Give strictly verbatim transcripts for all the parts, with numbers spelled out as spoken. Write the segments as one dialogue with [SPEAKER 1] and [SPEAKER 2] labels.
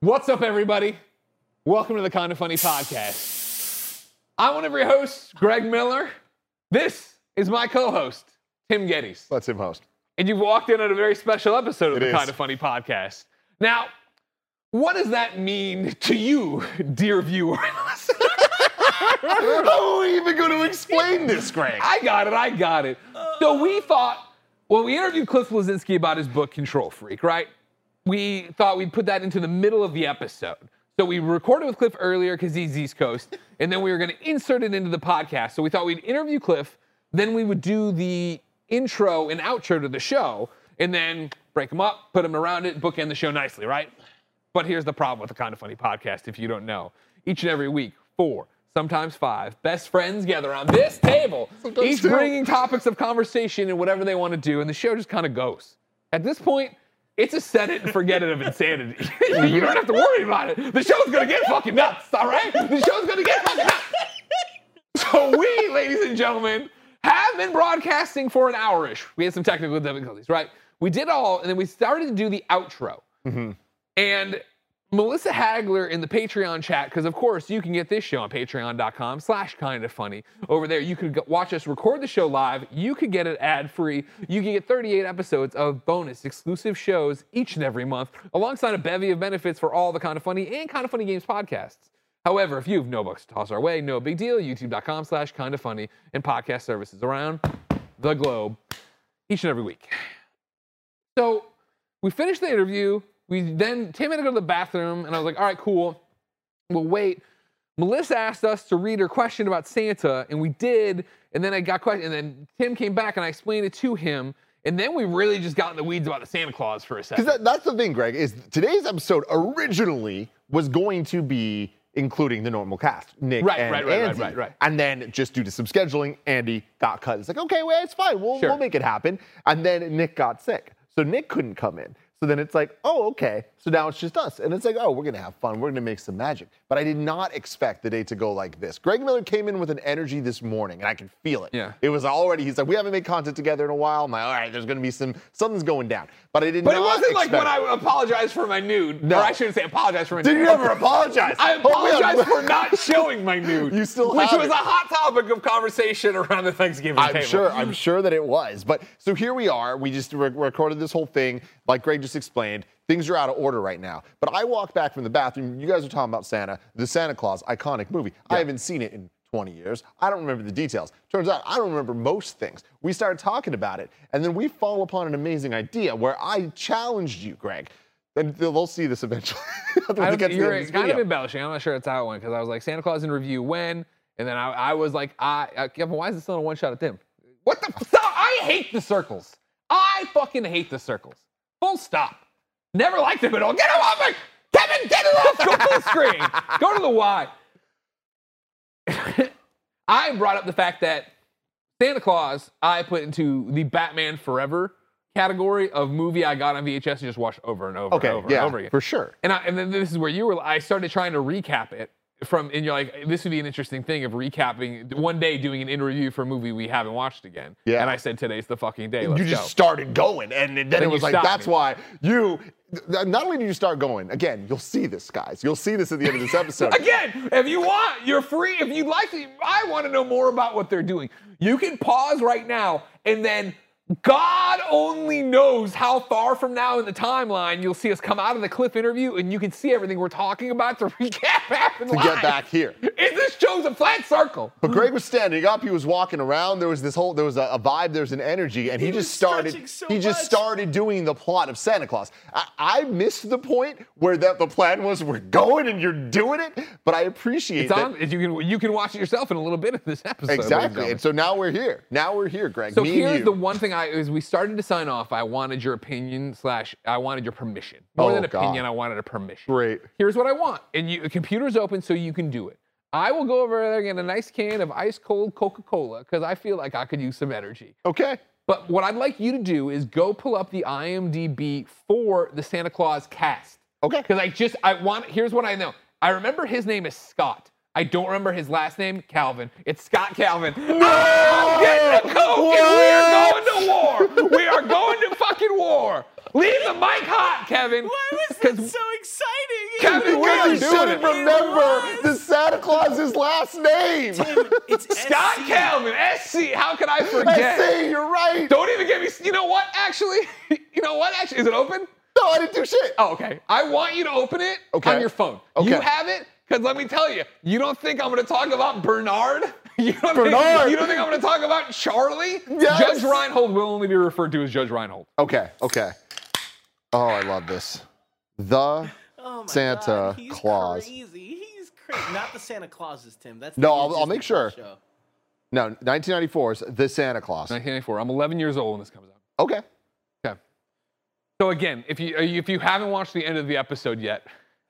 [SPEAKER 1] What's up, everybody? Welcome to the Kinda Funny Podcast. I'm one of your hosts, Greg Miller. This is my co-host, Tim Geddes.
[SPEAKER 2] Let's him host.
[SPEAKER 1] And you've walked in on a very special episode of
[SPEAKER 2] It
[SPEAKER 1] the
[SPEAKER 2] is.
[SPEAKER 1] Kinda Funny Podcast. Now, what does that mean to you, dear viewer?
[SPEAKER 2] How are we even going to explain this, Greg?
[SPEAKER 1] I got it, I got it. So we thought, well, we interviewed Cliff Bleszinski about his book, Control Freak, right? We thought we'd put that into the middle of the episode. So we recorded with Cliff earlier because he's East Coast, and then we were going to insert it into the podcast. So we thought we'd interview Cliff, then we would do the intro and outro to the show, and then break them up, put them around it, bookend the show nicely, right? But here's the problem with the Kinda Funny Podcast, if you don't know. Each and every week, four, sometimes five, best friends gather around this table,
[SPEAKER 2] Sometimes
[SPEAKER 1] each
[SPEAKER 2] two.
[SPEAKER 1] bringing topics of conversation and whatever they want to do, and the show just kind of goes. At this point, it's a set it and forget it of insanity. You don't have to worry about it. The show's gonna get fucking nuts, all right? The show's gonna get fucking nuts. So we, ladies and gentlemen, have been broadcasting for an hour-ish. We had some technical difficulties, right? We did all, and then we started to do the outro.
[SPEAKER 2] Mm-hmm.
[SPEAKER 1] And Melissa Hagler in the Patreon chat, because of course you can get this show on patreon.com slash kinda funny. Over there, you could go watch us record the show live. You could get it ad-free. You can get thirty-eight episodes of bonus exclusive shows each and every month, alongside a bevy of benefits for all the Kinda Funny and Kinda Funny Games podcasts. However, if you have no bucks to toss our way, no big deal. YouTube.com slash kinda funny and podcast services around the globe each and every week. So we finished the interview. We then, Tim had to go to the bathroom, and I was like, all right, cool. We'll wait. Melissa asked us to read her question about Santa, and we did, and then I got question, and then Tim came back, and I explained it to him, and then we really just got in the weeds about the Santa Claus for a second.
[SPEAKER 2] Because that, that's the thing, Greg, is today's episode originally was going to be including the normal cast, Nick
[SPEAKER 1] Right,
[SPEAKER 2] and
[SPEAKER 1] right, right, right,
[SPEAKER 2] Andy.
[SPEAKER 1] right, right.
[SPEAKER 2] And then just due to some scheduling, Andy got cut. It's like, okay, well, it's fine. We'll,
[SPEAKER 1] Sure.
[SPEAKER 2] we'll make it happen. And then Nick got sick. So Nick couldn't come in. So then it's like, oh, okay. So now it's just us. And it's like, oh, we're going to have fun. We're going to make some magic. But I did not expect the day to go like this. Greg Miller came in with an energy this morning, and I could feel it.
[SPEAKER 1] Yeah.
[SPEAKER 2] It was already, he's like, we haven't made content together in a while. I'm like, all right, there's going to be some, something's going down. But I did
[SPEAKER 1] But
[SPEAKER 2] not
[SPEAKER 1] it wasn't like
[SPEAKER 2] expect
[SPEAKER 1] when I apologized for my nude.
[SPEAKER 2] No.
[SPEAKER 1] Or I shouldn't say apologize for my
[SPEAKER 2] Did
[SPEAKER 1] nude.
[SPEAKER 2] you ever apologize?
[SPEAKER 1] I
[SPEAKER 2] Oh, we
[SPEAKER 1] apologize
[SPEAKER 2] have-
[SPEAKER 1] for not showing my nude.
[SPEAKER 2] You still
[SPEAKER 1] Which
[SPEAKER 2] have
[SPEAKER 1] was
[SPEAKER 2] it.
[SPEAKER 1] a hot topic of conversation around the Thanksgiving
[SPEAKER 2] I'm
[SPEAKER 1] table.
[SPEAKER 2] sure, I'm sure that it was. But so here we are. We just re- recorded this whole thing, like Greg just explained. Things are out of order right now. But I walked back from the bathroom. You guys are talking about Santa, the Santa Claus, iconic movie. I haven't seen it in twenty years. I don't remember the details. Turns out I don't remember most things. We started talking about it, and then we fall upon an amazing idea where I challenged you, Greg. And they'll see this eventually. when
[SPEAKER 1] I
[SPEAKER 2] we get
[SPEAKER 1] don't,
[SPEAKER 2] to the
[SPEAKER 1] you're
[SPEAKER 2] end of this
[SPEAKER 1] kind of
[SPEAKER 2] video.
[SPEAKER 1] embellishing. I'm not sure it's how it went because I was like, Santa Claus in review when? And then I, I was like, I, I, Kevin, why is it still a one shot at them? What the? Stop! I hate the circles. I fucking hate the circles. Full stop. Never liked them at all. Get them off me! Kevin, get it off! Go full screen. Go to the Y. I brought up the fact that Santa Claus, I put into the Batman Forever category of movie I got on V H S and just watched over and over
[SPEAKER 2] Okay,
[SPEAKER 1] and over
[SPEAKER 2] yeah,
[SPEAKER 1] and over again.
[SPEAKER 2] for sure.
[SPEAKER 1] And, I, and then this is where you were, I started trying to recap it from, and you're like, this would be an interesting thing of recapping, one day doing an in-review for a movie we haven't watched again.
[SPEAKER 2] Yeah.
[SPEAKER 1] And I said, today's the fucking day, let's
[SPEAKER 2] you just
[SPEAKER 1] go.
[SPEAKER 2] started going, and then,
[SPEAKER 1] Then
[SPEAKER 2] it
[SPEAKER 1] you
[SPEAKER 2] was like,
[SPEAKER 1] stopped
[SPEAKER 2] that's
[SPEAKER 1] me.
[SPEAKER 2] why you, th- not only did you start going, again, you'll see this, guys. You'll see this at the end of this episode.
[SPEAKER 1] Again, if you want, you're free. If you'd like to, I want to know more about what they're doing. You can pause right now, and then God only knows how far from now in the timeline you'll see us come out of the Cliff interview, and you can see everything we're talking about to recap happen
[SPEAKER 2] to
[SPEAKER 1] live.
[SPEAKER 2] get back here.
[SPEAKER 1] Is this show's a flat circle?
[SPEAKER 2] But Greg was standing up, he was walking around, there was this whole, there was a, a vibe, there was an energy, and he,
[SPEAKER 3] He
[SPEAKER 2] just
[SPEAKER 3] was
[SPEAKER 2] started,
[SPEAKER 3] stretching so
[SPEAKER 2] he just
[SPEAKER 3] much.
[SPEAKER 2] started doing the plot of Santa Claus. I, I missed the point where that the plan was, we're going and you're doing it, but I appreciate
[SPEAKER 1] It's
[SPEAKER 2] that.
[SPEAKER 1] on. You can you can watch it yourself in a little bit of this episode. ladies and
[SPEAKER 2] Exactly,
[SPEAKER 1] gentlemen.
[SPEAKER 2] and so now we're here. Now we're here, Greg,
[SPEAKER 1] So
[SPEAKER 2] me and
[SPEAKER 1] here's
[SPEAKER 2] you.
[SPEAKER 1] the one thing I, as we started to sign off, I wanted your opinion slash I wanted your permission. More
[SPEAKER 2] Oh,
[SPEAKER 1] than
[SPEAKER 2] God.
[SPEAKER 1] opinion, I wanted a permission.
[SPEAKER 2] Great.
[SPEAKER 1] Here's what I want. And you, the computer's open so you can do it. I will go over there and get a nice can of ice cold Coca-Cola because I feel like I could use some energy.
[SPEAKER 2] Okay.
[SPEAKER 1] But what I'd like you to do is go pull up the I M D B for the Santa Claus cast.
[SPEAKER 2] Okay.
[SPEAKER 1] Because I just, I want, here's what I know. I remember his name is Scott. I don't remember his last name, Calvin. It's Scott Calvin. No! I'm getting a Coke and we are going to war. We are going to fucking war. Leave the mic hot, Kevin.
[SPEAKER 3] Why was that so exciting?
[SPEAKER 1] Kevin, we
[SPEAKER 2] Because
[SPEAKER 1] are
[SPEAKER 2] you
[SPEAKER 1] doing
[SPEAKER 2] shouldn't
[SPEAKER 1] it.
[SPEAKER 2] remember the Santa Claus's last name.
[SPEAKER 3] Tim, it's
[SPEAKER 1] Scott
[SPEAKER 3] S C.
[SPEAKER 1] Calvin, S C. How could I
[SPEAKER 2] I
[SPEAKER 1] forget?
[SPEAKER 2] say you're right.
[SPEAKER 1] Don't even get me. You know what? Actually, you know what? Actually, is it open?
[SPEAKER 2] No, I didn't do shit.
[SPEAKER 1] Oh, okay. I want you to open it
[SPEAKER 2] Okay.
[SPEAKER 1] on your phone.
[SPEAKER 2] Okay.
[SPEAKER 1] You have it? Because let me tell you, you don't think I'm going to talk about Bernard? You don't
[SPEAKER 2] Bernard.
[SPEAKER 1] Think, you don't think I'm going to talk about Charlie?
[SPEAKER 2] Yes.
[SPEAKER 1] Judge Reinhold will only be referred to as Judge Reinhold.
[SPEAKER 2] Okay, okay. Oh, I love this. The
[SPEAKER 3] Oh my
[SPEAKER 2] Santa
[SPEAKER 3] God, he's
[SPEAKER 2] Claus.
[SPEAKER 3] Crazy. He's crazy. Not the Santa Clauses, Tim. That's
[SPEAKER 2] No,
[SPEAKER 3] the
[SPEAKER 2] I'll-
[SPEAKER 3] new
[SPEAKER 2] I'll
[SPEAKER 3] Disney
[SPEAKER 2] make sure.
[SPEAKER 3] Plus show.
[SPEAKER 2] No, nineteen ninety-four's The Santa Claus.
[SPEAKER 1] nineteen ninety-four. I'm eleven years old when this comes out.
[SPEAKER 2] Okay.
[SPEAKER 1] Okay. So again, if you if you haven't watched the end of the episode yet,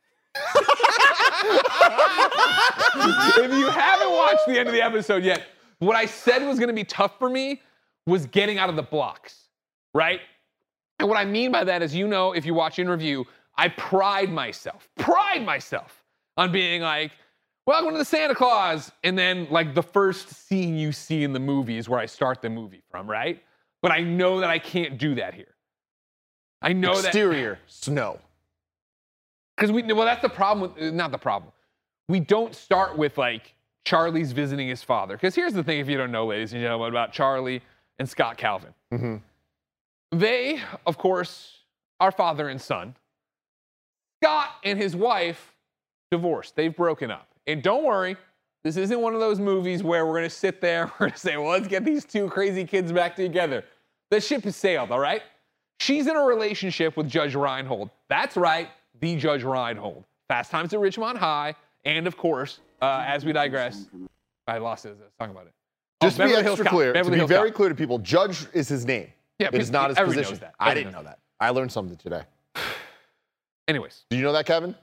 [SPEAKER 1] if you haven't watched the end of the episode yet, what I said was going to be tough for me was getting out of the blocks, right? And what I mean by that is, you know, if you watch in review, I pride myself, pride myself on being like, welcome to the Santa Claus. And then like the first scene you see in the movie is where I start the movie from, right? But I know that I can't do that here. I know that.
[SPEAKER 2] Exterior, snow.
[SPEAKER 1] Because we, well, that's the problem with, not the problem. We don't start with like Charlie's visiting his father. Because here's the thing, if you don't know, ladies and gentlemen, about Charlie and Scott Calvin.
[SPEAKER 2] Mm-hmm.
[SPEAKER 1] They, of course, are father and son. Scott and his wife divorced. They've broken up. And don't worry, this isn't one of those movies where we're going to sit there, we're going to say, well, let's get these two crazy kids back together. The ship has sailed, all right? She's in a relationship with Judge Reinhold. That's right, the Judge Reinhold. Fast Times at Ridgemont High, and of course, uh, as we digress, I lost it as I was talking about it.
[SPEAKER 2] Just
[SPEAKER 1] Oh,
[SPEAKER 2] to be
[SPEAKER 1] Beverly Hills
[SPEAKER 2] extra
[SPEAKER 1] Cop.
[SPEAKER 2] clear,
[SPEAKER 1] Beverly
[SPEAKER 2] to be
[SPEAKER 1] Hills
[SPEAKER 2] very
[SPEAKER 1] Cop.
[SPEAKER 2] clear to people, Judge is his name.
[SPEAKER 1] Yeah,
[SPEAKER 2] it is not his
[SPEAKER 1] everybody
[SPEAKER 2] position.
[SPEAKER 1] knows that.
[SPEAKER 2] I
[SPEAKER 1] Everybody
[SPEAKER 2] didn't know
[SPEAKER 1] knows
[SPEAKER 2] that. I learned something today.
[SPEAKER 1] Anyways,
[SPEAKER 2] Do you know that, Kevin?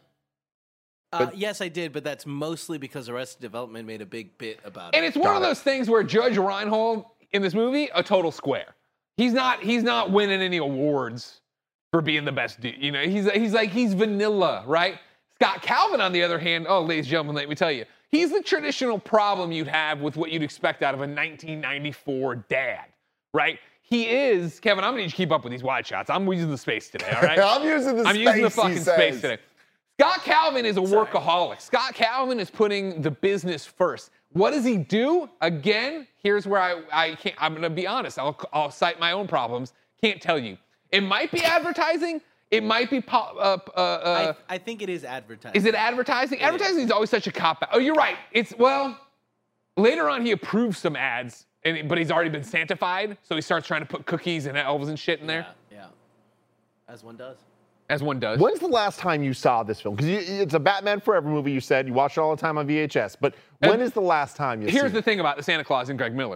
[SPEAKER 3] Uh,
[SPEAKER 2] But-
[SPEAKER 3] yes, I did, but that's mostly because Arrested Development made a big bit about
[SPEAKER 1] and
[SPEAKER 3] it.
[SPEAKER 1] it's one
[SPEAKER 2] Got
[SPEAKER 1] of
[SPEAKER 2] it.
[SPEAKER 1] those things where Judge Reinhold in this movie, a total square. He's not he's not winning any awards for being the best dude. You know, he's he's like he's vanilla, right? Scott Calvin, on the other hand, oh, ladies and gentlemen, let me tell you, he's the traditional problem you'd have with what you'd expect out of a nineteen ninety-four dad, right? He is, Kevin, I'm gonna need you to keep up with these wide shots. I'm using the space today, all right?
[SPEAKER 2] I'm using the
[SPEAKER 1] I'm
[SPEAKER 2] space,
[SPEAKER 1] using the
[SPEAKER 2] he
[SPEAKER 1] fucking
[SPEAKER 2] says.
[SPEAKER 1] space today. Scott Calvin is a workaholic. Scott Calvin is putting the business first. What does he do? Again, here's where I, I can't, I'm gonna be honest. I'll, I'll cite my own problems. Can't tell you. It might be advertising. It might be, po- uh, uh, uh,
[SPEAKER 3] I, I think it is advertising.
[SPEAKER 1] is it advertising? Advertising is always such a cop out. Oh, you're right. It's, well, later on he approves some ads, and, but he's already been Santified, so he starts trying to put cookies and elves and shit in there,
[SPEAKER 3] Yeah, yeah. As one does.
[SPEAKER 1] as one does.
[SPEAKER 2] When's the last time you saw this film? Because it's a Batman Forever movie, you said. You watch it all the time on V H S. But when
[SPEAKER 1] And
[SPEAKER 2] is the last time you
[SPEAKER 1] Here's
[SPEAKER 2] seen
[SPEAKER 1] the
[SPEAKER 2] it?
[SPEAKER 1] thing about the Santa Claus and Greg Miller.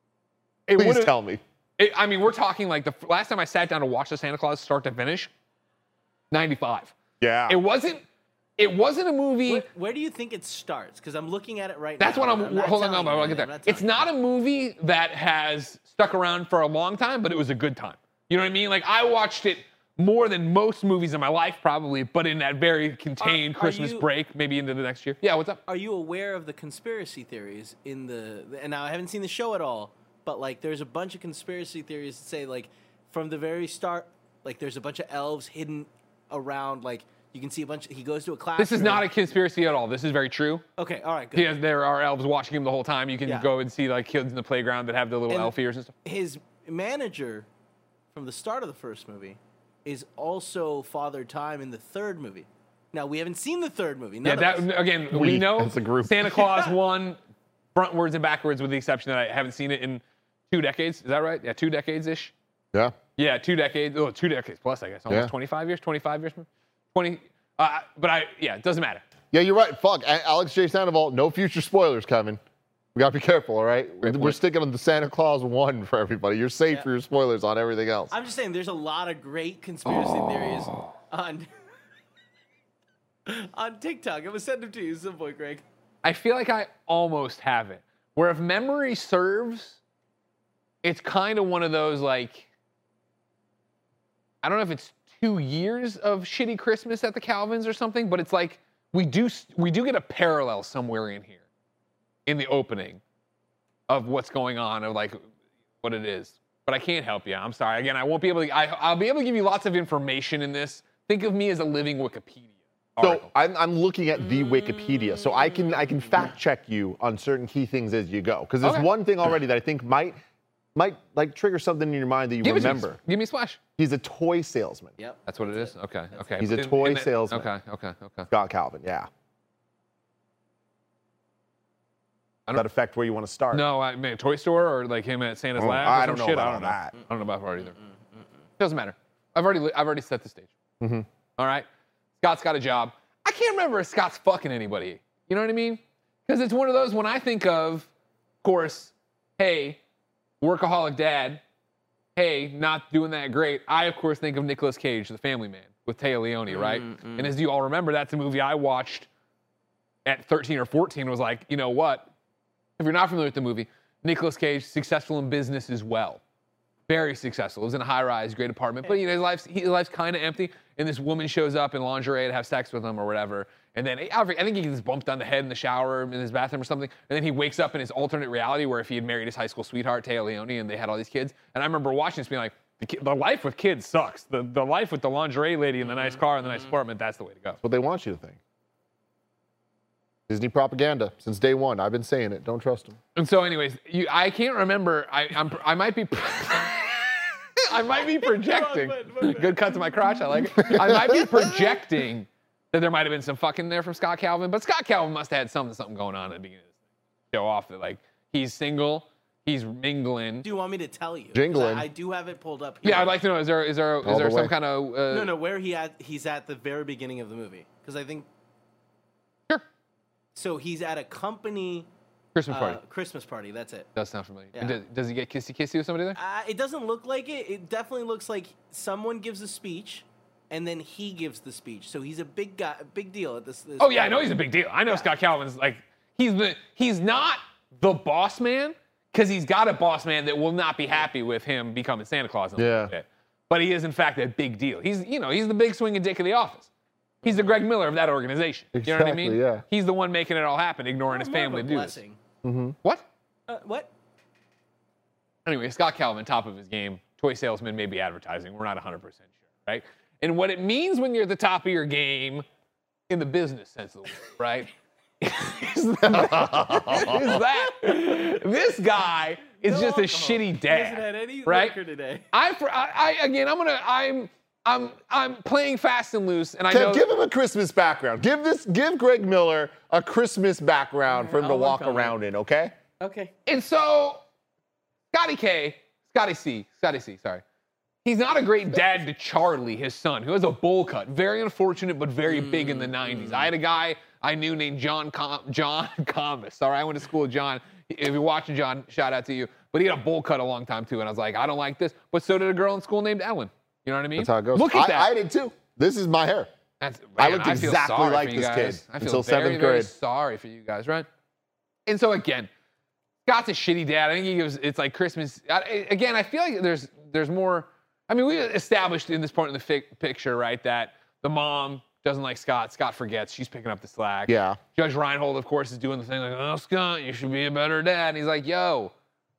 [SPEAKER 1] It
[SPEAKER 2] Please
[SPEAKER 1] would've-
[SPEAKER 2] tell me.
[SPEAKER 1] It, I mean, we're talking like the f- last time I sat down to watch the Santa Claus start to finish, ninety-five.
[SPEAKER 2] Yeah.
[SPEAKER 1] It wasn't. It wasn't a movie.
[SPEAKER 3] Where, where do you think it starts? Because I'm looking at it right
[SPEAKER 1] That's
[SPEAKER 3] now.
[SPEAKER 1] what I'm.
[SPEAKER 3] not
[SPEAKER 1] hold on,
[SPEAKER 3] telling
[SPEAKER 1] no,
[SPEAKER 3] you,
[SPEAKER 1] I'll get
[SPEAKER 3] I'm
[SPEAKER 1] there.
[SPEAKER 3] not
[SPEAKER 1] It's
[SPEAKER 3] telling
[SPEAKER 1] not
[SPEAKER 3] you.
[SPEAKER 1] a movie that has stuck around for a long time, but it was a good time. You know what I mean? Like I watched it more than most movies in my life, probably, but in that very contained
[SPEAKER 3] Are- are
[SPEAKER 1] Christmas
[SPEAKER 3] you-
[SPEAKER 1] break, maybe into the next year. Yeah, what's up?
[SPEAKER 3] Are you aware of the conspiracy theories in the? And now I haven't seen the show at all, but like, there's a bunch of conspiracy theories that say like, from the very start, like there's a bunch of elves hidden around. Like you can see a bunch. He goes to a classroom.
[SPEAKER 1] This is not a conspiracy at all. This is very true.
[SPEAKER 3] Okay, all right, good.
[SPEAKER 1] He has, there are elves watching him the whole time. You can
[SPEAKER 3] Yeah.
[SPEAKER 1] go and see like kids in the playground that have the little
[SPEAKER 3] And
[SPEAKER 1] elf ears and stuff.
[SPEAKER 3] His manager, from the start of the first movie, is also Father Time in the third movie. Now we haven't seen the third movie. None
[SPEAKER 1] Yeah,
[SPEAKER 3] of
[SPEAKER 1] that
[SPEAKER 3] us.
[SPEAKER 1] again, we,
[SPEAKER 2] We,
[SPEAKER 1] know
[SPEAKER 2] as a group.
[SPEAKER 1] Santa Claus won frontwards and backwards, with the exception that I haven't seen it in two decades. Is that right? Yeah, two decades ish.
[SPEAKER 2] Yeah.
[SPEAKER 1] Yeah, two decades. Oh, two decades plus, I guess. Almost
[SPEAKER 2] Yeah.
[SPEAKER 1] twenty-five years. twenty-five years. twenty. Uh, but I, yeah, it doesn't matter.
[SPEAKER 2] Yeah, you're right. Fuck. A- Alex J. Sandoval, no future spoilers, Kevin. We got to be careful, all right?
[SPEAKER 1] Great
[SPEAKER 2] We're
[SPEAKER 1] point.
[SPEAKER 2] sticking on the Santa Claus one for everybody. You're safe
[SPEAKER 3] Yeah.
[SPEAKER 2] for your spoilers on everything else.
[SPEAKER 3] I'm just saying, there's a lot of great conspiracy theories on on TikTok. I'm gonna send them to you at some point, Greg.
[SPEAKER 1] I feel like I almost have it. Where if memory serves, it's kind of one of those like, I don't know if it's two years of shitty Christmas at the Calvins or something, but it's like we do we do get a parallel somewhere in here, in the opening, of what's going on, of like what it is. But I can't help you. I'm sorry. Again, I won't be able to. I, I'll be able to give you lots of information in this. Think of me as a living Wikipedia.
[SPEAKER 2] So
[SPEAKER 1] article.
[SPEAKER 2] I'm, I'm looking at the Wikipedia, so I can I can fact check you on certain key things as you go. Because there's
[SPEAKER 1] Okay.
[SPEAKER 2] one thing already that I think might might like trigger something in your mind that you
[SPEAKER 1] Give it to me.
[SPEAKER 2] remember.
[SPEAKER 1] Give me a splash.
[SPEAKER 2] He's a toy salesman.
[SPEAKER 3] Yep.
[SPEAKER 1] That's what it is? Okay, okay.
[SPEAKER 2] He's a
[SPEAKER 1] In- in
[SPEAKER 2] toy
[SPEAKER 1] that-
[SPEAKER 2] salesman.
[SPEAKER 1] Okay, okay, okay.
[SPEAKER 2] Scott Calvin, yeah.
[SPEAKER 1] I
[SPEAKER 2] Does
[SPEAKER 1] don't-
[SPEAKER 2] that affect where you want to start?
[SPEAKER 1] No, I mean, a toy store or like him at Santa's
[SPEAKER 2] Oh,
[SPEAKER 1] lab or
[SPEAKER 2] I
[SPEAKER 1] some
[SPEAKER 2] don't know
[SPEAKER 1] shit?
[SPEAKER 2] about
[SPEAKER 1] I don't know.
[SPEAKER 2] that.
[SPEAKER 1] I don't know about that either. Doesn't matter. I've already li- I've already set the stage.
[SPEAKER 2] Mm-hmm.
[SPEAKER 1] All right. Scott's got a job. I can't remember if Scott's fucking anybody. You know what I mean? Because it's one of those when I think of, of course, hey, workaholic dad. Hey, not doing that great. I of course think of Nicolas Cage, The Family Man, with Taya Leone, right?
[SPEAKER 3] Mm-mm.
[SPEAKER 1] And as you all remember, that's a movie I watched at thirteen or fourteen. Was like, you know what? If you're not familiar with the movie, Nicolas Cage, successful in business as well. Very successful. Lives in a high-rise, great apartment. But you know, his life's, his life's kind of empty. And this woman shows up in lingerie to have sex with him or whatever. And then I think he gets bumped on the head in the shower in his bathroom or something. And then he wakes up in his alternate reality where if he had married his high school sweetheart, Taya Leone, and they had all these kids. And I remember watching this being like, the, ki- the life with kids sucks. The, the life with the lingerie lady in the nice car and the nice apartment, that's the way to go.
[SPEAKER 2] That's what they want you to think. Disney propaganda since day one. I've been saying it. Don't trust them.
[SPEAKER 1] And so, anyways, you, I can't remember. I, I'm, I might be, I might be projecting. Good cut to my crotch. I like it. I might be projecting that there might have been some fucking there from Scott Calvin, but Scott Calvin must have had something, something going on at the beginning of this. Show off that like he's single, he's mingling.
[SPEAKER 3] Do you want me to tell you? 'Cause
[SPEAKER 2] Jingling.
[SPEAKER 3] I, I do have it pulled up here.
[SPEAKER 1] Yeah, I'd like to know. Is there, is there, is
[SPEAKER 2] All
[SPEAKER 1] there
[SPEAKER 2] the
[SPEAKER 1] some
[SPEAKER 2] way.
[SPEAKER 1] kind of? Uh,
[SPEAKER 3] No, no, where he at? He's at the very beginning of the movie because I think.
[SPEAKER 1] Sure.
[SPEAKER 3] So he's at a company
[SPEAKER 1] Christmas
[SPEAKER 3] uh,
[SPEAKER 1] party.
[SPEAKER 3] Christmas party. That's it.
[SPEAKER 1] Does sound familiar.
[SPEAKER 3] Yeah.
[SPEAKER 1] And Does, does he get kissy kissy with somebody there?
[SPEAKER 3] Uh, it doesn't look like it. It definitely looks like someone gives a speech, and then he gives the speech. So he's a big guy, a big deal at this. this
[SPEAKER 1] Oh yeah, I know he's a big deal. I know Scott Calvin's like he's the he's not the boss man because he's got a boss man that will not be happy with him becoming Santa Claus in a
[SPEAKER 2] Yeah.
[SPEAKER 1] little bit. But he is in fact a big deal. He's you know he's the big swinging dick of the office. He's the Greg Miller of that organization. You know what I
[SPEAKER 2] Exactly,
[SPEAKER 1] mean?
[SPEAKER 2] yeah.
[SPEAKER 1] He's the one making it all happen, ignoring his
[SPEAKER 3] More of
[SPEAKER 1] family
[SPEAKER 3] a
[SPEAKER 1] to do this.
[SPEAKER 3] blessing.
[SPEAKER 1] What?
[SPEAKER 3] Uh, what?
[SPEAKER 1] Anyway, Scott Calvin, top of his game, toy salesman, maybe advertising. We're not one hundred percent sure, right? And what it means when you're at the top of your game in the business sense of the word, right? is, that, is that this guy is just a shitty
[SPEAKER 3] He hasn't
[SPEAKER 1] dad,
[SPEAKER 3] had any
[SPEAKER 1] right?
[SPEAKER 3] liquor today.
[SPEAKER 1] I, for- I, I again, I'm gonna, I'm, I'm, I'm playing fast and loose, and I know.
[SPEAKER 2] Kev, give him a Christmas background. Give this, give Greg Miller a Christmas background for him to
[SPEAKER 3] I'll
[SPEAKER 2] walk
[SPEAKER 3] work on it.
[SPEAKER 2] around in. Okay.
[SPEAKER 3] Okay.
[SPEAKER 1] And so, Scotty K, Scotty C, Scotty C, sorry. He's not a great dad to Charlie, his son, who has a bowl cut. Very unfortunate, but very big in the nineties. I had a guy I knew named John Com- John Comas. Sorry, I went to school with John. If you're watching, John, shout out to you. But he had a bowl cut a long time too, and I was like, I don't like this. But so did a girl in school named Ellen. You know what I mean?
[SPEAKER 2] That's how it goes.
[SPEAKER 1] Look at
[SPEAKER 2] I,
[SPEAKER 1] that.
[SPEAKER 2] I did too. This is my hair.
[SPEAKER 1] That's,
[SPEAKER 2] I
[SPEAKER 1] man,
[SPEAKER 2] looked
[SPEAKER 1] feel
[SPEAKER 2] exactly
[SPEAKER 1] sorry
[SPEAKER 2] like
[SPEAKER 1] for you
[SPEAKER 2] this
[SPEAKER 1] guys.
[SPEAKER 2] kid
[SPEAKER 1] I feel
[SPEAKER 2] until
[SPEAKER 1] very,
[SPEAKER 2] seventh
[SPEAKER 1] very
[SPEAKER 2] grade.
[SPEAKER 1] sorry for you guys, right? And so again, Scott's a shitty dad. I think he gives. It's like Christmas. I, again, I feel like there's there's more. I mean, we established in this point in the fi- picture, right, that the mom doesn't like Scott. Scott forgets. She's picking up the slack.
[SPEAKER 2] Yeah.
[SPEAKER 1] Judge Reinhold, of course, is doing the thing like, oh, Scott, you should be a better dad. And he's like, yo,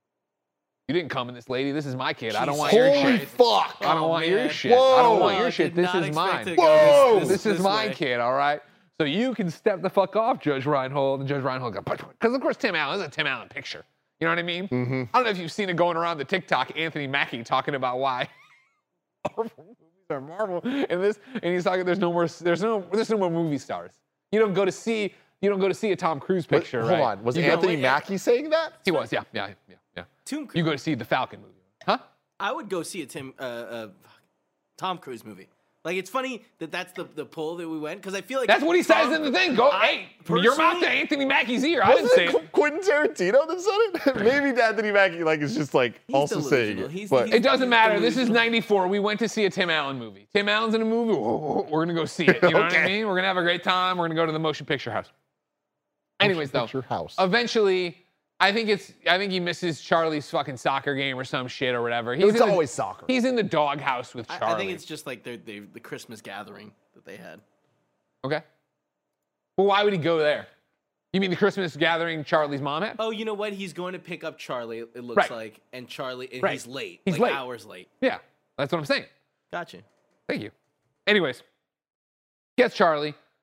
[SPEAKER 1] you didn't come in this lady. This is my kid. I don't want your
[SPEAKER 2] Holy
[SPEAKER 1] shit.
[SPEAKER 2] fuck!
[SPEAKER 1] I don't
[SPEAKER 3] Oh,
[SPEAKER 1] want your
[SPEAKER 3] man.
[SPEAKER 1] shit. I don't want
[SPEAKER 3] Whoa.
[SPEAKER 1] your
[SPEAKER 3] I
[SPEAKER 1] shit.
[SPEAKER 3] did
[SPEAKER 1] This
[SPEAKER 3] not
[SPEAKER 1] is
[SPEAKER 3] expect
[SPEAKER 1] mine.
[SPEAKER 3] to go
[SPEAKER 2] Whoa.
[SPEAKER 3] this-
[SPEAKER 1] This is
[SPEAKER 3] this
[SPEAKER 1] my
[SPEAKER 3] way.
[SPEAKER 1] kid, all right? So you can step the fuck off, Judge Reinhold. And Judge Reinhold goes, because of course Tim Allen, this is a Tim Allen picture. You know what I mean?
[SPEAKER 2] Mm-hmm.
[SPEAKER 1] I don't know if you've seen it going around the TikTok, Anthony Mackie talking about why Marvel movies are Marvel. And this, and he's talking, there's no more, there's no, there's no more movie stars. You don't go to see, you don't go to see a Tom Cruise
[SPEAKER 2] What-
[SPEAKER 1] picture,
[SPEAKER 2] hold
[SPEAKER 1] right?
[SPEAKER 2] on. Was
[SPEAKER 1] You go-
[SPEAKER 2] Anthony Mackie saying that?
[SPEAKER 1] He was, yeah, yeah, yeah, yeah.
[SPEAKER 3] Tomb Cruise.
[SPEAKER 1] You go to see the Falcon movie, huh?
[SPEAKER 3] I would go see a Tim, uh, uh, Tom Cruise movie. Like it's funny that that's the the pull that we went because I feel like
[SPEAKER 1] That's what he says
[SPEAKER 3] Tom-
[SPEAKER 1] in the thing. Go,
[SPEAKER 3] I-
[SPEAKER 1] hey, from your mouth to
[SPEAKER 3] personally-
[SPEAKER 1] Anthony Mackie's ear. I didn't
[SPEAKER 2] Wasn't
[SPEAKER 1] say
[SPEAKER 2] it
[SPEAKER 1] it.
[SPEAKER 2] Qu- Quentin Tarantino that said it? Maybe Anthony Mackie like is just like
[SPEAKER 3] He's
[SPEAKER 2] also saying
[SPEAKER 3] delusional.
[SPEAKER 2] it.
[SPEAKER 3] He's-
[SPEAKER 2] but
[SPEAKER 3] he's-
[SPEAKER 1] It doesn't matter. This is
[SPEAKER 3] delusional.
[SPEAKER 1] ninety-four. We went to see a Tim Allen movie. Tim Allen's in a movie. Whoa, we're going to go see it. You know what I
[SPEAKER 2] Okay.
[SPEAKER 1] mean? We're going to have a great time. We're going to go to the motion picture house. Anyways, though,
[SPEAKER 2] Picture house.
[SPEAKER 1] eventually, I think it's. I think he misses Charlie's fucking soccer game or some shit or whatever. He's
[SPEAKER 2] It's
[SPEAKER 1] in the-
[SPEAKER 2] always soccer.
[SPEAKER 1] He's in the doghouse with
[SPEAKER 3] I,
[SPEAKER 1] Charlie.
[SPEAKER 3] I think it's just like they're, they the Christmas gathering that they had.
[SPEAKER 1] okay. Well, why would he go there? You mean the Christmas gathering Charlie's mom had?
[SPEAKER 3] Oh, you know what? He's going to pick up Charlie. It looks
[SPEAKER 1] Right.
[SPEAKER 3] like, and Charlie, and
[SPEAKER 1] Right.
[SPEAKER 3] he's late.
[SPEAKER 1] He's
[SPEAKER 3] like
[SPEAKER 1] late.
[SPEAKER 3] hours late.
[SPEAKER 1] Yeah, that's what I'm saying.
[SPEAKER 3] Gotcha.
[SPEAKER 1] Thank you. Anyways, gets Charlie.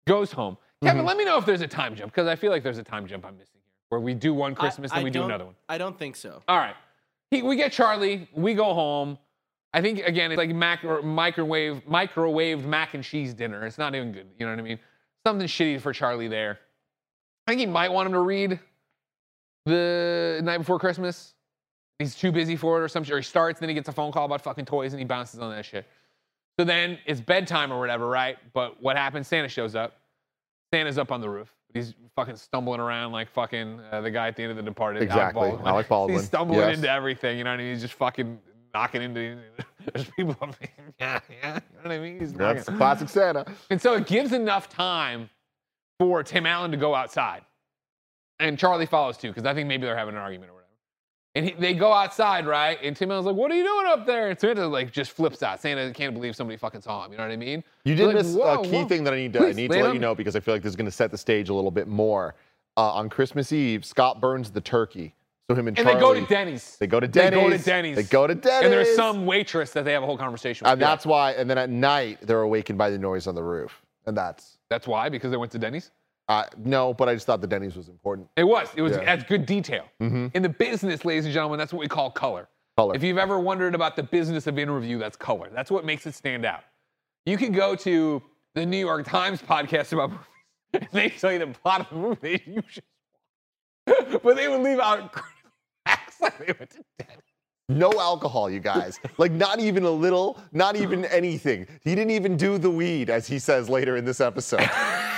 [SPEAKER 1] goes home. Kevin,
[SPEAKER 2] Mhm.
[SPEAKER 1] let me know if there's a time jump, because I feel like there's a time jump I'm missing here, where we do one Christmas,
[SPEAKER 3] I,
[SPEAKER 1] then
[SPEAKER 3] I
[SPEAKER 1] we do
[SPEAKER 3] don't-
[SPEAKER 1] another one.
[SPEAKER 3] I don't think so.
[SPEAKER 1] All right. He, we get Charlie. We go home. I think, again, it's like mac or microwave, microwaved mac and cheese dinner. It's not even good. You know what I mean? Something shitty for Charlie there. I think he might want him to read The Night Before Christmas. He's too busy for it or something. Or he starts, then he gets a phone call about fucking toys, and he bounces on that shit. So then it's bedtime or whatever, right? But what happens? Santa shows up. Santa's up on the roof. He's fucking stumbling around like fucking uh, the guy at the end of The Departed.
[SPEAKER 2] Exactly.
[SPEAKER 1] Alec Baldwin.
[SPEAKER 2] Alec Baldwin.
[SPEAKER 1] He's stumbling
[SPEAKER 2] Yes.
[SPEAKER 1] into everything, you know what I mean? He's just fucking knocking into. There's people up there. Yeah, yeah. You know what I mean? He's
[SPEAKER 2] That's
[SPEAKER 1] knocking.
[SPEAKER 2] classic Santa.
[SPEAKER 1] And so it gives enough time for Tim Allen to go outside. And Charlie follows too, because I think maybe they're having an argument or whatever. And he, they go outside, right? And Tim Allen's like, what are you doing up there? And Santa like just flips out. Santa can't believe somebody fucking saw him. You know what I mean?
[SPEAKER 2] You did
[SPEAKER 1] Like,
[SPEAKER 2] miss
[SPEAKER 1] whoa,
[SPEAKER 2] a key
[SPEAKER 1] whoa.
[SPEAKER 2] thing that I need to, I
[SPEAKER 1] Please,
[SPEAKER 2] need
[SPEAKER 1] lay
[SPEAKER 2] to
[SPEAKER 1] it
[SPEAKER 2] let
[SPEAKER 1] on
[SPEAKER 2] you
[SPEAKER 1] me.
[SPEAKER 2] know, because I feel like this is going to set the stage a little bit more. Uh, on Christmas Eve, Scott burns the turkey. So him and
[SPEAKER 1] And
[SPEAKER 2] Charlie.
[SPEAKER 1] they go to Denny's.
[SPEAKER 2] They go to
[SPEAKER 1] They
[SPEAKER 2] Denny's.
[SPEAKER 1] go to Denny's.
[SPEAKER 2] They go to Denny's.
[SPEAKER 1] And there's some waitress that they have a whole conversation with.
[SPEAKER 2] And that's why, and then at night, they're awakened by the noise on the roof. And that's,
[SPEAKER 1] That's why, because they went to Denny's?
[SPEAKER 2] uh, no, but I just thought the Denny's was important.
[SPEAKER 1] It was. It was.
[SPEAKER 2] Yeah.
[SPEAKER 1] That's good detail.
[SPEAKER 2] Mhm.
[SPEAKER 1] In the business, ladies and gentlemen, that's what we call color.
[SPEAKER 2] Color.
[SPEAKER 1] If you've ever wondered about the business of interview, that's color. That's what makes it stand out. You can go to the New York Times podcast about movies, and they tell you the plot of the movie that you should watch. But they would leave out facts like they went to Denny's.
[SPEAKER 2] No alcohol, you guys. Like, not even a little, not even anything. He didn't even do the weed, as he says later in this episode.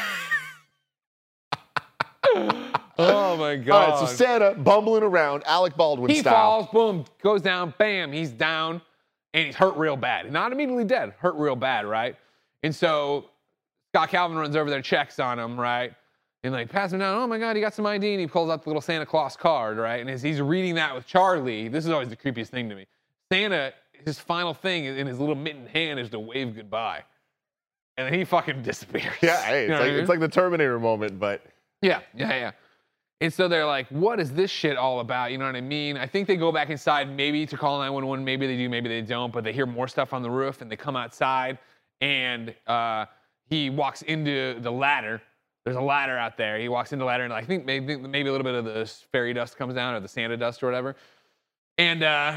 [SPEAKER 1] Oh my
[SPEAKER 2] All
[SPEAKER 1] God.
[SPEAKER 2] right, so Santa bumbling around, Alec Baldwin
[SPEAKER 1] He
[SPEAKER 2] style.
[SPEAKER 1] falls, boom, goes down, bam, he's down, and he's hurt real bad. Not immediately dead, hurt real bad, right? And so Scott Calvin runs over there, checks on him, right? And like, pass him down, oh my God, he got some I D, and he pulls out the little Santa Claus card, right? And as he's reading that with Charlie, this is always the creepiest thing to me. Santa, his final thing in his little mitten hand is to wave goodbye. And then he fucking disappears.
[SPEAKER 2] Yeah, hey,
[SPEAKER 1] You know
[SPEAKER 2] it's,
[SPEAKER 1] what
[SPEAKER 2] like,
[SPEAKER 1] I mean?
[SPEAKER 2] it's like the Terminator moment, but
[SPEAKER 1] Yeah, yeah, yeah. And so they're like, what is this shit all about? You know what I mean? I think they go back inside maybe to call nine one one. Maybe they do, maybe they don't. But they hear more stuff on the roof, and they come outside, and uh, he walks into the ladder. There's a ladder out there. He walks into the ladder, and I think maybe, maybe a little bit of the fairy dust comes down, or the Santa dust or whatever. And uh,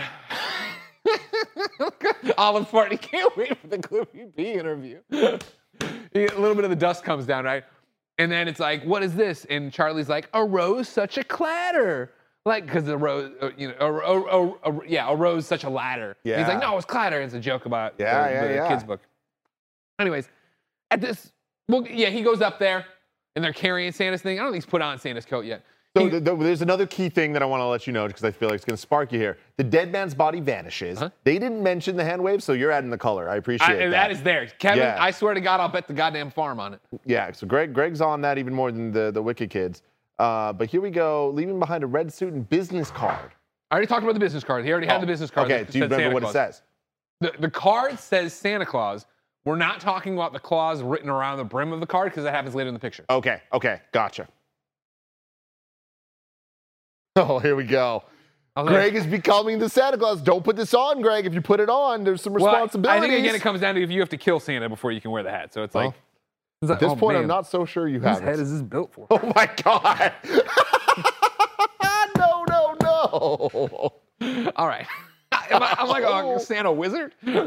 [SPEAKER 1] Olive Party can't wait for the Clippy B interview. A little bit of the dust comes down, right? And then it's like, what is this? And Charlie's like, a rose such a clatter. Like, because the rose, uh, you know, a, a, a, a, yeah, a rose such a ladder.
[SPEAKER 2] Yeah.
[SPEAKER 1] He's like, no, it's clatter. It's a joke about
[SPEAKER 2] Yeah,
[SPEAKER 1] the,
[SPEAKER 2] yeah,
[SPEAKER 1] the
[SPEAKER 2] yeah.
[SPEAKER 1] kids' book. Anyways, at this, well, yeah, he goes up there, and they're carrying Santa's thing. I don't think he's put on Santa's coat yet.
[SPEAKER 2] So
[SPEAKER 1] He-
[SPEAKER 2] th- th- there's another key thing that I want to let you know, because I feel like it's going to spark you here. The dead man's body vanishes.
[SPEAKER 1] Huh?
[SPEAKER 2] They didn't mention the hand wave, so you're adding the color. I appreciate
[SPEAKER 1] I,
[SPEAKER 2] that.
[SPEAKER 1] that is there. Kevin,
[SPEAKER 2] Yeah.
[SPEAKER 1] I swear to God, I'll bet the goddamn farm on it.
[SPEAKER 2] Yeah, so Greg, Greg's on that even more than the, the Wicked Kids. Uh, but here we go, leaving behind a red suit and business card.
[SPEAKER 1] I already talked about the business card. He already had
[SPEAKER 2] Oh,
[SPEAKER 1] the business card.
[SPEAKER 2] Okay,
[SPEAKER 1] that
[SPEAKER 2] do you
[SPEAKER 1] said
[SPEAKER 2] remember
[SPEAKER 1] Santa
[SPEAKER 2] what
[SPEAKER 1] Claus.
[SPEAKER 2] it says?
[SPEAKER 1] The, the card says Santa Claus. We're not talking about the clause written around the brim of the card, because that happens later in the picture.
[SPEAKER 2] Okay, okay, gotcha. Oh, here we go.
[SPEAKER 1] I was like,
[SPEAKER 2] Greg is becoming the Santa Claus. Don't put this on, Greg. If you put it on, there's some
[SPEAKER 1] well,
[SPEAKER 2] responsibilities.
[SPEAKER 1] I think again it comes down to if you have to kill Santa before you can wear the hat. So it's like,
[SPEAKER 2] Well,
[SPEAKER 1] it's like,
[SPEAKER 2] At this
[SPEAKER 1] oh,
[SPEAKER 2] point,
[SPEAKER 1] man,
[SPEAKER 2] I'm not so sure you
[SPEAKER 1] whose
[SPEAKER 2] have
[SPEAKER 1] head
[SPEAKER 2] it.
[SPEAKER 1] is this built for?
[SPEAKER 2] Oh my God. no, no, no.
[SPEAKER 1] All right. Am I, I'm like a Santa wizard. All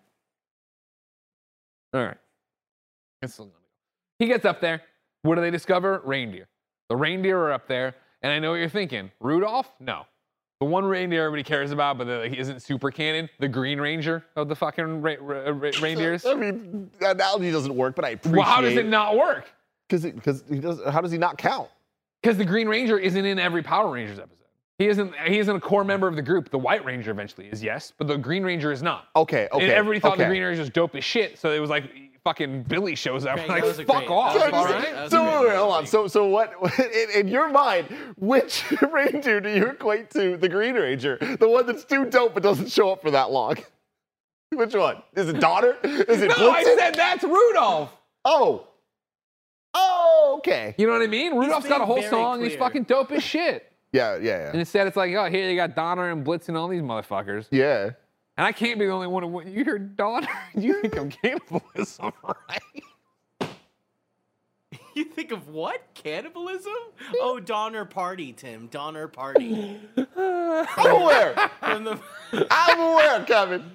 [SPEAKER 1] right. It's still gonna go. He gets up there. What do they discover? Reindeer. The reindeer are up there, and I know what you're thinking. Rudolph? No. The one reindeer everybody cares about, but that like, isn't super canon. The Green Ranger of the fucking ra- ra- ra- reindeers.
[SPEAKER 2] I mean, that analogy doesn't work, but I appreciate
[SPEAKER 1] Well, how does it not work?
[SPEAKER 2] Because because he does. How does he not count?
[SPEAKER 1] Because the Green Ranger isn't in every Power Rangers episode. He isn't. He isn't a core member of the group. The White Ranger eventually is, yes, but the Green Ranger is not.
[SPEAKER 2] Okay, okay.
[SPEAKER 1] And everybody thought
[SPEAKER 2] okay.
[SPEAKER 1] the Green Ranger was dope as shit, so it was like fucking Billy shows up.
[SPEAKER 3] Craig,
[SPEAKER 1] like,
[SPEAKER 3] that was a
[SPEAKER 1] fuck
[SPEAKER 3] great-
[SPEAKER 1] off,
[SPEAKER 3] that was a
[SPEAKER 1] all
[SPEAKER 3] great-
[SPEAKER 1] right?
[SPEAKER 3] that was
[SPEAKER 2] So
[SPEAKER 3] a great
[SPEAKER 2] wait, wait, hold on.
[SPEAKER 3] movie.
[SPEAKER 2] So so what? In, in your mind, which reindeer do you equate to the Green Ranger? The one that's too dope but doesn't show up for that long. Which one? Is it Donner? Is it
[SPEAKER 1] No, I
[SPEAKER 2] Blitzen?
[SPEAKER 1] said that's Rudolph.
[SPEAKER 2] Oh. Oh, okay.
[SPEAKER 1] You know what I mean? Rudolph's got a
[SPEAKER 3] being
[SPEAKER 1] whole
[SPEAKER 3] very
[SPEAKER 1] song. He's
[SPEAKER 3] clear.
[SPEAKER 1] fucking dope as shit.
[SPEAKER 2] Yeah, yeah,
[SPEAKER 1] And
[SPEAKER 2] yeah.
[SPEAKER 1] instead, it's like, oh, here you got Donner and Blitz and all these motherfuckers.
[SPEAKER 2] Yeah.
[SPEAKER 1] And I can't be the only one who. You hear Donner? You think I'm cannibalism, right?
[SPEAKER 3] You think of what? Cannibalism? Oh, Donner Party, Tim. Donner Party.
[SPEAKER 2] I'm aware.
[SPEAKER 3] From the
[SPEAKER 2] I'm aware, Kevin.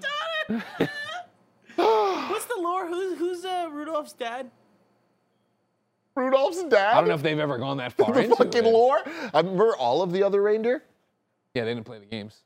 [SPEAKER 3] What's the lore? Who's who's uh, Rudolph's dad?
[SPEAKER 2] Rudolph's dad.
[SPEAKER 1] I don't know if they've ever gone that far
[SPEAKER 2] the
[SPEAKER 1] into
[SPEAKER 2] fucking
[SPEAKER 1] it.
[SPEAKER 2] lore. I remember all of the other reindeer.
[SPEAKER 1] Yeah, they didn't play the games.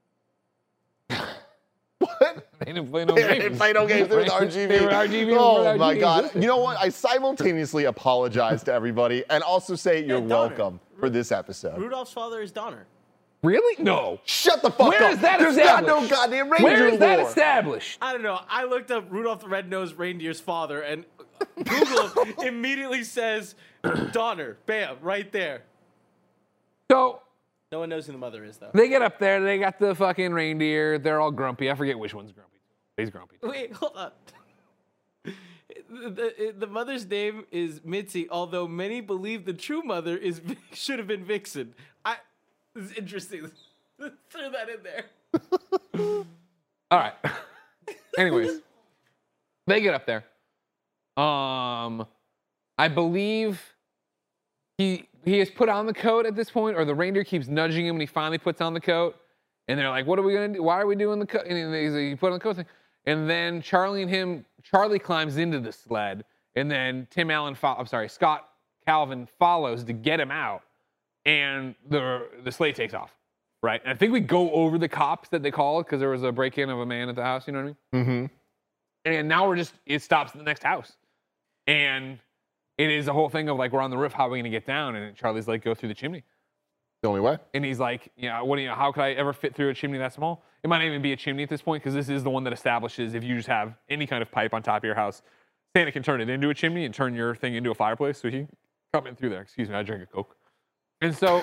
[SPEAKER 2] What?
[SPEAKER 1] They didn't play no
[SPEAKER 2] They
[SPEAKER 1] games.
[SPEAKER 2] didn't play no games. They were R G B.
[SPEAKER 1] They were R G B.
[SPEAKER 2] Oh
[SPEAKER 1] R G B
[SPEAKER 2] my God!
[SPEAKER 1] existed.
[SPEAKER 2] You know what? I simultaneously apologize to everybody and also say you're
[SPEAKER 3] Yeah, Donner.
[SPEAKER 2] welcome for this episode.
[SPEAKER 3] Rudolph's father is Donner.
[SPEAKER 1] Really? No.
[SPEAKER 2] Shut the fuck
[SPEAKER 1] Where
[SPEAKER 2] up.
[SPEAKER 1] is that
[SPEAKER 2] There's not no
[SPEAKER 1] established?
[SPEAKER 2] goddamn reindeer
[SPEAKER 1] Where is that
[SPEAKER 2] lore.
[SPEAKER 1] established?
[SPEAKER 3] I don't know. I looked up Rudolph the Red-Nosed Reindeer's father, and Google immediately says Donner. Bam, right there.
[SPEAKER 1] So
[SPEAKER 3] No one knows who the mother is, though.
[SPEAKER 1] they get up there. They got the fucking reindeer. They're all grumpy. I forget which one's grumpy. He's grumpy.
[SPEAKER 3] Wait, hold on. The, the, the mother's name is Mitzi, although many believe the true mother is should have been Vixen. I. This is interesting. Throw that in there.
[SPEAKER 1] All right. Anyways, they get up there. Um, I believe he he has put on the coat at this point, or the reindeer keeps nudging him, and he finally puts on the coat. And they're like, "What are we gonna do? Why are we doing the coat?" And he's like, "He put on the coat thing." And then Charlie and him, Charlie climbs into the sled, and then Tim Allen, fo- I'm sorry, Scott Calvin follows to get him out, and the the sleigh takes off. Right, and I think we go over the cops that they called because there was a break-in of a man at the house. You know what I mean?
[SPEAKER 2] Mm-hmm.
[SPEAKER 1] And now we're just it stops at the next house, and it is a whole thing of like we're on the roof. How are we gonna get down? And Charlie's like, go through the chimney.
[SPEAKER 2] The only way.
[SPEAKER 1] And he's like, yeah, what do you? How could I ever fit through a chimney that small? It might not even be a chimney at this point because this is the one that establishes if you just have any kind of pipe on top of your house, Santa can turn it into a chimney and turn your thing into a fireplace. So he can come in through there. Excuse me, I drink a Coke. And so.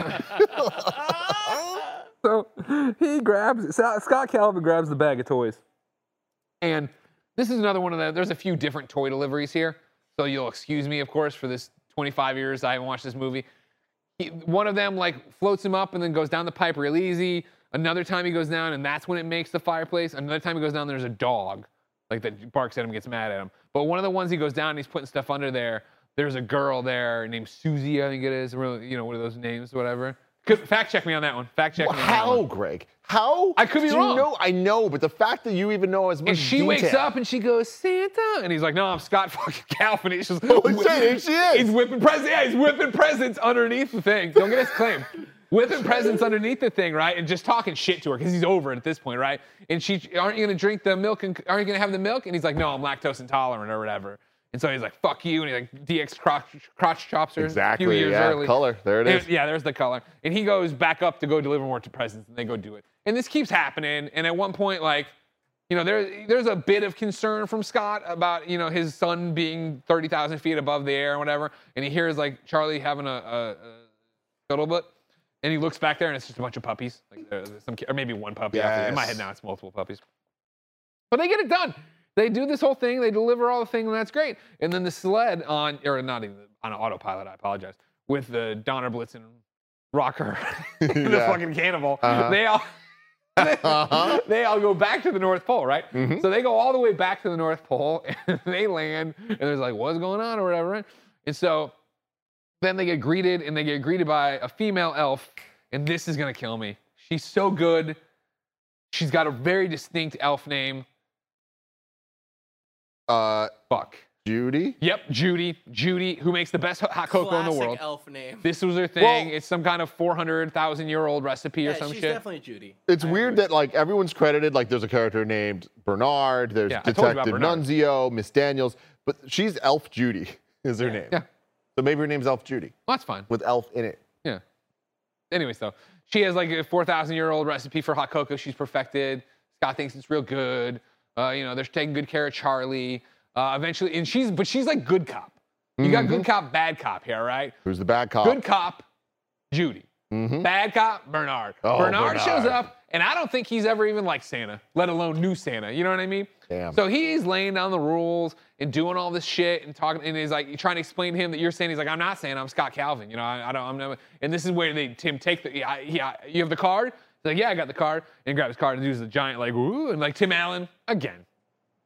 [SPEAKER 1] So he grabs, Scott Calvin grabs the bag of toys. And this is another one of the, there's a few different toy deliveries here. So you'll excuse me, of course, for this twenty-five years I haven't watched this movie. He, one of them like floats him up and then goes down the pipe real easy. Another time he goes down and that's when it makes the fireplace. Another time he goes down, there's a dog like that barks at him, gets mad at him. But one of the ones he goes down and he's putting stuff under there. There's a girl there named Susie, I think it is. Really, you know, what are those names, whatever. Could, fact check me on that one. Fact check
[SPEAKER 2] Well,
[SPEAKER 1] me on that
[SPEAKER 2] how,
[SPEAKER 1] one.
[SPEAKER 2] Greg? How?
[SPEAKER 1] I could be
[SPEAKER 2] do
[SPEAKER 1] wrong.
[SPEAKER 2] You know, I know, but the fact that you even know as much
[SPEAKER 1] And she
[SPEAKER 2] detail.
[SPEAKER 1] wakes up and she goes, Santa. And he's like, no, I'm Scott fucking Calvin. He's just
[SPEAKER 2] Oh, it's saying she is.
[SPEAKER 1] He's whipping presents. Yeah, he's whipping presents underneath the thing. Don't get his claim. Whipping presents underneath the thing, right? And just talking shit to her because he's over it at this point, right? And she, aren't you going to drink the milk? And aren't you going to have the milk? And he's like, no, I'm lactose intolerant or whatever. And so he's like, fuck you. And he like D X crotch, crotch chops her
[SPEAKER 2] Exactly.
[SPEAKER 1] a few years
[SPEAKER 2] yeah.
[SPEAKER 1] early.
[SPEAKER 2] Color. There it is.
[SPEAKER 1] And, yeah, there's the color. And he goes back up to go deliver more to presents, and they go do it. And this keeps happening. And at one point, like, you know, there, there's a bit of concern from Scott about, you know, his son being thirty thousand feet above the air or whatever. And he hears, like, Charlie having a, a, a scuttlebutt. And he looks back there, and it's just a bunch of puppies. Like, there's some, or maybe one puppy. Yes. In my head now, it's multiple puppies. But they get it done. They do this whole thing, they deliver all the thing, and that's great. And then the sled on, or not even on an autopilot, I apologize, with the Donner Blitzen rocker and the
[SPEAKER 2] Yeah.
[SPEAKER 1] fucking cannibal,
[SPEAKER 2] Uh-huh.
[SPEAKER 1] they all they,
[SPEAKER 2] Uh-huh.
[SPEAKER 1] they all go back to the North Pole, right?
[SPEAKER 2] Mhm.
[SPEAKER 1] So they go all the way back to the North Pole, and they land, and there's like, what's going on, or whatever, right? And so then they get greeted, and they get greeted by a female elf, and this is gonna kill me. She's so good. She's got a very distinct elf name.
[SPEAKER 2] Uh,
[SPEAKER 1] Fuck.
[SPEAKER 2] Judy.
[SPEAKER 1] Yep, Judy. Judy, who makes the best hot cocoa
[SPEAKER 3] Classic
[SPEAKER 1] in the world.
[SPEAKER 3] elf name.
[SPEAKER 1] This was her thing.
[SPEAKER 2] Well-
[SPEAKER 1] It's some kind of four hundred thousand year old recipe or
[SPEAKER 3] Yeah,
[SPEAKER 1] some
[SPEAKER 3] she's
[SPEAKER 1] shit.
[SPEAKER 3] definitely Judy.
[SPEAKER 2] It's
[SPEAKER 3] I
[SPEAKER 2] weird
[SPEAKER 3] agree.
[SPEAKER 2] that like everyone's credited. Like there's a character named Bernard. There's
[SPEAKER 1] Yeah, I told you about
[SPEAKER 2] Detective
[SPEAKER 1] Bernard.
[SPEAKER 2] Nunzio, Miss Daniels, but she's Elf Judy is her name.
[SPEAKER 1] Yeah.
[SPEAKER 2] So maybe her name's Elf Judy
[SPEAKER 1] Well, that's fine.
[SPEAKER 2] with elf in it.
[SPEAKER 1] Yeah. Anyway, so she has like a four thousand year old recipe for hot cocoa she's perfected. Scott thinks it's real good. Uh, you know, they're taking good care of Charlie. Uh, eventually, and she's, but she's like good cop. You got good cop, bad cop here, right?
[SPEAKER 2] Who's the bad cop?
[SPEAKER 1] Good cop, Judy.
[SPEAKER 2] Mhm.
[SPEAKER 1] Bad cop, Bernard.
[SPEAKER 2] Oh,
[SPEAKER 1] Bernard, shows
[SPEAKER 2] Bernard.
[SPEAKER 1] up, and I don't think he's ever even like Santa, let alone knew Santa. You know what I mean?
[SPEAKER 2] Damn.
[SPEAKER 1] So he's laying down the rules and doing all this shit and talking, and he's like trying to explain to him that you're saying he's like, I'm not saying I'm Scott Calvin. You know, I, I don't, I'm never. And this is where they Tim take the, yeah, yeah, you have the card. He's like, yeah, I got the card, and grab his card and does the giant like, ooh, and like Tim Allen again.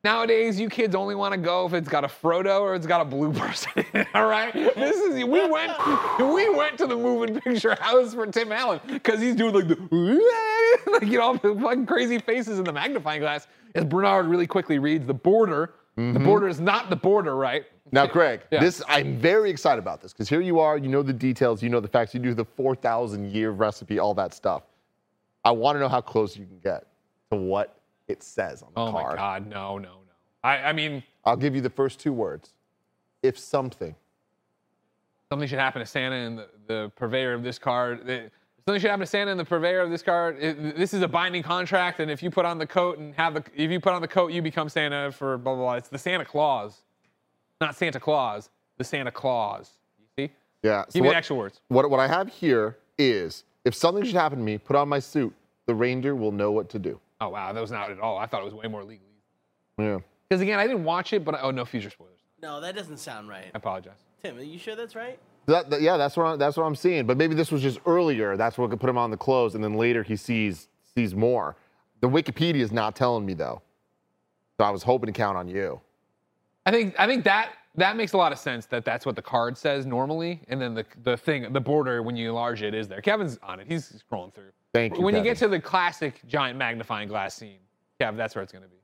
[SPEAKER 1] Nowadays, you kids only want to go if it's got a Frodo or it's got a blue person in it, all right? This is, we went, we went to the moving picture house for Tim Allen because he's doing like the, like, you know, the fucking crazy faces in the magnifying glass as Bernard really quickly reads the border. Mm-hmm. The border is not the border, right?
[SPEAKER 2] Now, Craig,
[SPEAKER 1] yeah.
[SPEAKER 2] this I'm very excited about this because here you are, you know the details, you know the facts, you do the four thousand year recipe, all that stuff. I want to know how close you can get to what it says on the
[SPEAKER 1] oh
[SPEAKER 2] card.
[SPEAKER 1] Oh my God, no, no, no. I, I mean,
[SPEAKER 2] I'll give you the first two words. If something.
[SPEAKER 1] Something should happen to Santa and the, the purveyor of this card. It, something should happen to Santa and the purveyor of this card. It, this is a binding contract, and if you put on the coat and have the, if you put on the coat, you become Santa for blah blah blah. It's the Santa Claus, not Santa Claus. The Santa Claus. You see?
[SPEAKER 2] Yeah.
[SPEAKER 1] Give
[SPEAKER 2] so
[SPEAKER 1] me
[SPEAKER 2] what,
[SPEAKER 1] the actual words.
[SPEAKER 2] What what I have here is if something should happen to me, put on my suit. The reindeer will know what to do.
[SPEAKER 1] Oh wow, that was not at all. I thought it was way more legal.
[SPEAKER 2] Yeah.
[SPEAKER 1] Because again, I didn't watch it, but I, oh no, future spoilers.
[SPEAKER 3] No, that doesn't sound right.
[SPEAKER 1] I apologize.
[SPEAKER 3] Tim, are you sure that's right?
[SPEAKER 2] That, that, yeah, that's what I, that's what I'm seeing. But maybe this was just earlier. That's what could put him on the clothes, and then later he sees sees more. The Wikipedia is not telling me though, so I was hoping to count on you.
[SPEAKER 1] I think I think that that makes a lot of sense. That that's what the card says normally, and then the the thing, the border when you enlarge it is there. Kevin's on it. He's scrolling through.
[SPEAKER 2] Thank you.
[SPEAKER 1] When
[SPEAKER 2] Kevin.
[SPEAKER 1] you get to the classic giant magnifying glass scene, Kev, that's where it's going to be.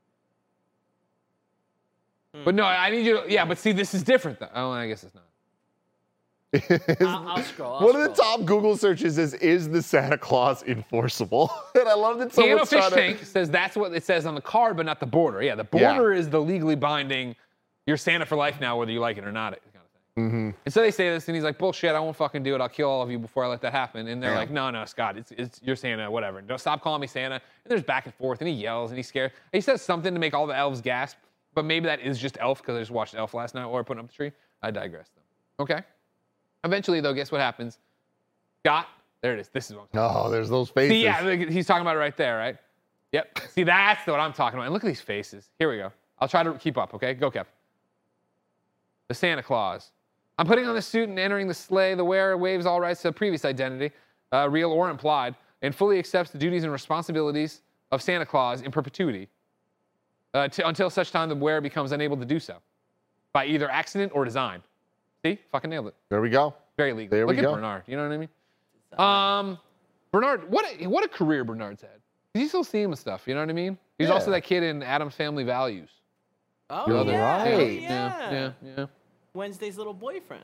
[SPEAKER 1] Hmm. But no, I need you to. Yeah, but see, this is different though. Oh, I guess it's not.
[SPEAKER 3] I'll, I'll scroll. I'll
[SPEAKER 2] One
[SPEAKER 3] scroll.
[SPEAKER 2] of the top Google searches is, is the Santa Claus enforceable? And I love that
[SPEAKER 1] Piano
[SPEAKER 2] someone's
[SPEAKER 1] Fish
[SPEAKER 2] trying to...
[SPEAKER 1] Tank says that's what it says on the card, but not the border. Yeah, the border yeah. is the legally binding, you're Santa for life now, whether you like it or not, kind of thing.
[SPEAKER 2] Mm-hmm.
[SPEAKER 1] And so they say this, and he's like, bullshit, I won't fucking do it. I'll kill all of you before I let that happen. And they're
[SPEAKER 2] yeah.
[SPEAKER 1] like, no, no, Scott, it's, it's you're Santa, whatever. Don't stop calling me Santa. And there's back and forth, and he yells, and he's scared. And he says something to make all the elves gasp, but maybe that is just Elf, because I just watched Elf last night while we we're putting up the tree. I digress, though. Okay? Eventually, though, guess what happens? Scott, there it is. This is what I'm talking about.
[SPEAKER 2] Oh, there's those faces.
[SPEAKER 1] See, yeah, he's talking about it right there, right? Yep. See, that's what I'm talking about. And look at these faces. Here we go. I'll try to keep up, okay? Go, Kev. The Santa Claus. I'm putting on the suit and entering the sleigh. The wearer waives all rights to a previous identity, uh, real or implied, and fully accepts the duties and responsibilities of Santa Claus in perpetuity uh, t- until such time the wearer becomes unable to do so by either accident or design. See? Fucking nailed it.
[SPEAKER 2] There we go.
[SPEAKER 1] Very legal.
[SPEAKER 2] There
[SPEAKER 1] Look
[SPEAKER 2] we
[SPEAKER 1] at
[SPEAKER 2] go.
[SPEAKER 1] Bernard. You know what I mean? Um, Bernard, what a, what a career Bernard's had. You still see him and stuff. You know what I mean? He's
[SPEAKER 2] Yeah.
[SPEAKER 1] also that kid in Adam's Family Values.
[SPEAKER 3] Oh,
[SPEAKER 2] You're
[SPEAKER 3] yeah.
[SPEAKER 2] right.
[SPEAKER 3] Oh,
[SPEAKER 1] Yeah, yeah, yeah.
[SPEAKER 3] Wednesday's little boyfriend.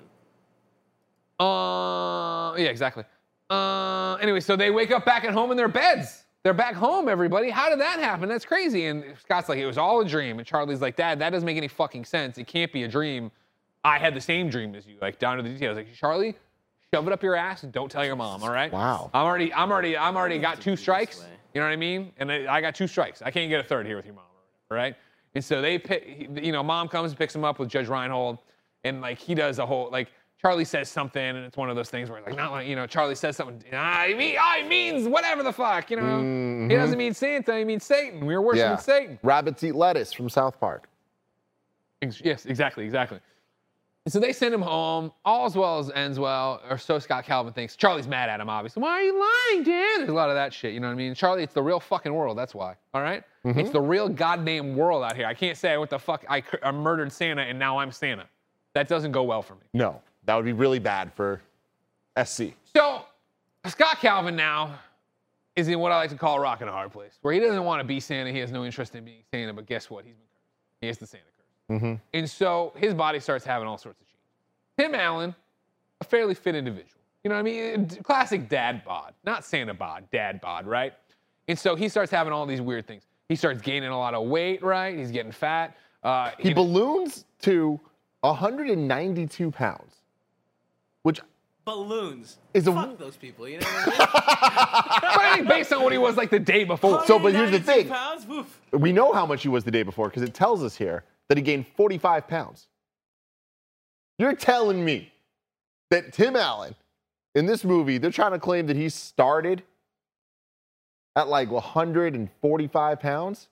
[SPEAKER 1] Uh, yeah, exactly. Uh, anyway, so they wake up back at home in their beds. They're back home, everybody. How did that happen? That's crazy. And Scott's like, it was all a dream. And Charlie's like, Dad, that doesn't make any fucking sense. It can't be a dream. I had the same dream as you, like down to the details. Like, Charlie, shove it up your ass and don't tell your mom, all right?
[SPEAKER 2] Wow.
[SPEAKER 1] I'm already, I'm already, I'm already got two
[SPEAKER 3] this
[SPEAKER 1] strikes.
[SPEAKER 3] way.
[SPEAKER 1] You know what I mean? And I, I got two strikes. I can't get a third here with your mom, all right? And so they pick, you know, mom comes and picks him up with Judge Reinhold, and like he does a whole, like Charlie says something, and it's one of those things where like, not like, you know, Charlie says something, I mean, I means whatever the fuck, you know?
[SPEAKER 2] Mm-hmm.
[SPEAKER 1] He doesn't mean Santa, he means Satan. We were worshiping
[SPEAKER 2] Yeah.
[SPEAKER 1] Satan.
[SPEAKER 2] Rabbits eat lettuce from South Park.
[SPEAKER 1] Ex- Yes, exactly, exactly. And so they send him home. All's well as ends well, or so Scott Calvin thinks. Charlie's mad at him, obviously. Why are you lying, Dad? There's a lot of that shit, you know what I mean? Charlie, it's the real fucking world, that's why, all right?
[SPEAKER 2] Mm-hmm.
[SPEAKER 1] It's the real goddamn world out here. I can't say what the fuck, I, I murdered Santa and now I'm Santa. That doesn't go well for me.
[SPEAKER 2] No, that would be really bad for S C.
[SPEAKER 1] So Scott Calvin now is in what I like to call a rock and a hard place, where he doesn't want to be Santa. He has no interest in being Santa, but guess what? He's been cursed. He has the Santa curse.
[SPEAKER 2] Mm-hmm.
[SPEAKER 1] And so his body starts having all sorts of changes. Tim Allen, a fairly fit individual. You know what I mean? Classic dad bod. Not Santa bod, dad bod, right? And so he starts having all these weird things. He starts gaining a lot of weight, right? He's getting fat. Uh,
[SPEAKER 2] He balloons to one hundred ninety-two pounds, which
[SPEAKER 3] Balloons.
[SPEAKER 2] Is a-
[SPEAKER 3] Fuck those people, you know what I
[SPEAKER 1] but I think based on what he was like the day before.
[SPEAKER 3] mean?
[SPEAKER 2] So, but here's the
[SPEAKER 3] 192
[SPEAKER 2] thing.
[SPEAKER 3] Pounds? Woof.
[SPEAKER 2] we know how much he was the day before because it tells us here that he gained forty-five pounds. You're telling me that Tim Allen, in this movie, they're trying to claim that he started at like one hundred forty-five pounds?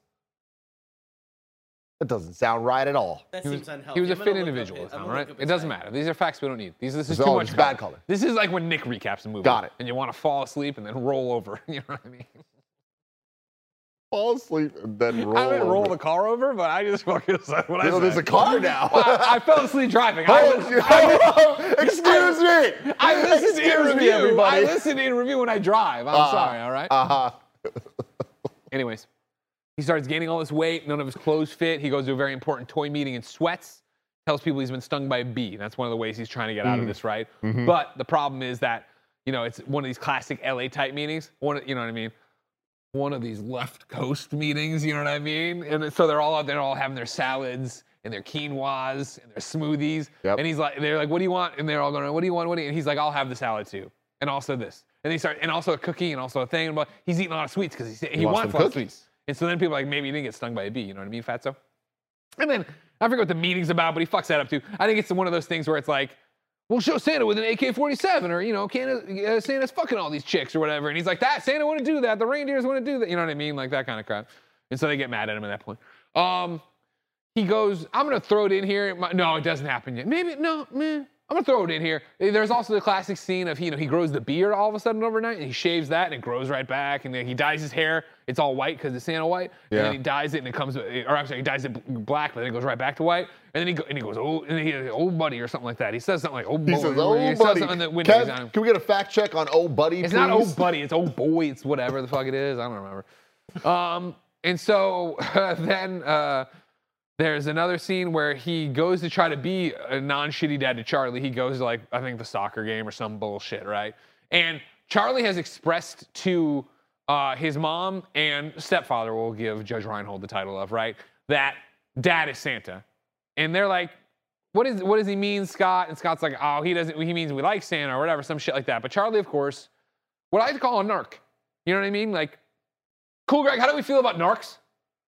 [SPEAKER 2] That doesn't sound right at all.
[SPEAKER 3] That
[SPEAKER 1] He was,
[SPEAKER 3] seems unhealthy.
[SPEAKER 1] he was a
[SPEAKER 3] I'm gonna
[SPEAKER 1] fit
[SPEAKER 3] look up
[SPEAKER 1] individual
[SPEAKER 3] his-
[SPEAKER 1] at the
[SPEAKER 3] I'm
[SPEAKER 1] time,
[SPEAKER 3] gonna
[SPEAKER 1] right?
[SPEAKER 3] look up
[SPEAKER 1] It
[SPEAKER 3] his
[SPEAKER 1] doesn't
[SPEAKER 3] height.
[SPEAKER 1] matter. These are facts we don't need. These, this is
[SPEAKER 2] It's
[SPEAKER 1] too
[SPEAKER 2] all
[SPEAKER 1] much
[SPEAKER 2] just bad
[SPEAKER 1] color.
[SPEAKER 2] color.
[SPEAKER 1] This is like when Nick recaps a movie.
[SPEAKER 2] Got it.
[SPEAKER 1] And you want to fall asleep and then roll over. You know what I mean?
[SPEAKER 2] fall asleep and then roll
[SPEAKER 1] I didn't roll
[SPEAKER 2] over.
[SPEAKER 1] the car over, but I just fucking said what I
[SPEAKER 2] You know,
[SPEAKER 1] said.
[SPEAKER 2] there's a car now.
[SPEAKER 1] Well, I, I fell asleep driving. I,
[SPEAKER 2] Oh,
[SPEAKER 1] was- I,
[SPEAKER 2] excuse me.
[SPEAKER 1] I listen
[SPEAKER 2] Excuse
[SPEAKER 1] in
[SPEAKER 2] me,
[SPEAKER 1] review.
[SPEAKER 2] everybody.
[SPEAKER 1] I listen in review when I drive. I'm
[SPEAKER 2] Uh-huh.
[SPEAKER 1] sorry, all right?
[SPEAKER 2] Uh-huh.
[SPEAKER 1] Anyways, he starts gaining all this weight. None of his clothes fit. He goes to a very important toy meeting and sweats. Tells people he's been stung by a bee. That's one of the ways he's trying to get out of this, right?
[SPEAKER 2] Mm-hmm.
[SPEAKER 1] But the problem is that, you know, it's one of these classic L A type meetings. One, of- you know what I mean? One of these left coast meetings, you know what I mean? And so they're all out there, all having their salads and their quinoas and their smoothies.
[SPEAKER 2] Yep.
[SPEAKER 1] And he's like, they're like, what do you want? And they're all going, what do you want? What do you? And he's like, I'll have the salad too. And also this. And they start, and also a cookie and also a thing. But he's eating a lot of sweets because he, he
[SPEAKER 2] wants
[SPEAKER 1] wants a
[SPEAKER 2] some
[SPEAKER 1] lot of
[SPEAKER 2] cookies.
[SPEAKER 1] sweets. And so then people are like, maybe you didn't get stung by a bee. You know what I mean, fatso? And then I forget what the meeting's about, but he fucks that up too. I think it's one of those things where it's like, we'll show Santa with an A K forty-seven, or, you know, Santa, uh, Santa's fucking all these chicks or whatever. And he's like, that, Santa wouldn't do that. The reindeers wouldn't do that. You know what I mean? Like that kind of crap. And so they get mad at him at that point. Um, he goes, I'm going to throw it in here. My, no, it doesn't happen yet. Maybe, no, meh. I'm gonna throw it in here. There's also the classic scene of, you know, he grows the beard all of a sudden overnight, and he shaves that, and it grows right back, and then he dyes his hair. It's all white because it's Santa white, and
[SPEAKER 2] Yeah.
[SPEAKER 1] then he dyes it, and it comes, or I'm sorry, he dyes it black, but then it goes right back to white, and then he go, and he goes, oh, and he, old buddy or something like that. He says something like, oh,
[SPEAKER 2] He
[SPEAKER 1] boy.
[SPEAKER 2] says,
[SPEAKER 1] he
[SPEAKER 2] oh,
[SPEAKER 1] says
[SPEAKER 2] buddy.
[SPEAKER 1] something in the window. He's
[SPEAKER 2] Kev,
[SPEAKER 1] on-
[SPEAKER 2] can we get a fact check on oh, buddy,
[SPEAKER 1] It's
[SPEAKER 2] please?
[SPEAKER 1] not old buddy, it's old boy, it's whatever the fuck it is. I don't remember. Um, and so then uh, there's another scene where he goes to try to be a non-shitty dad to Charlie. He goes to, like, I think the soccer game or some bullshit, right? And Charlie has expressed to uh, his mom and stepfather, we'll give Judge Reinhold the title of, right, that dad is Santa. And they're like, what is what does he mean, Scott? And Scott's like, oh, he doesn't, he means we like Santa or whatever, some shit like that. But Charlie, of course, what I like to call a narc. You know what I mean? Like, cool, Greg, how do we feel about narcs?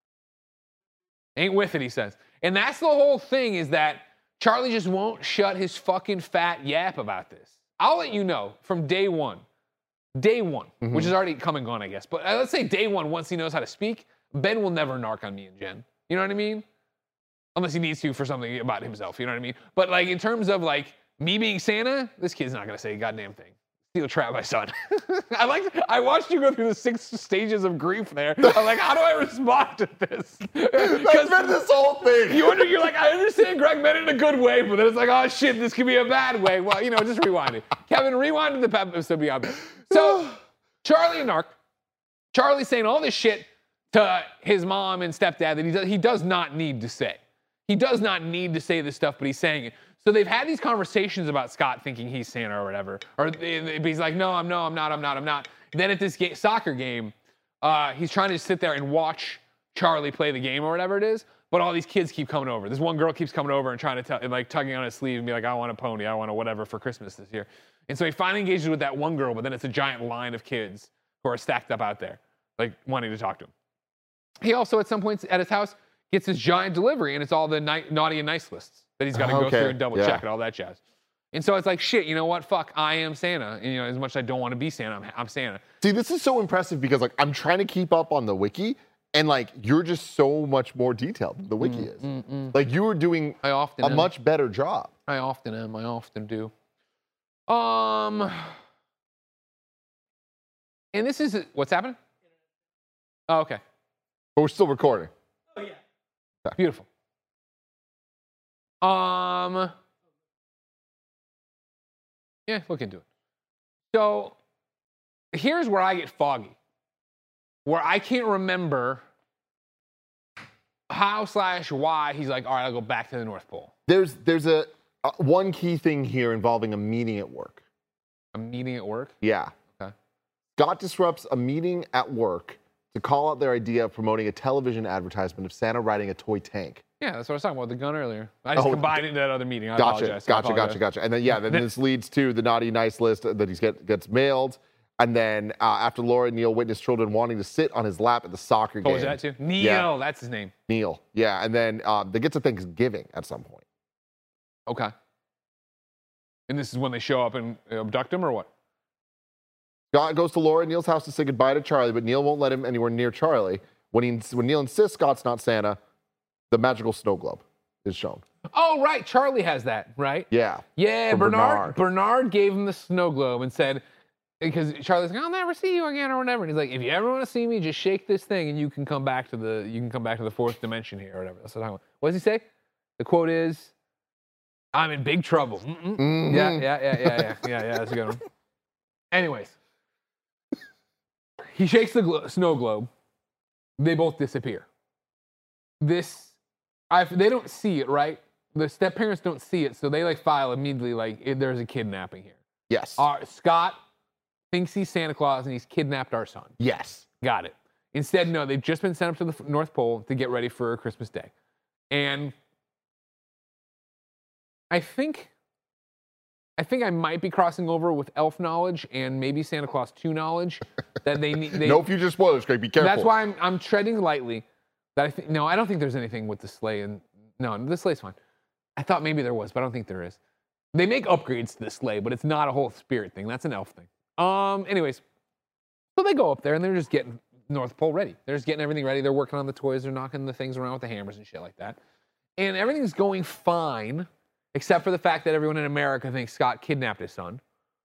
[SPEAKER 1] Ain't with it, he says. And that's the whole thing, is that Charlie just won't shut his fucking fat yap about this. I'll let you know from day one, day one,
[SPEAKER 2] Mm-hmm.
[SPEAKER 1] which is already come and gone, I guess. But uh, let's say day one, once he knows how to speak, Ben will never narc on me and Jen. You know what I mean? Unless he needs to for something about himself, you know what I mean? But like in terms of like me being Santa, this kid's not gonna say a goddamn thing. Steel trap my son. I like. I watched you go through the six stages of grief there. I'm like, how do I respond to this?
[SPEAKER 2] That's been this whole thing.
[SPEAKER 1] You under, you're like, I understand Greg meant it in a good way, but then it's like, oh shit, this could be a bad way. Well, you know, just rewind it. Kevin, rewind to the episode beyond that. So, Charlie and Narc, Charlie's saying all this shit to his mom and stepdad that he does, he does not need to say. He does not need to say this stuff, but he's saying it. So they've had these conversations about Scott thinking he's Santa or whatever. Or he's like, no, I'm no, I'm not, I'm not, I'm not. Then at this ga- soccer game, uh, he's trying to sit there and watch Charlie play the game or whatever it is. But all these kids keep coming over. This one girl keeps coming over and trying to tell, and like tugging on his sleeve and be like, I want a pony, I want a whatever for Christmas this year. And so he finally engages with that one girl, but then it's a giant line of kids who are stacked up out there, like wanting to talk to him. He also, at some points at his house, gets this giant delivery, and it's all the ni- naughty and nice lists that he's got to
[SPEAKER 2] Oh,
[SPEAKER 1] go
[SPEAKER 2] okay.
[SPEAKER 1] through and double
[SPEAKER 2] Yeah.
[SPEAKER 1] check and all that jazz. And so it's like, shit, you know what? Fuck, I am Santa. And, you know, as much as I don't want to be Santa, I'm, I'm Santa.
[SPEAKER 2] See, this is so impressive because like I'm trying to keep up on the wiki, and like you're just so much more detailed than the wiki is. Like you were doing
[SPEAKER 1] I often
[SPEAKER 2] a
[SPEAKER 1] am.
[SPEAKER 2] much better job.
[SPEAKER 1] I often am. I often do. Um, and this is what's happening? Oh, okay.
[SPEAKER 2] But we're still recording.
[SPEAKER 1] Beautiful. Um, yeah, look into it. So here's where I get foggy, where I can't remember how slash why he's like, all right, I'll go back to the North Pole.
[SPEAKER 2] There's there's a uh, one key thing here involving a meeting at work.
[SPEAKER 1] A meeting at work.
[SPEAKER 2] Yeah.
[SPEAKER 1] Okay.
[SPEAKER 2] Scott disrupts a meeting at work to call out their idea of promoting a television advertisement of Santa riding a toy tank.
[SPEAKER 1] Yeah, that's what I was talking about, the gun earlier. I just
[SPEAKER 2] Oh,
[SPEAKER 1] combined it into that other meeting. I
[SPEAKER 2] Gotcha,
[SPEAKER 1] apologize. I
[SPEAKER 2] gotcha,
[SPEAKER 1] apologize.
[SPEAKER 2] gotcha, gotcha. And then yeah, then this leads to the naughty nice list that he's get, gets mailed. And then uh, after Laura and Neil witness children wanting to sit on his lap at the soccer
[SPEAKER 1] What
[SPEAKER 2] game.
[SPEAKER 1] was that too? Neil,
[SPEAKER 2] Yeah.
[SPEAKER 1] that's his name.
[SPEAKER 2] Neil, yeah. And then um, they get to Thanksgiving at some point.
[SPEAKER 1] Okay. And this is when they show up and abduct him, or what?
[SPEAKER 2] Scott goes to Laura and Neil's house to say goodbye to Charlie, but Neil won't let him anywhere near Charlie. When, he, when Neil insists Scott's not Santa, the magical snow globe is shown.
[SPEAKER 1] Oh, right. Charlie has that, right?
[SPEAKER 2] Yeah.
[SPEAKER 1] Yeah,
[SPEAKER 2] From
[SPEAKER 1] Bernard,
[SPEAKER 2] Bernard.
[SPEAKER 1] Bernard gave him the snow globe and said, because Charlie's like, I'll never see you again or whatever. And he's like, if you ever want to see me, just shake this thing and you can come back to the you can come back to the fourth dimension here or whatever. That's what I want. What does he say? The quote is, I'm in big trouble. Mm-mm.
[SPEAKER 2] Mhm.
[SPEAKER 1] Yeah, yeah, yeah, yeah, yeah, yeah, yeah. That's a good one. Anyways, he shakes the glo- snow globe. They both disappear. This, I they don't see it, right? The step parents don't see it, so they like file immediately like eh, there's a kidnapping here.
[SPEAKER 2] Yes.
[SPEAKER 1] Our, Scott thinks he's Santa Claus and he's kidnapped our son.
[SPEAKER 2] Yes.
[SPEAKER 1] Got it. Instead, no, they've just been sent up to the f- North Pole to get ready for Christmas Day. And I think I think I might be crossing over with elf knowledge and maybe Santa Claus two knowledge that they need. They,
[SPEAKER 2] No future spoilers, Craig. Be careful.
[SPEAKER 1] That's why I'm I'm treading lightly. That I think no, I don't think there's anything with the sleigh and no, the sleigh's fine. I thought maybe there was, but I don't think there is. They make upgrades to the sleigh, but it's not a whole spirit thing. That's an elf thing. Um, anyways, so they go up there and they're just getting North Pole ready. They're just getting everything ready. They're working on the toys. They're knocking the things around with the hammers and shit like that. And everything's going fine, except for the fact that everyone in America thinks Scott kidnapped his son.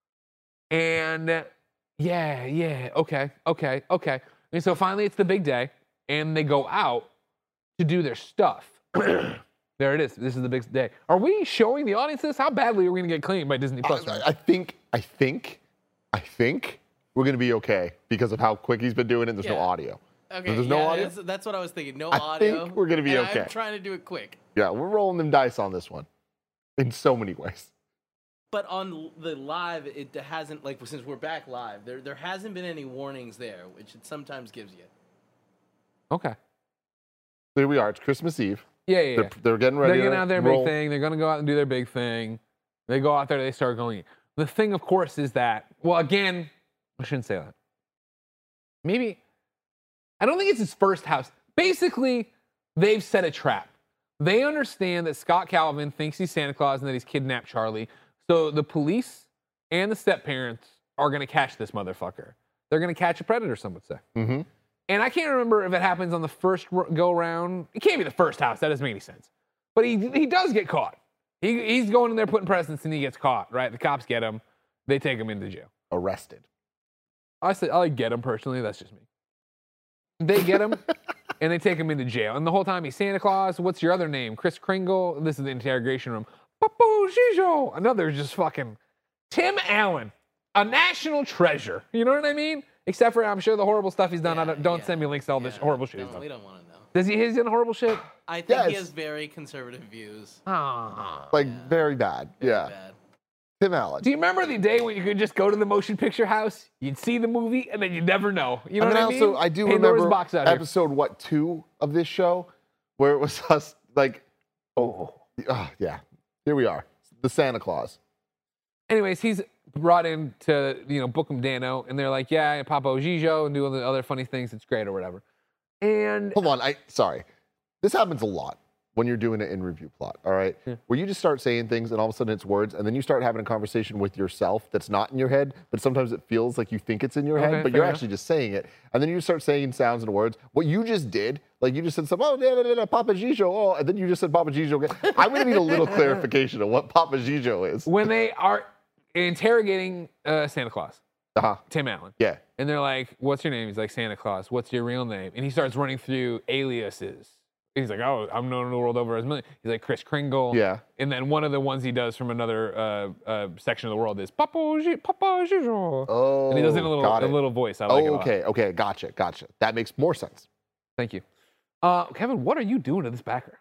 [SPEAKER 1] And uh, yeah, yeah, okay, okay, okay. And so finally it's the big day, and they go out to do their stuff. There it is. This is the big day. Are we showing the audience this? How badly are we going to get claimed by Disney Plus?
[SPEAKER 2] I, I think, I think, I think we're going to be okay because of how quick he's been doing it. And there's no
[SPEAKER 3] Yeah.
[SPEAKER 2] audio.
[SPEAKER 3] Okay,
[SPEAKER 2] There's no
[SPEAKER 3] yeah,
[SPEAKER 2] audio?
[SPEAKER 3] That's, that's what I was thinking. No
[SPEAKER 2] I
[SPEAKER 3] audio.
[SPEAKER 2] think we're gonna be
[SPEAKER 3] and
[SPEAKER 2] okay.
[SPEAKER 3] I'm trying to do it quick.
[SPEAKER 2] Yeah, we're rolling them dice on this one in so many ways.
[SPEAKER 3] But on the live, it hasn't, like, since we're back live, there there hasn't been any warnings there, which it sometimes gives you.
[SPEAKER 1] Okay.
[SPEAKER 2] Here we are. It's Christmas Eve.
[SPEAKER 1] Yeah, yeah, yeah.
[SPEAKER 2] They're, they're getting ready.
[SPEAKER 1] They're getting
[SPEAKER 2] to
[SPEAKER 1] out their
[SPEAKER 2] roll.
[SPEAKER 1] big thing. They're going to go out and do their big thing. They go out there, they start going. The thing, of course, is that, well, again, I shouldn't say that. Maybe, I don't think it's his first house. Basically, they've set a trap. They understand that Scott Calvin thinks he's Santa Claus and that he's kidnapped Charlie. So the police and the step-parents are going to catch this motherfucker. They're going to catch a predator, some would say.
[SPEAKER 2] Mm-hmm.
[SPEAKER 1] And I can't remember if it happens on the first go-round. It can't be the first house. That doesn't make any sense. But he he does get caught. He, he's going in there putting presents and he gets caught, right? The cops get him. They take him into jail.
[SPEAKER 2] Arrested.
[SPEAKER 1] I say I like get him personally. That's just me. They get him and they take him into jail. And the whole time he's Santa Claus. What's your other name? Chris Kringle. This is the interrogation room. Papo Gijo. Another just fucking Tim Allen, a national treasure. You know what I mean? Except for I'm sure the horrible stuff he's done. I don't, don't
[SPEAKER 3] yeah,
[SPEAKER 1] send me links to all this
[SPEAKER 3] yeah.
[SPEAKER 1] horrible shit he's
[SPEAKER 3] No,
[SPEAKER 1] done.
[SPEAKER 3] we don't want to know.
[SPEAKER 1] Does he? He's in horrible shit.
[SPEAKER 3] I think he
[SPEAKER 2] Yes.
[SPEAKER 3] has very conservative views.
[SPEAKER 1] Ah.
[SPEAKER 2] Like,
[SPEAKER 3] Yeah.
[SPEAKER 2] very bad.
[SPEAKER 3] Very
[SPEAKER 2] yeah.
[SPEAKER 3] bad.
[SPEAKER 2] Tim Allen.
[SPEAKER 1] Do you remember the day when you could just go to the motion picture house, you'd see the movie, and then you'd never know? You know
[SPEAKER 2] I mean,
[SPEAKER 1] what
[SPEAKER 2] I
[SPEAKER 1] I mean?
[SPEAKER 2] also, I do
[SPEAKER 1] Pandora's
[SPEAKER 2] remember
[SPEAKER 1] box out here.
[SPEAKER 2] episode, what, two of this show? Where it was us, like, oh, oh, yeah. Here we are. The Santa Claus.
[SPEAKER 1] Anyways, he's brought in to, you know, book him Dano, and they're like, yeah, Papo Gijo, and do all the other funny things. It's great or whatever. And
[SPEAKER 2] Hold on. I Sorry. This happens a lot when you're doing an in-review plot, all right?
[SPEAKER 1] Yeah.
[SPEAKER 2] Where you just start saying things and all of a sudden it's words, and then you start having a conversation with yourself that's not in your head, but sometimes it feels like you think it's in your
[SPEAKER 1] Okay,
[SPEAKER 2] head, but
[SPEAKER 1] fair
[SPEAKER 2] you're
[SPEAKER 1] enough.
[SPEAKER 2] actually just saying it. And then you start saying sounds and words. What you just did, like you just said something, oh, da, da, da, da, Papa Gijo, oh, and then you just said Papa Gijo again. I'm going to need a little clarification of what Papa Gijo is.
[SPEAKER 1] when they are interrogating uh, Santa Claus,
[SPEAKER 2] Uh-huh.
[SPEAKER 1] Tim Allen,
[SPEAKER 2] Yeah.
[SPEAKER 1] and they're like, what's your name? He's like, Santa Claus. What's your real name? And he starts running through aliases. He's like, oh, I'm known the world over as a million. He's like, Chris Kringle.
[SPEAKER 2] Yeah.
[SPEAKER 1] And then one of the ones he does from another uh, uh, section of the world is Papa Gi- Papa Gijo.
[SPEAKER 2] Oh,
[SPEAKER 1] And he does it in a little,
[SPEAKER 2] got
[SPEAKER 1] a
[SPEAKER 2] it.
[SPEAKER 1] little voice. I like it a
[SPEAKER 2] Oh,
[SPEAKER 1] lot.
[SPEAKER 2] okay, okay, gotcha, gotcha. That makes more sense.
[SPEAKER 1] Thank you. Uh, Kevin, what are you doing to this background?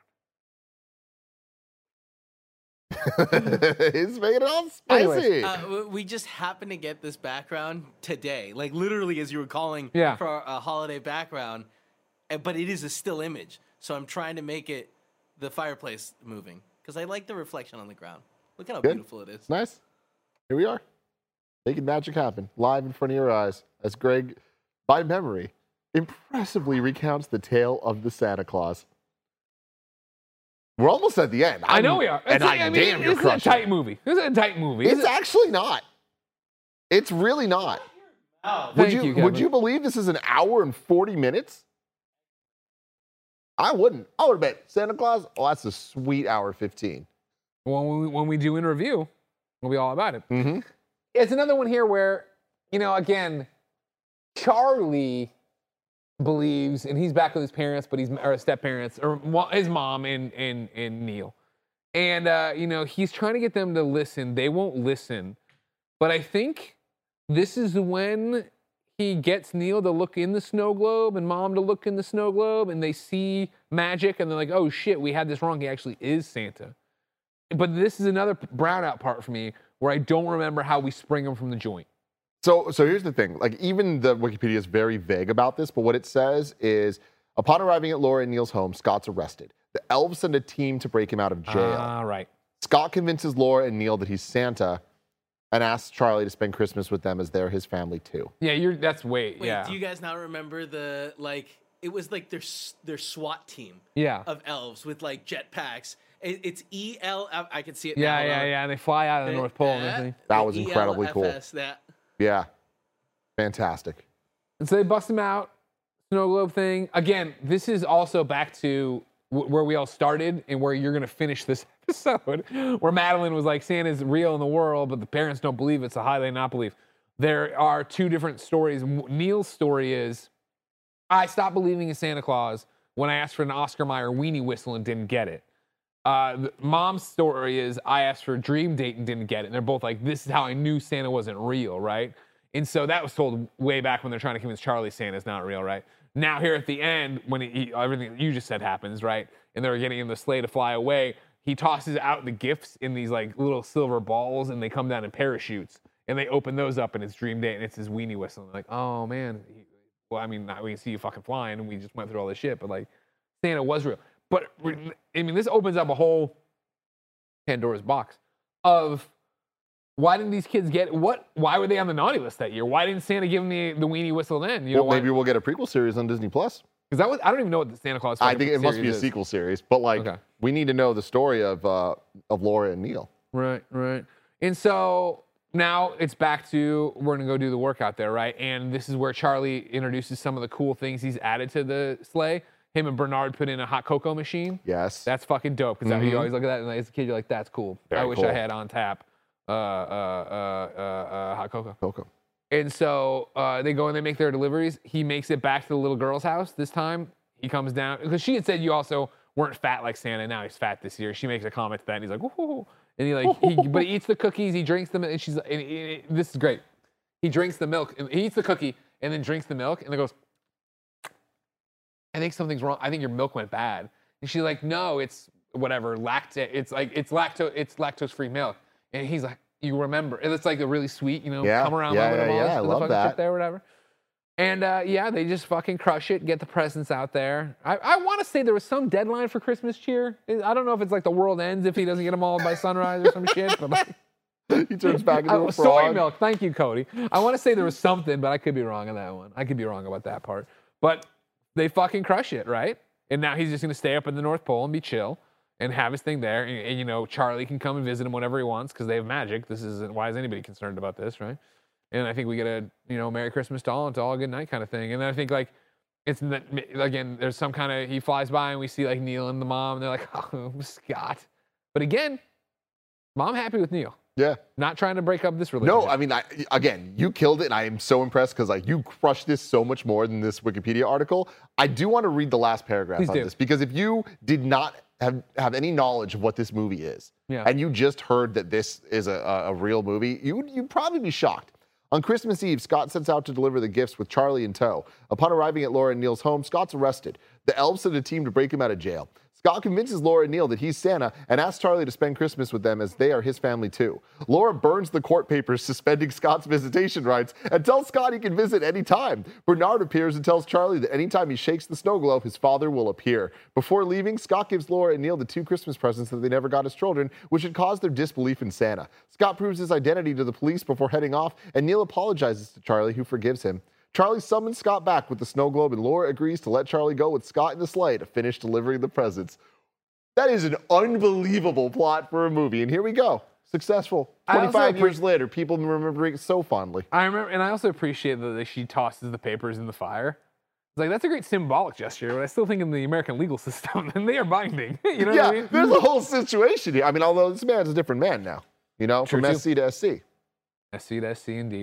[SPEAKER 2] It's making it all spicy.
[SPEAKER 1] Anyways,
[SPEAKER 3] Uh, w- we just happened to get this background today, like literally as you were calling
[SPEAKER 1] Yeah.
[SPEAKER 3] for a holiday background, uh, but it is a still image. So I'm trying to make it the fireplace moving because I like the reflection on the ground. Look at how
[SPEAKER 2] Good.
[SPEAKER 3] beautiful it is.
[SPEAKER 2] Nice. Here we are, making magic happen live in front of your eyes as Greg, by memory, impressively recounts the tale of the Santa Claus. We're almost at the end.
[SPEAKER 1] I
[SPEAKER 2] I'm-
[SPEAKER 1] know we are.
[SPEAKER 2] And
[SPEAKER 1] It's-
[SPEAKER 2] I,
[SPEAKER 1] I mean,
[SPEAKER 2] damn, you're
[SPEAKER 1] this is a
[SPEAKER 2] crushing.
[SPEAKER 1] tight movie. This is a tight movie.
[SPEAKER 2] It's
[SPEAKER 1] This is-
[SPEAKER 2] actually not. It's really not.
[SPEAKER 3] Oh,
[SPEAKER 2] Would
[SPEAKER 1] Thank
[SPEAKER 2] you,
[SPEAKER 1] you,
[SPEAKER 2] would
[SPEAKER 1] Kevin.
[SPEAKER 2] you believe this is an hour and forty minutes? I wouldn't. I would bet Santa Claus, oh, that's a sweet hour fifteen.
[SPEAKER 1] when we when we do in review, we'll be all about it.
[SPEAKER 2] Mm-hmm.
[SPEAKER 1] It's another one here where you know, again, Charlie believes, and he's back with his parents, but he's or his step parents or his mom and and and Neil, and uh, you know, he's trying to get them to listen. They won't listen, but I think this is when he gets Neil to look in the snow globe and mom to look in the snow globe, and they see magic, and they're like, "Oh shit, we had this wrong. He actually is Santa." But this is another brownout part for me where I don't remember how we spring him from the joint.
[SPEAKER 2] So, so here's the thing. Like, even the Wikipedia is very vague about this, but what it says is, upon arriving at Laura and Neil's home, Scott's arrested. The elves send a team to break him out of jail.
[SPEAKER 1] Ah, uh, right.
[SPEAKER 2] Scott convinces Laura and Neil that he's Santa and asks Charlie to spend Christmas with them as they're his family too.
[SPEAKER 1] Yeah, you're. That's way.
[SPEAKER 3] Wait,
[SPEAKER 1] yeah.
[SPEAKER 3] do you guys not remember the like? It was like their their SWAT team.
[SPEAKER 1] Yeah.
[SPEAKER 3] Of elves with like jetpacks. It, it's E L. I can see it.
[SPEAKER 1] Yeah,
[SPEAKER 3] now.
[SPEAKER 1] yeah, yeah. And they fly out of the North Pole and everything.
[SPEAKER 2] That was incredibly cool.
[SPEAKER 3] That.
[SPEAKER 2] Yeah, fantastic.
[SPEAKER 1] And so they bust him out, snow globe thing. Again, this is also back to w- where we all started and where you're going to finish this episode, where Madeline was like, Santa's real in the world, but the parents don't believe it, so how do they not believe? There are two different stories. Neil's story is, I stopped believing in Santa Claus when I asked for an Oscar Mayer weenie whistle and didn't get it. Uh, the mom's story is, I asked for a dream date and didn't get it. And they're both like, this is how I knew Santa wasn't real, right? And so that was told way back when they're trying to convince Charlie Santa's not real, right? Now here at the end, when he, everything that you just said happens, right? And they're getting in the sleigh to fly away, he tosses out the gifts in these like little silver balls, and they come down in parachutes. And they open those up, and it's dream date, and it's his weenie whistle. And they're like, oh man, he, well, I mean, we can see you fucking flying, and we just went through all this shit, but like, Santa was real. But I mean, this opens up a whole Pandora's box of, why didn't these kids get what? Why were they on the naughty list that year? Why didn't Santa give them the, the weenie whistle then? You
[SPEAKER 2] well,
[SPEAKER 1] know, why?
[SPEAKER 2] Maybe we'll get a prequel series on Disney Plus.
[SPEAKER 1] Because that was, I don't even know what the Santa Claus.
[SPEAKER 2] I think it must be a
[SPEAKER 1] is.
[SPEAKER 2] sequel series, but like
[SPEAKER 1] Okay.
[SPEAKER 2] we need to know the story of uh, of Laura and Neil.
[SPEAKER 1] Right, right. And so now it's back to, we're gonna go do the workout there, right? And this is where Charlie introduces some of the cool things he's added to the sleigh. Him and Bernard put in a hot cocoa machine.
[SPEAKER 2] Yes.
[SPEAKER 1] That's fucking dope. Because
[SPEAKER 2] Mhm.
[SPEAKER 1] you always look at that and as a kid, you're like, that's cool.
[SPEAKER 2] Very
[SPEAKER 1] I wish
[SPEAKER 2] cool.
[SPEAKER 1] I had on tap uh, uh, uh, uh, uh, hot cocoa.
[SPEAKER 2] Coco.
[SPEAKER 1] And so uh, they go and they make their deliveries. He makes it back to the little girl's house this time. He comes down, because she had said you also weren't fat like Santa. Now he's fat this year. She makes a comment to that, and he's like, woohoo. And he like, he, but he eats the cookies, he drinks them, and she's, and, and, and this is great. He drinks the milk, and he eats the cookie, and then drinks the milk, and then goes, I think something's wrong. I think your milk went bad. And she's like, no, it's whatever, lactate. It's like, it's lacto, it's lactose-free milk. And he's like, you remember. And it's like a really sweet, you know,
[SPEAKER 2] Yeah,
[SPEAKER 1] come around
[SPEAKER 2] yeah,
[SPEAKER 1] loving
[SPEAKER 2] yeah,
[SPEAKER 1] them all.
[SPEAKER 2] yeah, I
[SPEAKER 1] the
[SPEAKER 2] love
[SPEAKER 1] fucking
[SPEAKER 2] that.
[SPEAKER 1] shit there, whatever. And uh, yeah, they just fucking crush it, get the presents out there. I, I want to say there was some deadline for Christmas cheer. I don't know if it's like the world ends if he doesn't get them all by sunrise or some shit. But like,
[SPEAKER 2] He turns back into
[SPEAKER 1] I,
[SPEAKER 2] a
[SPEAKER 1] soy
[SPEAKER 2] frog.
[SPEAKER 1] milk. Thank you, Cody. I want to say there was something, but I could be wrong on that one. I could be wrong about that part. But they fucking crush it, right? And now he's just gonna stay up in the North Pole and be chill and have his thing there. And, and you know, Charlie can come and visit him whenever he wants because they have magic. This is why is anybody concerned about this, right? And I think we get a, you know, Merry Christmas to all and to all a good night kind of thing. And then I think like it's n- again, there's some kind of, he flies by and we see like Neil and the mom. And they're like, oh, Scott. But again, mom happy with Neil.
[SPEAKER 2] Yeah.
[SPEAKER 1] Not trying to break up this relationship.
[SPEAKER 2] No, I mean, I, again, you killed it, and I am so impressed because like you crushed this so much more than this Wikipedia article. I do want to read the last paragraph
[SPEAKER 1] Please
[SPEAKER 2] on
[SPEAKER 1] do.
[SPEAKER 2] this because if you did not have, have any knowledge of what this movie is,
[SPEAKER 1] Yeah.
[SPEAKER 2] and you just heard that this is a, a, a real movie, you would you'd probably be shocked. On Christmas Eve, Scott sets out to deliver the gifts with Charlie in tow. Upon arriving at Laura and Neil's home, Scott's arrested. The elves send a team to break him out of jail. Scott convinces Laura and Neil that he's Santa and asks Charlie to spend Christmas with them as they are his family too. Laura burns the court papers suspending Scott's visitation rights and tells Scott he can visit anytime. Bernard appears and tells Charlie that anytime he shakes the snow globe, his father will appear. Before leaving, Scott gives Laura and Neil the two Christmas presents that they never got as children, which had caused their disbelief in Santa. Scott proves his identity to the police before heading off, and Neil apologizes to Charlie, who forgives him. Charlie summons Scott back with the snow globe, and Laura agrees to let Charlie go with Scott in the sleigh to finish delivering the presents. That is an unbelievable plot for a movie, and here we go. Successful.
[SPEAKER 1] I also
[SPEAKER 2] twenty-five years
[SPEAKER 1] appre-
[SPEAKER 2] later, people remember it so fondly.
[SPEAKER 1] I remember, and I also appreciate that she tosses the papers in the fire. It's like, that's a great symbolic gesture, but I still think in the American legal system, and they are binding. You know
[SPEAKER 2] Yeah,
[SPEAKER 1] what I mean?
[SPEAKER 2] there's a whole situation here. I mean, although this man's a different man now, you know,
[SPEAKER 1] True,
[SPEAKER 2] from
[SPEAKER 1] too.
[SPEAKER 2] S C to S C.
[SPEAKER 1] S C to S C, indeed.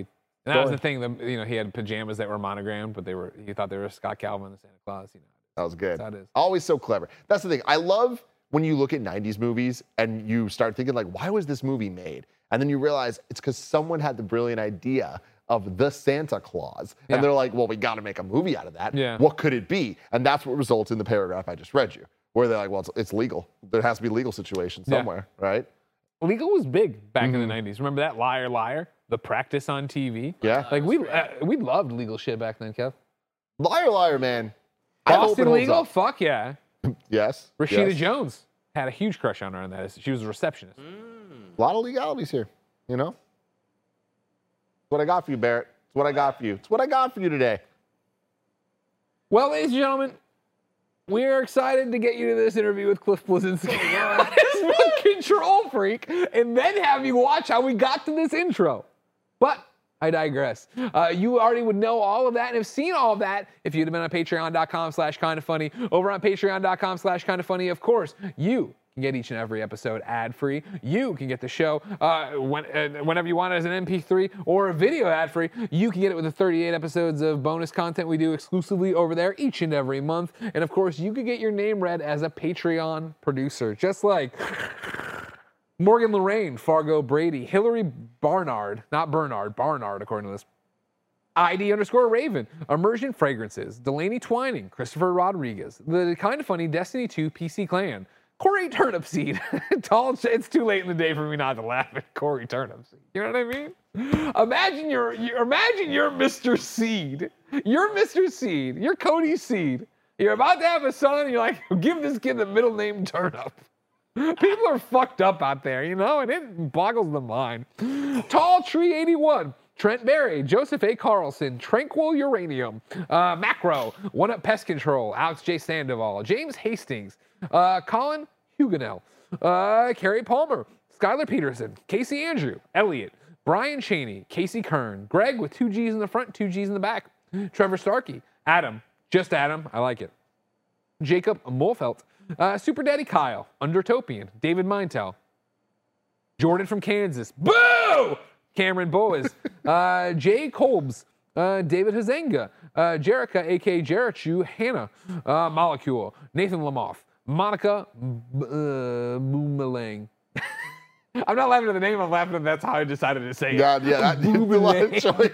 [SPEAKER 1] And that was the thing. The, you know, he had pajamas that were monogrammed, but they were. He thought they were Scott Calvin and Santa Claus. You know.
[SPEAKER 2] That was good.
[SPEAKER 1] That's how it is.
[SPEAKER 2] Always so clever. That's the thing. I love when you look at nineties movies and you start thinking like, why was this movie made? And then you realize it's because someone had the brilliant idea of the Santa Claus. And
[SPEAKER 1] Yeah.
[SPEAKER 2] they're like, well, we got to make a movie out of that.
[SPEAKER 1] Yeah.
[SPEAKER 2] What could it be? And that's what results in the paragraph I just read you, where they're like, well, it's, it's legal. There has to be a legal situation
[SPEAKER 1] Yeah.
[SPEAKER 2] somewhere, right?
[SPEAKER 1] Legal was big back
[SPEAKER 2] Mm-hmm.
[SPEAKER 1] in the nineties. Remember that Liar Liar? The practice on T V.
[SPEAKER 2] Yeah.
[SPEAKER 1] Like we uh, we loved legal shit back then, Kev.
[SPEAKER 2] Liar, liar, man. I hope it
[SPEAKER 1] Boston
[SPEAKER 2] holds
[SPEAKER 1] Legal,
[SPEAKER 2] up.
[SPEAKER 1] fuck yeah.
[SPEAKER 2] Yes.
[SPEAKER 1] Rashida
[SPEAKER 2] yes.
[SPEAKER 1] Jones had a huge crush on her, and that she was a receptionist.
[SPEAKER 2] A lot of legalities here, you know? It's what I got for you, Barrett. It's what I got for you. It's what I got for you today.
[SPEAKER 1] Well, ladies and gentlemen, we are excited to get you to this interview with Cliff Bleszinski, his book Control Freak, and then have you watch how we got to this intro. But I digress. Uh, you already would know all of that and have seen all of that if you'd have been on patreon.com slash kind of funny. Over on patreon.com slash kind of funny, of course, you can get each and every episode ad-free. You can get the show uh, when, uh, whenever you want it as an M P three or a video ad-free. You can get it with the thirty-eight episodes of bonus content we do exclusively over there each and every month. And of course, you could get your name read as a Patreon producer, just like Morgan Lorraine, Fargo Brady, Hillary Barnard, not Bernard, Barnard, according to this. I D underscore Raven, Immersion Fragrances, Delaney Twining, Christopher Rodriguez, the Kind of Funny Destiny two P C Clan, Corey Turnipseed. Tall, it's too late in the day for me not to laugh at Corey Turnipseed. You know what I mean? Imagine you're, you're imagine you're Mister Seed. You're Mister Seed. You're Cody Seed. You're about to have a son, and you're like, give this kid the middle name Turnip. People are fucked up out there, you know, and it boggles the mind. Tall Tree eighty-one, Trent Berry, Joseph A. Carlson, Tranquil Uranium, uh, Macro, One Up Pest Control, Alex J. Sandoval, James Hastings, uh, Colin Huguenot, uh, Carrie Palmer, Skylar Peterson, Casey Andrew, Elliot, Brian Cheney, Casey Kern, Greg with two G's in the front, two G's in the back, Trevor Starkey, Adam, just Adam, I like it, Jacob Molfelt, Uh, Super Daddy Kyle, Undertopian, David Mintel, Jordan from Kansas, Boo! Cameron Boas, uh, Jay Kolbs, uh, David Hazenga, uh, Jerica, a k a. Jerichu, Hannah, uh, Molecule, Nathan Lamoff, Monica B- uh, Boomerang. I'm not laughing at the name, I'm laughing at that's how I decided to say it.
[SPEAKER 2] Yeah, yeah. That, a lot of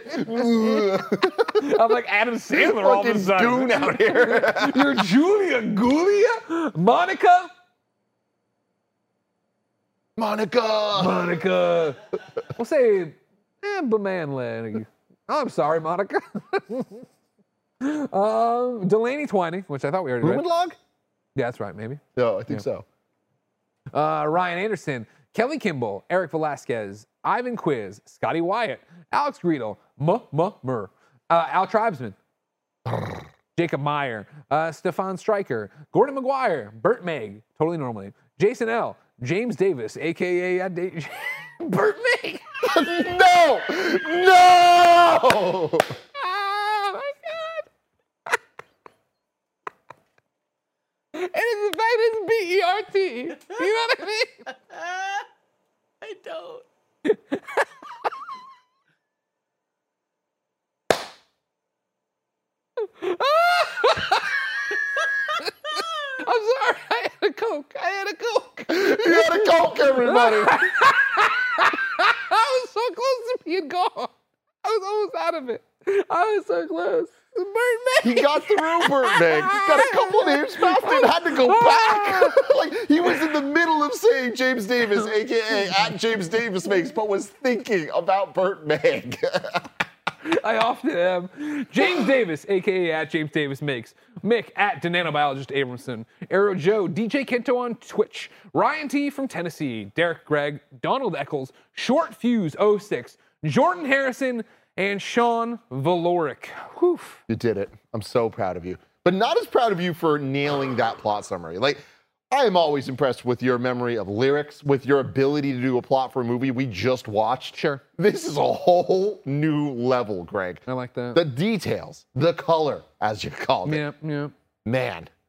[SPEAKER 2] choice.
[SPEAKER 1] I'm like Adam Sandler all of a
[SPEAKER 2] Fucking
[SPEAKER 1] sudden.
[SPEAKER 2] goon out here.
[SPEAKER 1] You're Julia Gulia? Monica?
[SPEAKER 2] Monica.
[SPEAKER 1] Monica. We'll say, eh, Bamanle. Oh, I'm sorry, Monica. um, Delaney Twining, which I thought we already read.
[SPEAKER 2] Rubenlog?
[SPEAKER 1] Yeah, that's right, maybe.
[SPEAKER 2] No, I think
[SPEAKER 1] Yeah.
[SPEAKER 2] so.
[SPEAKER 1] Uh, Ryan Anderson, Kelly Kimball, Eric Velasquez, Ivan Quiz, Scotty Wyatt, Alex Greedle, M M Mur, uh, Al Tribesman, Jacob Meyer, uh, Stefan Stryker, Gordon McGuire, Burt Meg, totally normally, Jason L, James Davis, aka uh, da- Burt Meg.
[SPEAKER 2] No! No!
[SPEAKER 1] Oh my god! And it's the fact it's B E R T. You know what I mean?
[SPEAKER 3] I don't.
[SPEAKER 1] I'm sorry, I had a Coke. I had a Coke.
[SPEAKER 2] You had a Coke, everybody.
[SPEAKER 1] I was so close to being gone. I was almost out of it. I was so close. Burt
[SPEAKER 2] He got through Burt Meg. Got a couple names past it. Had to go back. Like he was in the middle of saying James Davis, aka at James Davis Makes, but was thinking about Burt Meg.
[SPEAKER 1] I often am. James Davis, a k a at James Davis Makes. Mick at Nanobiologist Abramson. Arrow Joe, D J Kento on Twitch. Ryan T from Tennessee. Derek Gregg. Donald Eccles. Short Fuse oh six. Jordan Harrison. And Sean Valoric. Whew.
[SPEAKER 2] You did it. I'm so proud of you. But not as proud of you for nailing that plot summary. Like, I am always impressed with your memory of lyrics, with your ability to do a plot for a movie we just watched.
[SPEAKER 1] Sure.
[SPEAKER 2] This is a whole new level, Greg.
[SPEAKER 1] I like that.
[SPEAKER 2] The details, the color, as you called it.
[SPEAKER 1] Yeah, yeah.
[SPEAKER 2] Man,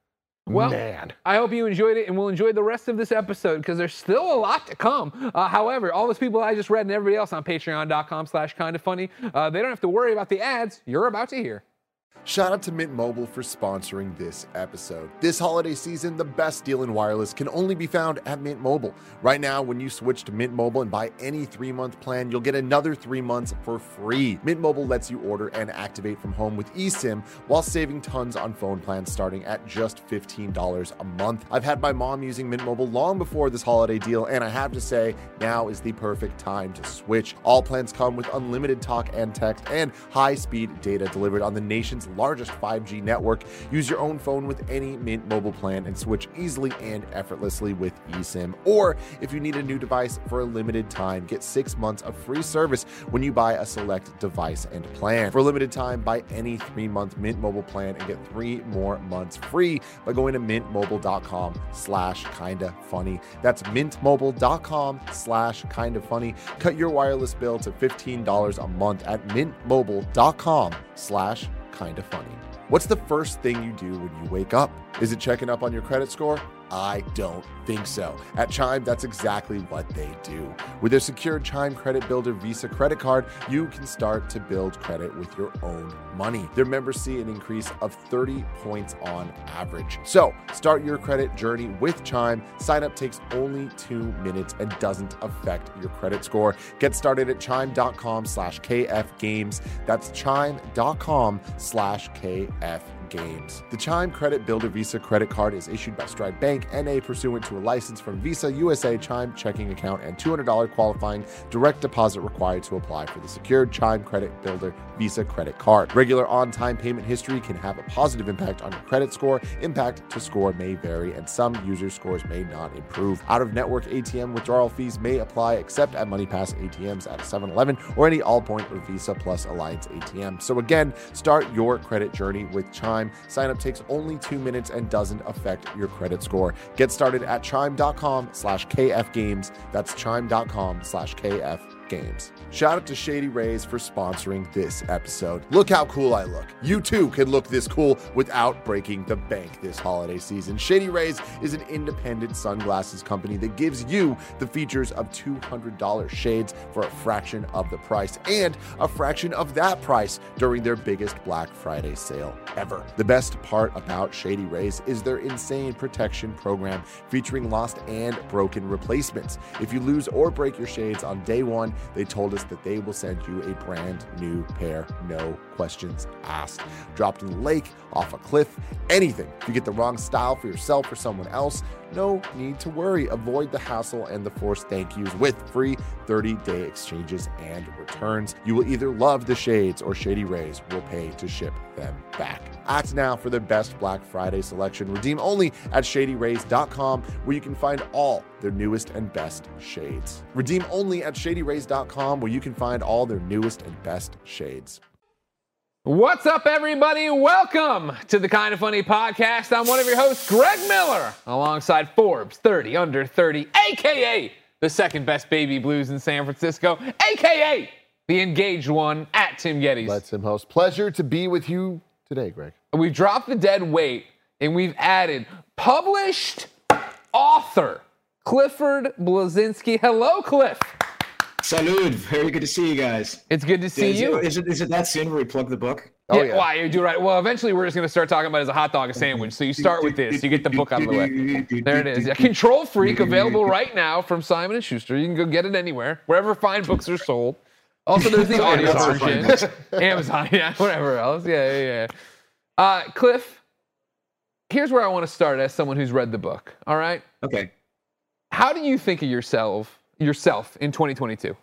[SPEAKER 1] Well,
[SPEAKER 2] Man.
[SPEAKER 1] I hope you enjoyed it, and we'll enjoy the rest of this episode because there's still a lot to come. Uh, however, all those people I just read and everybody else on patreon.com slash kind of funny, uh, they don't have to worry about the ads you're about to hear.
[SPEAKER 2] Shout out to Mint Mobile for sponsoring this episode. This holiday season, the best deal in wireless can only be found at Mint Mobile. Right now, when you switch to Mint Mobile and buy any three-month plan, you'll get another three months for free. Mint Mobile lets you order and activate from home with eSIM while saving tons on phone plans starting at just fifteen dollars a month. I've had my mom using Mint Mobile long before this holiday deal, and I have to say, now is the perfect time to switch. All plans come with unlimited talk and text and high-speed data delivered on the nation's largest five G network. Use your own phone with any Mint Mobile plan and switch easily and effortlessly with eSIM. Or if you need a new device for a limited time, get six months of free service when you buy a select device and plan. For a limited time, buy any three-month Mint Mobile plan and get three more months free by going to mintmobile.com slash kinda funny. That's mintmobile.com slash kinda funny. Cut your wireless bill to fifteen dollars a month at mintmobile.com slash kinda funny. What's the first thing you do when you wake up? Is it checking up on your credit score? I don't think so. At Chime, that's exactly what they do. With their secured Chime Credit Builder Visa credit card, you can start to build credit with your own money. Their members see an increase of thirty points on average. So start your credit journey with Chime. Sign up takes only two minutes and doesn't affect your credit score. Get started at chime.com slash KF Games. That's chime.com slash KF Games. The Chime Credit Builder Visa credit card is issued by Stride Bank, N A, pursuant to a license from Visa U S A Chime checking account and two hundred dollars qualifying direct deposit required to apply for the secured Chime Credit Builder Visa credit card. Regular on-time payment history can have a positive impact on your credit score. Impact to score may vary, and some user scores may not improve. Out-of-network A T M withdrawal fees may apply except at MoneyPass A T Ms at seven eleven or any Allpoint or Visa Plus Alliance A T M. So again, start your credit journey with Chime. Sign up takes only two minutes and doesn't affect your credit score. Get started at chime.com slash KF Games. That's chime.com slash KF Games. Shout out to Shady Rays for sponsoring this episode. Look how cool I look. You too can look this cool without breaking the bank this holiday season. Shady Rays is an independent sunglasses company that gives you the features of two hundred dollars shades for a fraction of the price and a fraction of that price during their biggest Black Friday sale ever. The best part about Shady Rays is their insane protection program featuring lost and broken replacements. If you lose or break your shades on day one, they told us that they will send you a brand new pair, no questions asked. Dropped in the lake, off a cliff, anything. If you get the wrong style for yourself or someone else, no need to worry. Avoid the hassle and the forced thank yous with free thirty-day exchanges and returns. You will either love the shades or Shady Rays will pay to ship them back. Act now for the best Black Friday selection. Redeem only at shady rays dot com, where you can find all their newest and best shades. Redeem only at shady rays dot com, where you can find all their newest and best shades.
[SPEAKER 1] What's up, everybody? Welcome to the Kind of Funny podcast. I'm one of your hosts, Greg Miller, alongside Forbes thirty under thirty, a k a the second best baby blues in San Francisco, a k a the engaged one at Tim Geddes.
[SPEAKER 2] Let Tim host. Pleasure to be with you today, Greg.
[SPEAKER 1] We've dropped the dead weight, and we've added published author Clifford Bleszinski. Hello, Cliff.
[SPEAKER 4] Salud. Very good to see you guys.
[SPEAKER 1] It's good to see
[SPEAKER 4] is
[SPEAKER 1] you.
[SPEAKER 4] It, is, it, is it that soon where we plug the book?
[SPEAKER 2] Oh,
[SPEAKER 1] yeah,
[SPEAKER 2] yeah.
[SPEAKER 1] Why you do right? Well, eventually we're just going to start talking about it as a hot dog, a sandwich. So you start with this, you get the book out of the way. There it is. Yeah, Control Freak, available right now from Simon and Schuster. You can go get it anywhere, wherever fine books are sold. Also, there's the audio version, Amazon, yeah, whatever else. Yeah, yeah, yeah. Uh, Cliff, here's where I want to start as someone who's read the book. All right.
[SPEAKER 4] Okay.
[SPEAKER 1] How do you think of yourself, yourself in twenty twenty-two?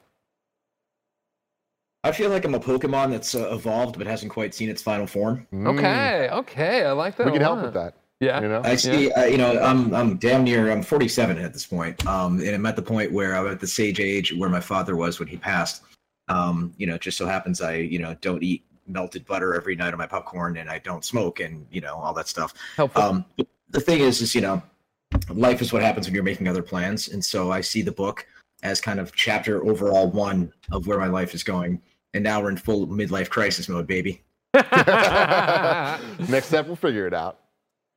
[SPEAKER 4] I feel like I'm a Pokemon that's uh, evolved but hasn't quite seen its final form.
[SPEAKER 1] Okay, okay, I like that.
[SPEAKER 2] We
[SPEAKER 1] a
[SPEAKER 2] can help
[SPEAKER 1] lot.
[SPEAKER 2] with that.
[SPEAKER 1] Yeah.
[SPEAKER 2] You know?
[SPEAKER 4] I see. Uh, you know, I'm I'm damn near. I'm forty-seven at this point. Um, and I'm at the point where I'm at the sage age where my father was when he passed. Um, you know, it just so happens I, you know, don't eat melted butter every night on my popcorn, and I don't smoke, and you know, all that stuff.
[SPEAKER 1] Helpful.
[SPEAKER 4] Um, but the thing is, is you know, life is what happens when you're making other plans, and so I see the book as kind of chapter overall one of where my life is going, and now we're in full midlife crisis mode, baby.
[SPEAKER 2] Next step, we'll figure it out.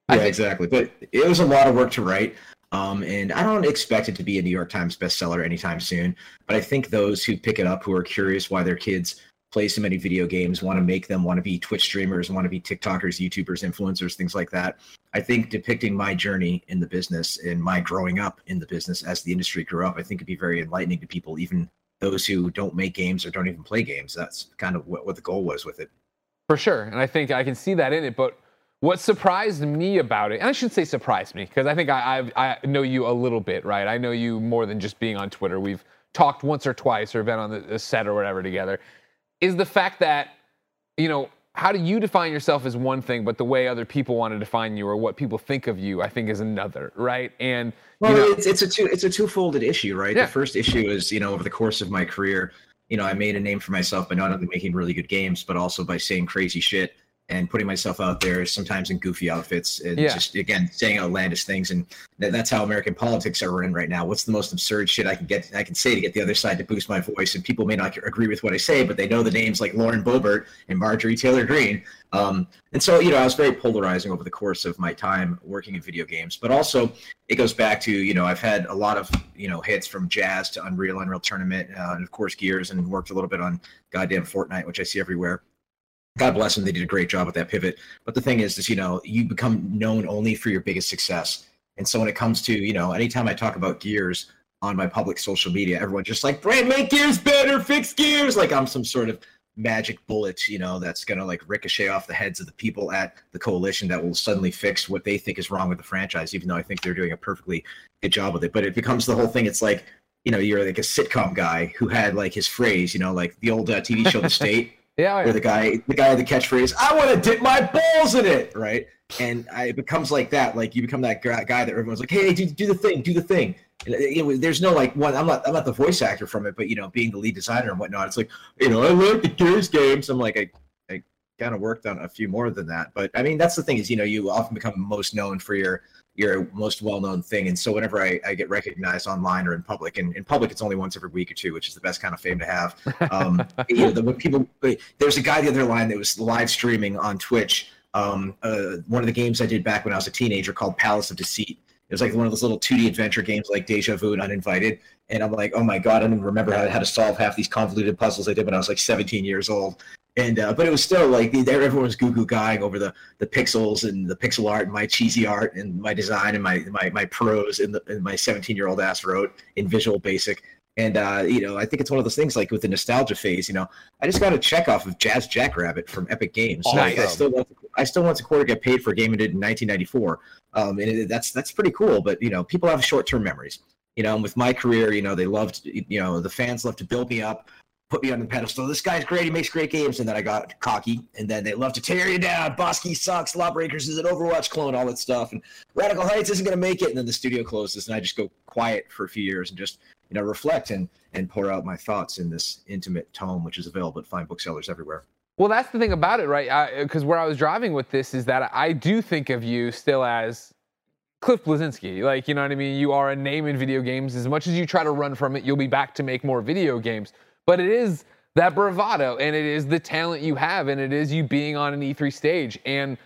[SPEAKER 4] Yeah, exactly. But it was a lot of work to write. Um, and I don't expect it to be a New York Times bestseller anytime soon. But I think those who pick it up, who are curious why their kids play so many video games, want to make them, want to be Twitch streamers, want to be TikTokers, YouTubers, influencers, things like that. I think depicting my journey in the business and my growing up in the business as the industry grew up, I think it'd be very enlightening to people, even those who don't make games or don't even play games. That's kind of what, what the goal was with it.
[SPEAKER 1] For sure. And I think I can see that in it. But what surprised me about it, and I shouldn't say surprised me, because I think I, I've, I know you a little bit, right? I know you more than just being on Twitter. We've talked once or twice or been on the, the set or whatever together, is the fact that, you know, how do you define yourself as one thing, but the way other people want to define you or what people think of you, I think, is another, right? And
[SPEAKER 4] well,
[SPEAKER 1] you know,
[SPEAKER 4] it's, it's a two it's a two-folded issue, right?
[SPEAKER 1] Yeah.
[SPEAKER 4] The first issue is, you know, over the course of my career, you know, I made a name for myself by not only making really good games, but also by saying crazy shit and putting myself out there, sometimes in goofy outfits, and
[SPEAKER 1] Yeah.
[SPEAKER 4] just, again, saying outlandish things. And th- that's how American politics are in right now. What's the most absurd shit I can get, I can say to get the other side to boost my voice? And people may not agree with what I say, but they know the names like Lauren Boebert and Marjorie Taylor Greene. Um, and so, you know, I was very polarizing over the course of my time working in video games. But also, it goes back to, you know, I've had a lot of, you know, hits from Jazz to Unreal, Unreal Tournament, uh, and of course Gears, and worked a little bit on goddamn Fortnite, which I see everywhere. God bless them. They did a great job with that pivot. But the thing is, is, you know, you become known only for your biggest success. And so when it comes to, you know, anytime I talk about Gears on my public social media, everyone's just like, Brand, make Gears better, fix Gears. Like I'm some sort of magic bullet, you know, that's going to like ricochet off the heads of the people at the coalition that will suddenly fix what they think is wrong with the franchise, even though I think they're doing a perfectly good job with it. But it becomes the whole thing. It's like, you know, you're like a sitcom guy who had like his phrase, you know, like the old uh, T V show, The State.
[SPEAKER 1] yeah,
[SPEAKER 4] Where the guy, the guy with the catchwitch, I want to dip my balls in it, right? And I, it becomes like that. Like you become that guy that everyone's like, hey, do, do the thing, do the thing. And it, it, there's no like one. I'm not, I'm not the voice actor from it, but you know, being the lead designer and whatnot, it's like, you know, I love the Gears games. I'm like, I, I kind of worked on a few more than that, but I mean, that's the thing is, you know, you often become most known for your your most well-known thing. And so whenever I, I get recognized online or in public, and in public it's only once every week or two, which is the best kind of fame to have. Um, you know, the, when people, there's a guy the other line that was live streaming on Twitch. Um, uh, one of the games I did back when I was a teenager called Palace of Deceit. It was like one of those little two D adventure games like Deja Vu and Uninvited. And I'm like, oh my God, I don't even remember how, how to solve half these convoluted puzzles I did when I was like seventeen years old. And uh, but it was still like everyone was goo goo guying over the, the pixels and the pixel art and my cheesy art and my design and my my my prose and, the, and my seventeen year old ass wrote in Visual Basic. And uh, you know, I think it's one of those things like with the nostalgia phase. You know, I just got a check off of Jazz Jackrabbit from Epic Games. So
[SPEAKER 1] Awesome.
[SPEAKER 4] I, I still want to, I still want to quarter get paid for a game I did in nineteen ninety-four. Um, and it, that's that's pretty cool. But you know, people have short term memories. You know, and with my career, you know, they loved, you know, the fans love to build me up, put me on the pedestal. This guy's great. He makes great games. And then I got cocky. And then they love to tear you down. Bosky sucks. Lawbreakers is an Overwatch clone, all that stuff. And Radical Heights isn't going to make it. And then the studio closes. And I just go quiet for a few years and just, you know, reflect and, and pour out my thoughts in this intimate tome, which is available at fine booksellers everywhere.
[SPEAKER 1] Well, that's the thing about it, right? Because where I was driving with this is that I do think of you still as Cliff Bleszinski. Like, you know what I mean? You are a name in video games. As much as you try to run from it, you'll be back to make more video games. But it is that bravado, and it is the talent you have, and it is you being on an E three stage. And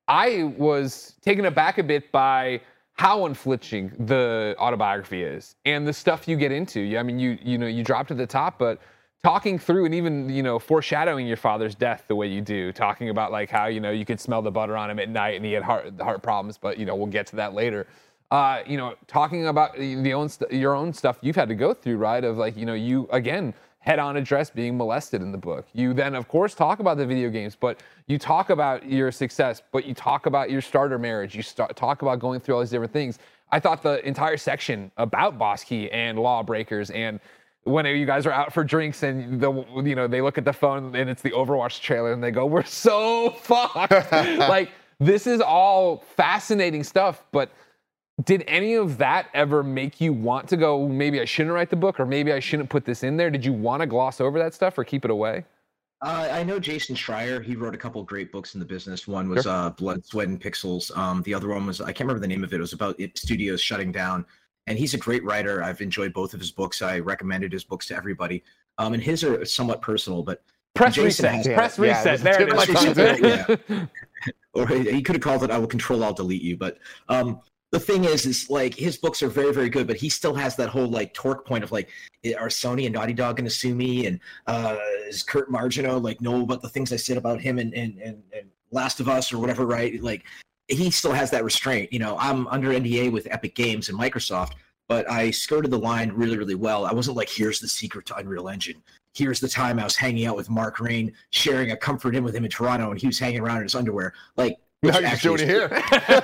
[SPEAKER 1] I was taken aback a bit by how unflinching the autobiography is and the stuff you get into. I mean, you you know, you dropped at the top, but talking through and even, you know, foreshadowing your father's death the way you do, talking about like how, you know, you could smell the butter on him at night and he had heart heart problems, but, you know, we'll get to that later. Uh, you know, talking about the own st- your own stuff you've had to go through, right? Of like, you know, you, again, head-on address being molested in the book. You then, of course, talk about the video games, but you talk about your success, but you talk about your starter marriage. You start, talk about going through all these different things. I thought the entire section about Bosky and Lawbreakers and when you guys are out for drinks and the, you know, they look at the phone and it's the Overwatch trailer and they go, we're so fucked. Like, this is all fascinating stuff, but did any of that ever make you want to go, maybe I shouldn't write the book or maybe I shouldn't put this in there? Did you want to gloss over that stuff or keep it away?
[SPEAKER 4] Uh, I know Jason Schreier. He wrote a couple of great books in the business. One was sure. uh, Blood, Sweat, and Pixels. Um, the other one was, I can't remember the name of it. It was about it, studios shutting down. And he's a great writer. I've enjoyed both of his books. I recommended his books to everybody. Um, and his are somewhat personal, but
[SPEAKER 1] Press
[SPEAKER 4] Jason
[SPEAKER 1] reset.
[SPEAKER 4] Has,
[SPEAKER 1] Press
[SPEAKER 2] yeah,
[SPEAKER 1] reset.
[SPEAKER 2] Yeah,
[SPEAKER 1] there it is.
[SPEAKER 4] Yeah. or he, he could have called it "I will control, I'll delete you." But um, the thing is, is like his books are very, very good, but he still has that whole like torque point of like, are Sony and Naughty Dog going to sue me? And uh, is Kurt Margino like know about the things I said about him and and and, and Last of Us or whatever, right? Like he still has that restraint. You know, I'm under N D A with Epic Games and Microsoft, but I skirted the line really, really well. I wasn't like, here's the secret to Unreal Engine. Here's the time I was hanging out with Mark Rain, sharing a comfort inn with him in Toronto, and he was hanging around in his underwear. Like,
[SPEAKER 2] Now you're doing it here.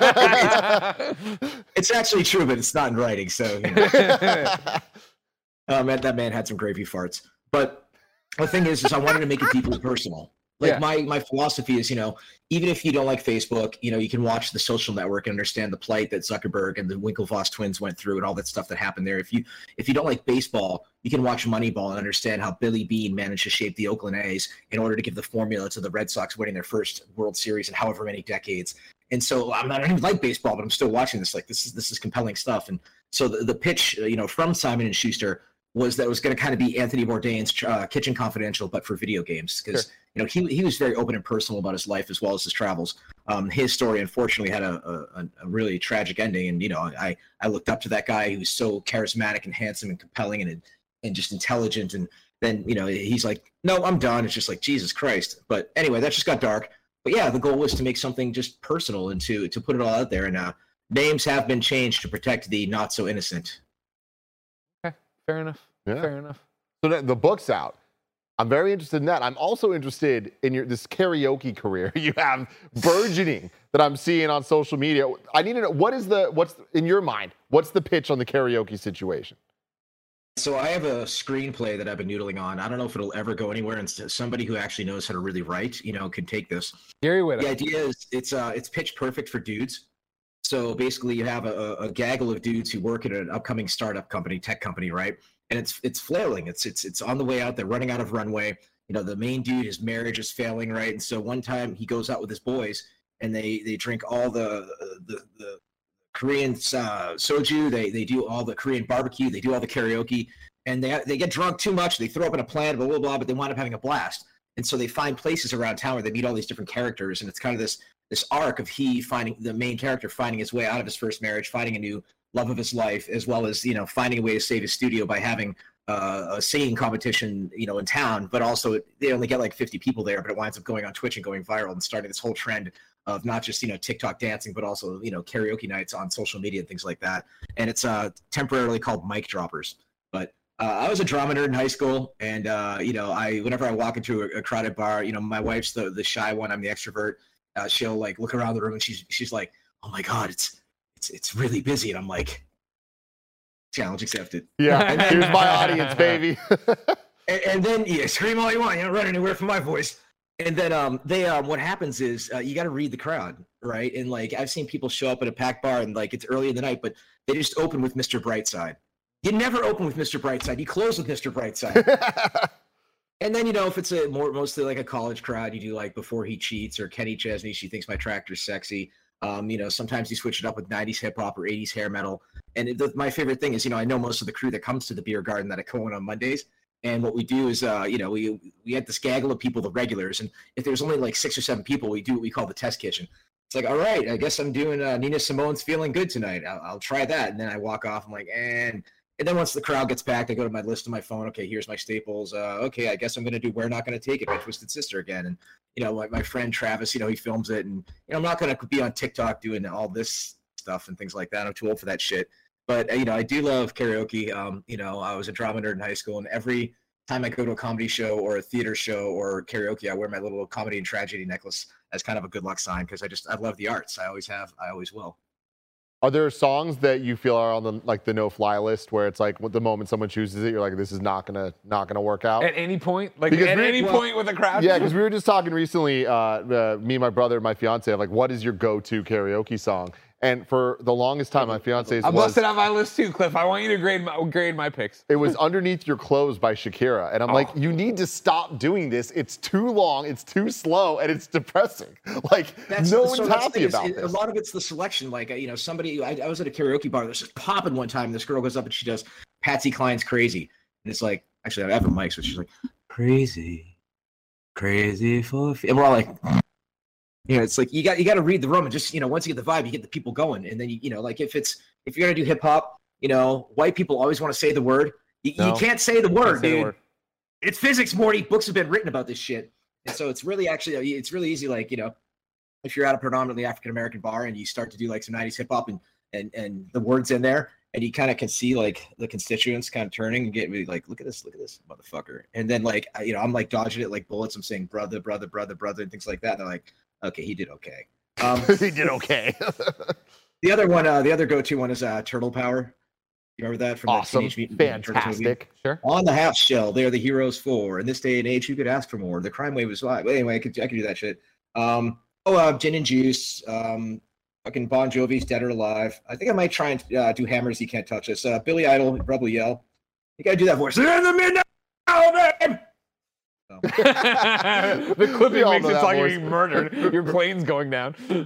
[SPEAKER 4] it's, it's actually true, but it's not in writing. So, you know. um, that, that man had some gravy farts. But the thing is, is I wanted to make it deeply personal. Like
[SPEAKER 1] Yeah.
[SPEAKER 4] my my philosophy is, you know, even if you don't like Facebook, you know, you can watch The Social Network and understand the plight that Zuckerberg and the Winklevoss twins went through and all that stuff that happened there. If you if you don't like baseball, you can watch Moneyball and understand how Billy Beane managed to shape the Oakland A's in order to give the formula to the Red Sox winning their first World Series in however many decades. And so I'm not, I don't even like baseball, but I'm still watching this. Like this is this is compelling stuff. And so the, the pitch, you know, from Simon and Schuster was that it was going to kind of be Anthony Bourdain's uh, Kitchen Confidential, but for video games, because
[SPEAKER 1] Sure.
[SPEAKER 4] you know he he was very open and personal about his life as well as his travels. Um, his story, unfortunately, had a, a a really tragic ending, and you know I I looked up to that guy who was so charismatic and handsome and compelling and and just intelligent, and then you know he's like, no, I'm done. It's just like Jesus Christ. But anyway, that just got dark. But yeah, the goal was to make something just personal and to to put it all out there. And uh, names have been changed to protect the not so innocent.
[SPEAKER 1] Okay, fair enough.
[SPEAKER 2] Yeah.
[SPEAKER 1] Fair enough.
[SPEAKER 2] So the, the book's out. I'm very interested in that. I'm also interested in your this karaoke career you have burgeoning that I'm seeing on social media. I need to know, what is the what's in your mind? What's the pitch on the karaoke situation?
[SPEAKER 4] So I have a screenplay that I've been noodling on. I don't know if it'll ever go anywhere, and somebody who actually knows how to really write, you know, can take this.
[SPEAKER 1] Gary Whitta.
[SPEAKER 4] The idea is it's uh it's pitch perfect for dudes. So basically, you have a, a gaggle of dudes who work at an upcoming startup company, tech company, right? And it's it's flailing. It's it's it's on the way out. They're running out of runway. You know, the main dude, his marriage is failing, right? And so one time he goes out with his boys, and they they drink all the the the Korean uh, soju. They they do all the Korean barbecue. They do all the karaoke, and they they get drunk too much. They throw up in a plant, blah blah blah. But they wind up having a blast. And so they find places around town where they meet all these different characters, and it's kind of this this arc of he finding the main character finding his way out of his first marriage, finding a new love of his life, as well as, you know, finding a way to save his studio by having uh, a singing competition, you know, in town. But also they only get like fifty people there, but it winds up going on Twitch and going viral and starting this whole trend of not just, you know, TikTok dancing, but also, you know, karaoke nights on social media and things like that. And it's uh, temporarily called Mic Droppers. But uh, I was a drama nerd in high school, and uh, you know, I whenever I walk into a, a crowded bar, you know, my wife's the the shy one, I'm the extrovert. Uh, she'll like look around the room and she's she's like, "Oh my God, it's it's it's really busy," and I'm like, challenge accepted.
[SPEAKER 2] Yeah, here's my audience, baby.
[SPEAKER 4] and, and then yeah, scream all you want. You don't run anywhere from my voice. And then um, they um, what happens is uh, you got to read the crowd, right? And like I've seen people show up at a packed bar and like it's early in the night, but they just open with Mister Brightside. You never open with Mister Brightside. You close with Mister Brightside. And then, you know, if it's a more mostly like a college crowd, you do like Before He Cheats or Kenny Chesney, She Thinks My Tractor's Sexy. Um, you know, sometimes you switch it up with nineties hip hop or eighties hair metal. And it, the, my favorite thing is, you know, I know most of the crew that comes to the beer garden that I go in on Mondays. And what we do is, uh, you know, we we had this gaggle of people, the regulars. And if there's only like six or seven people, we do what we call the test kitchen. It's like, all right, I guess I'm doing uh, Nina Simone's Feeling Good tonight. I'll, I'll try that. And then I walk off. I'm like, and and then once the crowd gets packed, I go to my list on my phone. Okay, here's my staples. Uh, okay, I guess I'm going to do We're Not Going to Take It by Twisted Sister again. And, you know, like my friend Travis, you know, he films it. And, you know, I'm not going to be on TikTok doing all this stuff and things like that. I'm too old for that shit. But, uh, you know, I do love karaoke. Um, you know, I was a drama nerd in high school, and every time I go to a comedy show or a theater show or karaoke, I wear my little comedy and tragedy necklace as kind of a good luck sign because I just I love the arts. I always have. I always will.
[SPEAKER 2] Are there songs that you feel are on the like the no-fly list where it's like the moment someone chooses it, you're like, this is not gonna not gonna work out?
[SPEAKER 1] At any point, like
[SPEAKER 2] Because
[SPEAKER 1] at
[SPEAKER 2] we-
[SPEAKER 1] any
[SPEAKER 2] well,
[SPEAKER 1] point with a crowd.
[SPEAKER 2] Yeah, because we were just talking recently, uh, uh, me and my brother and my fiance, like, what is your go-to karaoke song? And for the longest time, my fiance's
[SPEAKER 1] I
[SPEAKER 2] was,
[SPEAKER 1] busted out my list too, Cliff. I want you to grade my grade my picks.
[SPEAKER 2] it was Underneath Your Clothes by Shakira. And I'm
[SPEAKER 1] Oh.
[SPEAKER 2] like, you need to stop doing this. It's too long, it's too slow, and it's depressing. Like,
[SPEAKER 4] That's,
[SPEAKER 2] no
[SPEAKER 4] so
[SPEAKER 2] one's
[SPEAKER 4] that's the
[SPEAKER 2] happy
[SPEAKER 4] thing is,
[SPEAKER 2] about
[SPEAKER 4] it-
[SPEAKER 2] this.
[SPEAKER 4] A lot of it's the selection. Like, uh, you know, somebody, I, I was at a karaoke bar. There's just popping one time. This girl goes up and she does Patsy Cline's Crazy. And it's like, actually, I have a mic, so she's like, crazy, crazy for. F-. And we're all like, You know, it's like you got you got to read the room and just, you know, once you get the vibe, you get the people going. And then you, you know, like if it's if you're gonna do hip hop, you know, white people always want to say the word. You,
[SPEAKER 2] No.
[SPEAKER 4] you can't say the word,
[SPEAKER 1] Say the
[SPEAKER 4] dude.
[SPEAKER 1] word.
[SPEAKER 4] It's physics, Morty. Books have been written about this shit. And so it's really actually it's really easy, like, you know, if you're at a predominantly African American bar and you start to do like some nineties hip hop and and and the words in there, and you kind of can see like the constituents kind of turning and getting really like, look at this, look at this motherfucker. And then like, I- you know, I'm like dodging it like bullets. I'm saying brother, brother, brother, brother, and things like that. And they're like, okay, he did okay. Um,
[SPEAKER 2] he did okay.
[SPEAKER 4] the other one, uh, the other go-to one is uh, Turtle Power. You remember that from the
[SPEAKER 2] Awesome.
[SPEAKER 4] Teenage Mutant Ninja Turtles movie?
[SPEAKER 2] Fantastic.
[SPEAKER 1] Sure.
[SPEAKER 4] On the half shell, they're the heroes for. In this day and age, who could ask for more? The crime wave is live. But anyway, I could I could do that shit. Um, oh, uh, Gin and Juice. Um, fucking Bon Jovi's Dead or Alive. I think I might try and uh, do Hammers. You Can't Touch Us. Uh, Billy Idol, Rebel Yell. You gotta do that voice. In the midnight, hour, babe! So,
[SPEAKER 1] The clipping
[SPEAKER 2] We all
[SPEAKER 1] makes
[SPEAKER 2] know
[SPEAKER 1] it
[SPEAKER 2] that
[SPEAKER 1] sound like you're
[SPEAKER 2] voice.
[SPEAKER 1] being murdered. Your plane's going down. Steve,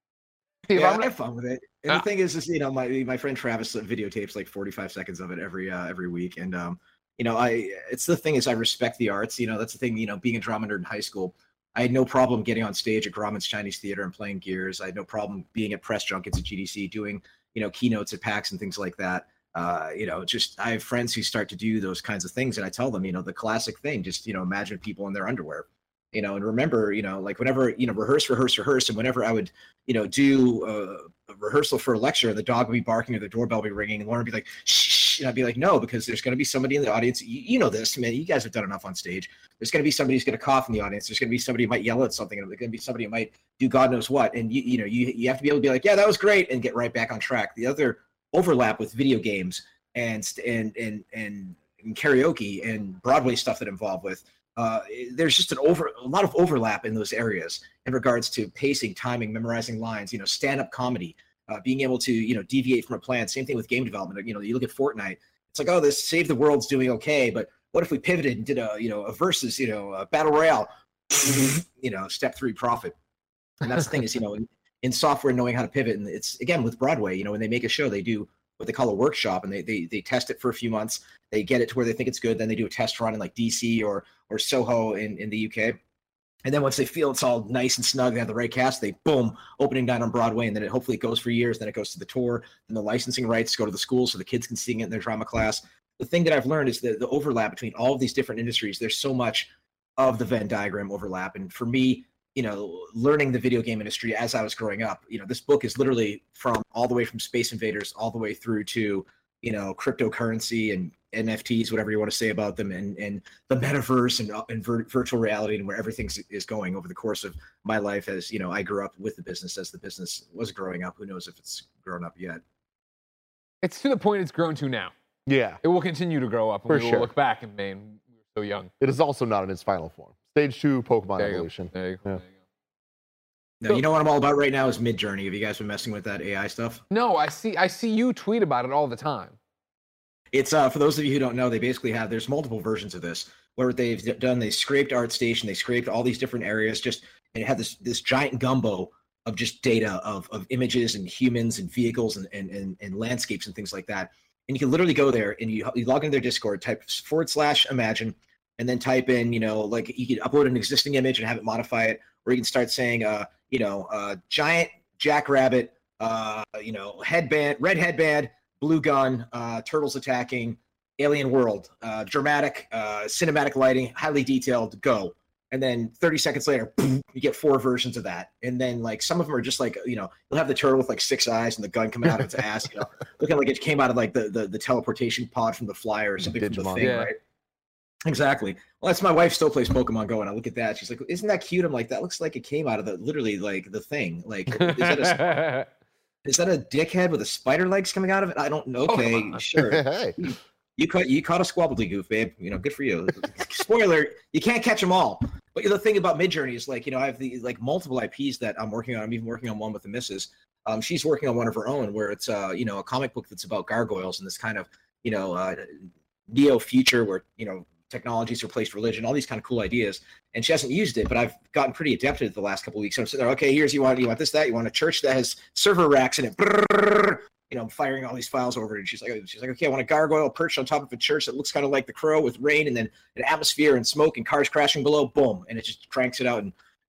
[SPEAKER 4] yeah,
[SPEAKER 1] I'm
[SPEAKER 4] I
[SPEAKER 1] gonna-
[SPEAKER 4] have fun with it. And
[SPEAKER 1] Ah.
[SPEAKER 4] the thing is, is you know, my my friend Travis videotapes like forty-five seconds of it every uh, every week, and um, you know, I it's the thing is I respect the arts. You know, that's the thing. You know, being a drama nerd in high school, I had no problem getting on stage at Grauman's Chinese Theater and playing Gears. I had no problem being at press junkets at G D C, doing you know keynotes at PAX and things like that. Uh, you know, just I have friends who start to do those kinds of things, and I tell them, you know, the classic thing, just you know, imagine people in their underwear. You know, and remember, you know, like whenever, you know, rehearse, rehearse, rehearse. And whenever I would, you know, do a, a rehearsal for a lecture, the dog would be barking or the doorbell would be ringing, and Lauren would be like, shh, and I'd be like, no, because there's going to be somebody in the audience. You, you know this, man. You guys have done enough on stage. There's going to be somebody who's going to cough in the audience. There's going to be somebody who might yell at something, and there's going to be somebody who might do God knows what. And, you, you know, you, you have to be able to be like, yeah, that was great, and get right back on track. The other overlap with video games and, and, and, and, and karaoke and Broadway stuff that involve with, uh, there's just an over a lot of overlap in those areas in regards to pacing, timing, memorizing lines, you know, stand-up comedy, uh, being able to, you know, deviate from a plan. Same thing with game development. You know, you look at Fortnite, it's like, oh, this Save the World's doing okay, but what if we pivoted and did a, you know, a versus, you know, a battle royale, you know, step three profit. And that's the thing is, you know, in, in software, knowing how to pivot. And it's, again, with Broadway, you know, when they make a show, they do what they call a workshop, and they, they they test it for a few months. They get it to where they think it's good. Then they do a test run in like D C or or Soho in, in the U K. And then once they feel it's all nice and snug, they have the right cast, they boom, opening down on Broadway, and then it hopefully it goes for years. Then it goes to the tour, and the licensing rights go to the school so the kids can sing it in their drama class. The thing that I've learned is the, the overlap between all of these different industries. There's so much of the Venn diagram overlap. And for me, you know, learning the video game industry as I was growing up, you know, this book is literally from all the way from Space Invaders all the way through to, you know, cryptocurrency and N F Ts, whatever you want to say about them, and and the metaverse and, and vir- virtual reality and where everything is going over the course of my life. As you know, I grew up with the business as the business was growing up. Who knows if it's grown up yet?
[SPEAKER 1] It's to the point it's grown to now.
[SPEAKER 2] Yeah.
[SPEAKER 1] It will continue to grow up, and
[SPEAKER 2] For
[SPEAKER 1] we will
[SPEAKER 2] sure.
[SPEAKER 1] look back and man, we were so young.
[SPEAKER 2] It is also not in its final form. Stage two Pokemon
[SPEAKER 1] There you go.
[SPEAKER 2] evolution.
[SPEAKER 1] There you go.
[SPEAKER 2] Yeah.
[SPEAKER 1] There you go.
[SPEAKER 4] No, you know what I'm all about right now is Mid Journey. Have you guys been messing with that A I stuff?
[SPEAKER 1] No, I see. I see you tweet about it all the time.
[SPEAKER 4] It's uh for those of you who don't know, they basically have there's multiple versions of this where they've d- done they scraped ArtStation, they scraped all these different areas, just and it had this this giant gumbo of just data of of images and humans and vehicles and and and, and landscapes and things like that. And you can literally go there and you, you log into their Discord, type forward slash imagine, and then type in, you know, like you can upload an existing image and have it modify it, or you can start saying, uh, you know, uh, giant jackrabbit, uh, you know, headband, red headband, blue gun, uh, turtles attacking, alien world, uh, dramatic, uh, cinematic lighting, highly detailed, go. And then thirty seconds later, boom, you get four versions of that. And then like some of them are just like, you know, you'll have the turtle with like six eyes and the gun coming out of its ass, you know, looking like it came out of like the, the, the teleportation pod from the Flyer or something from the
[SPEAKER 2] Digimon.
[SPEAKER 4] thing,
[SPEAKER 1] Yeah.
[SPEAKER 4] right? Exactly. Well, that's my wife still plays Pokemon Go, and I look at that. She's like, "Isn't that cute?" I'm like, "That looks like it came out of the literally like the thing. Like, is that a is that a dickhead with a spider legs coming out of it? I don't know.
[SPEAKER 1] Oh,
[SPEAKER 4] Okay,
[SPEAKER 1] come on.
[SPEAKER 4] sure.
[SPEAKER 2] Hey.
[SPEAKER 4] You caught you caught a squabbledygoof, babe. You know, good for you. Spoiler: you can't catch them all. But the thing about Midjourney is like, you know, I have the like multiple I Ps that I'm working on. I'm even working on one with the missus. Um, she's working on one of her own, where it's uh, you know, a comic book that's about gargoyles and this kind of, you know, uh, neo future where you know technologies replaced religion, all these kind of cool ideas. And she hasn't used it, but I've gotten pretty adept at it the last couple of weeks. So I'm sitting there, okay, here's you want you want this, that, you want a church that has server racks in it. Brrr, you know, I'm firing all these files over, and she's like, she's like, okay, I want a gargoyle perched on top of a church that looks kind of like The Crow with rain and then an atmosphere and smoke and cars crashing below. Boom, and it just cranks it out. And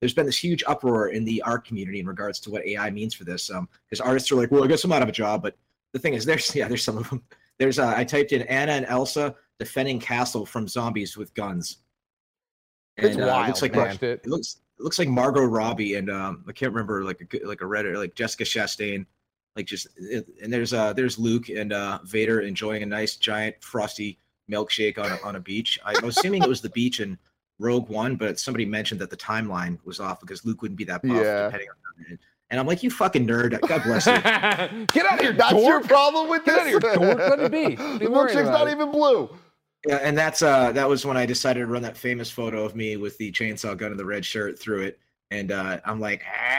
[SPEAKER 4] there's been this huge uproar in the art community in regards to what A I means for this. Um, because artists are like, well, I guess I'm out of a job. But the thing is, there's yeah, there's some of them. There's uh, I typed in Anna and Elsa defending castle from zombies with guns. And,
[SPEAKER 2] It's
[SPEAKER 4] uh,
[SPEAKER 2] wild,
[SPEAKER 4] it looks like
[SPEAKER 2] man.
[SPEAKER 1] It.
[SPEAKER 4] it looks it looks like Margot Robbie and um, I can't remember like a like a Reddit like Jessica Chastain, like just and there's uh there's Luke and uh, Vader enjoying a nice giant frosty milkshake on a, on a beach. I was assuming it was the beach in Rogue One, but somebody mentioned that the timeline was off because Luke wouldn't be that buff
[SPEAKER 2] Yeah.
[SPEAKER 4] depending on it. And I'm like, you fucking nerd. God bless you.
[SPEAKER 1] Get out of here,
[SPEAKER 2] That's
[SPEAKER 1] dork.
[SPEAKER 2] your problem with
[SPEAKER 1] Get
[SPEAKER 2] this?
[SPEAKER 1] out of here, dork. Let it be.
[SPEAKER 2] The
[SPEAKER 1] Be worried
[SPEAKER 2] milkshake's
[SPEAKER 1] about
[SPEAKER 2] not
[SPEAKER 1] it.
[SPEAKER 2] even blue.
[SPEAKER 4] Yeah, and that's uh that was when I decided to run that famous photo of me with the chainsaw gun and the red shirt through it. And uh, I'm like,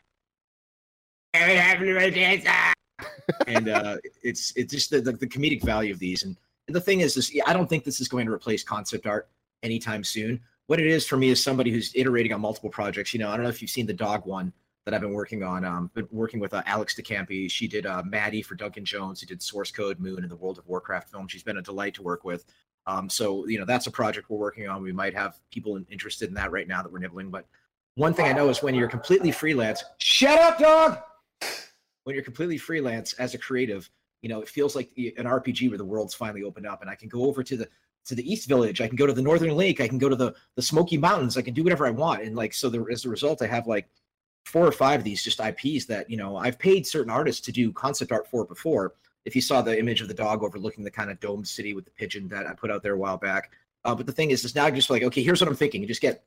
[SPEAKER 4] and uh, it's it's just the, the, the comedic value of these. And, and the thing is, this I don't think this is going to replace concept art anytime soon. What it is for me is somebody who's iterating on multiple projects. You know, I don't know if you've seen the dog one that I've been working on. Um, been working with uh, Alex DeCampi. She did uh, Maddie for Duncan Jones. Who did Source Code Moon and the World of Warcraft film. She's been a delight to work with. Um, so you know, that's a project we're working on. We might have people in, interested in that right now that we're nibbling. But one thing I know is when you're completely freelance, shut up, dog. When you're completely freelance as a creative, you know, it feels like an R P G where the world's finally opened up, and I can go over to the to the East Village. I can go to the Northern Lake. I can go to the the Smoky Mountains. I can do whatever I want. And like, so there, as a result, I have like four or five of these just I Ps that, you know, I've paid certain artists to do concept art for before. If you saw the image of the dog overlooking the kind of domed city with the pigeon that I put out there a while back. Uh, but the thing is, is now I'm just like, okay, here's what I'm thinking. You just get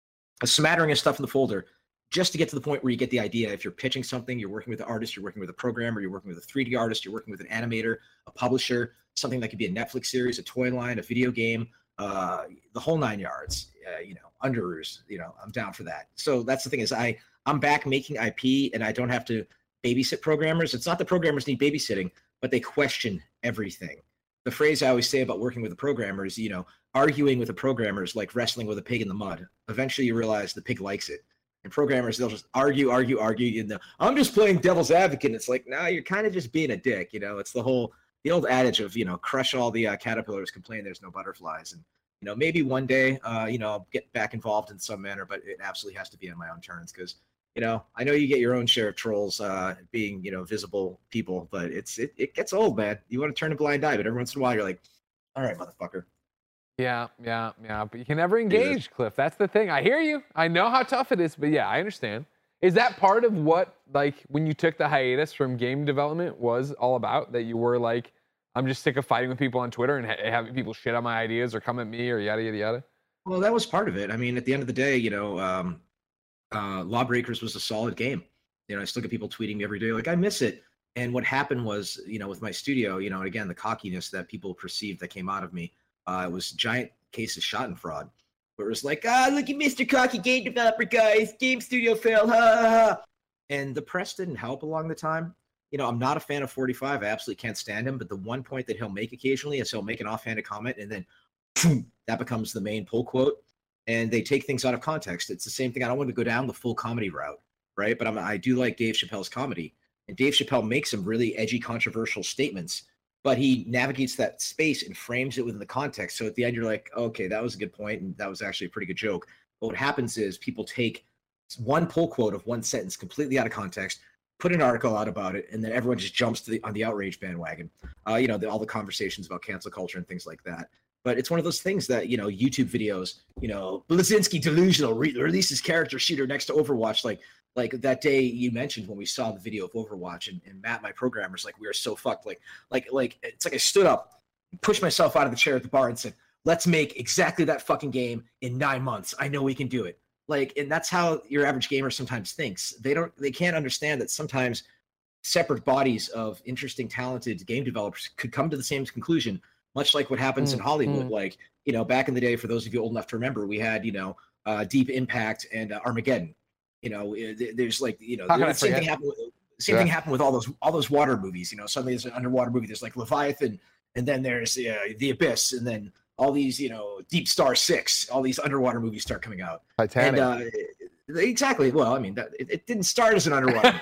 [SPEAKER 4] a smattering of stuff in the folder just to get to the point where you get the idea. If you're pitching something, you're working with an artist, you're working with a programmer, you're working with a three D artist, you're working with an animator, a publisher, something that could be a Netflix series, a toy line, a video game, uh, the whole nine yards, uh, you know, Underoos, you know, I'm down for that. So that's the thing is I, I'm back making I P and I don't have to babysit programmers. It's not that programmers need babysitting, but they question everything. The phrase I always say about working with the programmer is, you know, arguing with the programmer is like wrestling with a pig in the mud. Eventually you realize the pig likes it. And programmers, they'll just argue, argue, argue. You know, I'm just playing devil's advocate. And it's like, no, you're kind of just being a dick. You know, it's the whole, the old adage of, you know, crush all the uh, caterpillars, complain there's no butterflies. And, you know, maybe one day, uh, you know, I'll get back involved in some manner, but it absolutely has to be on my own terms. Because, you know, I know you get your own share of trolls uh, being, you know, visible people, but it's it, it gets old, man. You want to turn a blind eye, but every once in a while you're like, all right, motherfucker.
[SPEAKER 1] Yeah, yeah, yeah. But you can never engage, Cliff. That's the thing. I hear you. I know how tough it is, but yeah, I understand. Is that part of what, like, when you took the hiatus from game development was all about? That you were like, I'm just sick of fighting with people on Twitter and ha- having people shit on my ideas or come at me or yada, yada, yada?
[SPEAKER 4] Well, that was part of it. I mean, at the end of the day, you know, um, uh, Lawbreakers was a solid game. You know, I still get people tweeting me every day, like, I miss it. And what happened was, you know, with my studio, you know, and again, the cockiness that people perceived that came out of me, uh, it was giant case of schadenfreude, where it was like, ah, look at Mister Cocky game developer, guys, game studio failed, ha, ha, ha. And the press didn't help along the time. You know, I'm not a fan of forty-five. I absolutely can't stand him. But the one point that he'll make occasionally is he'll make an offhanded comment, and then boom, that becomes the main pull quote. And they take things out of context. It's the same thing. I don't want to go down the full comedy route, right? But I'm, I do like Dave Chappelle's comedy. And Dave Chappelle makes some really edgy, controversial statements, but he navigates that space and frames it within the context. So at the end, you're like, okay, that was a good point, and that was actually a pretty good joke. But what happens is people take one pull quote of one sentence completely out of context, put an article out about it, and then everyone just jumps to the on the outrage bandwagon. Uh, you know, the, all the conversations about cancel culture and things like that. But it's one of those things that, you know, YouTube videos, you know, Blazinski delusional re- releases character shooter next to Overwatch. Like, like that day you mentioned when we saw the video of Overwatch, and, and Matt, my programmer's like, we are so fucked. Like, like, like, it's like I stood up, pushed myself out of the chair at the bar and said, let's make exactly that fucking game in nine months. I know we can do it. Like, and that's how your average gamer sometimes thinks. They don't, they can't understand that sometimes separate bodies of interesting, talented game developers could come to the same conclusion, much like what happens
[SPEAKER 1] Mm,
[SPEAKER 4] in Hollywood.
[SPEAKER 1] mm.
[SPEAKER 4] Like, you know, back in the day, for those of you old enough to remember, we had, you know, uh, Deep Impact and uh, Armageddon. You know, eh, th- there's like, you know,
[SPEAKER 1] How can I
[SPEAKER 4] the same thing
[SPEAKER 1] forget?
[SPEAKER 4] happened. With, same
[SPEAKER 2] Yeah.
[SPEAKER 4] thing happened with all those all those water movies. You know, suddenly there's an underwater movie. There's like Leviathan, and then there's uh, The Abyss, and then all these, you know, Deep Star Six. All these underwater movies start coming out.
[SPEAKER 2] Titanic.
[SPEAKER 4] And uh, exactly. Well, I mean, that, it, it didn't start as an underwater.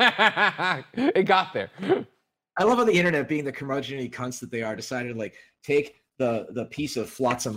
[SPEAKER 1] It got there.
[SPEAKER 4] I love how the internet, being the curmudgeon cunts that they are, decided to like take the the piece of flotsam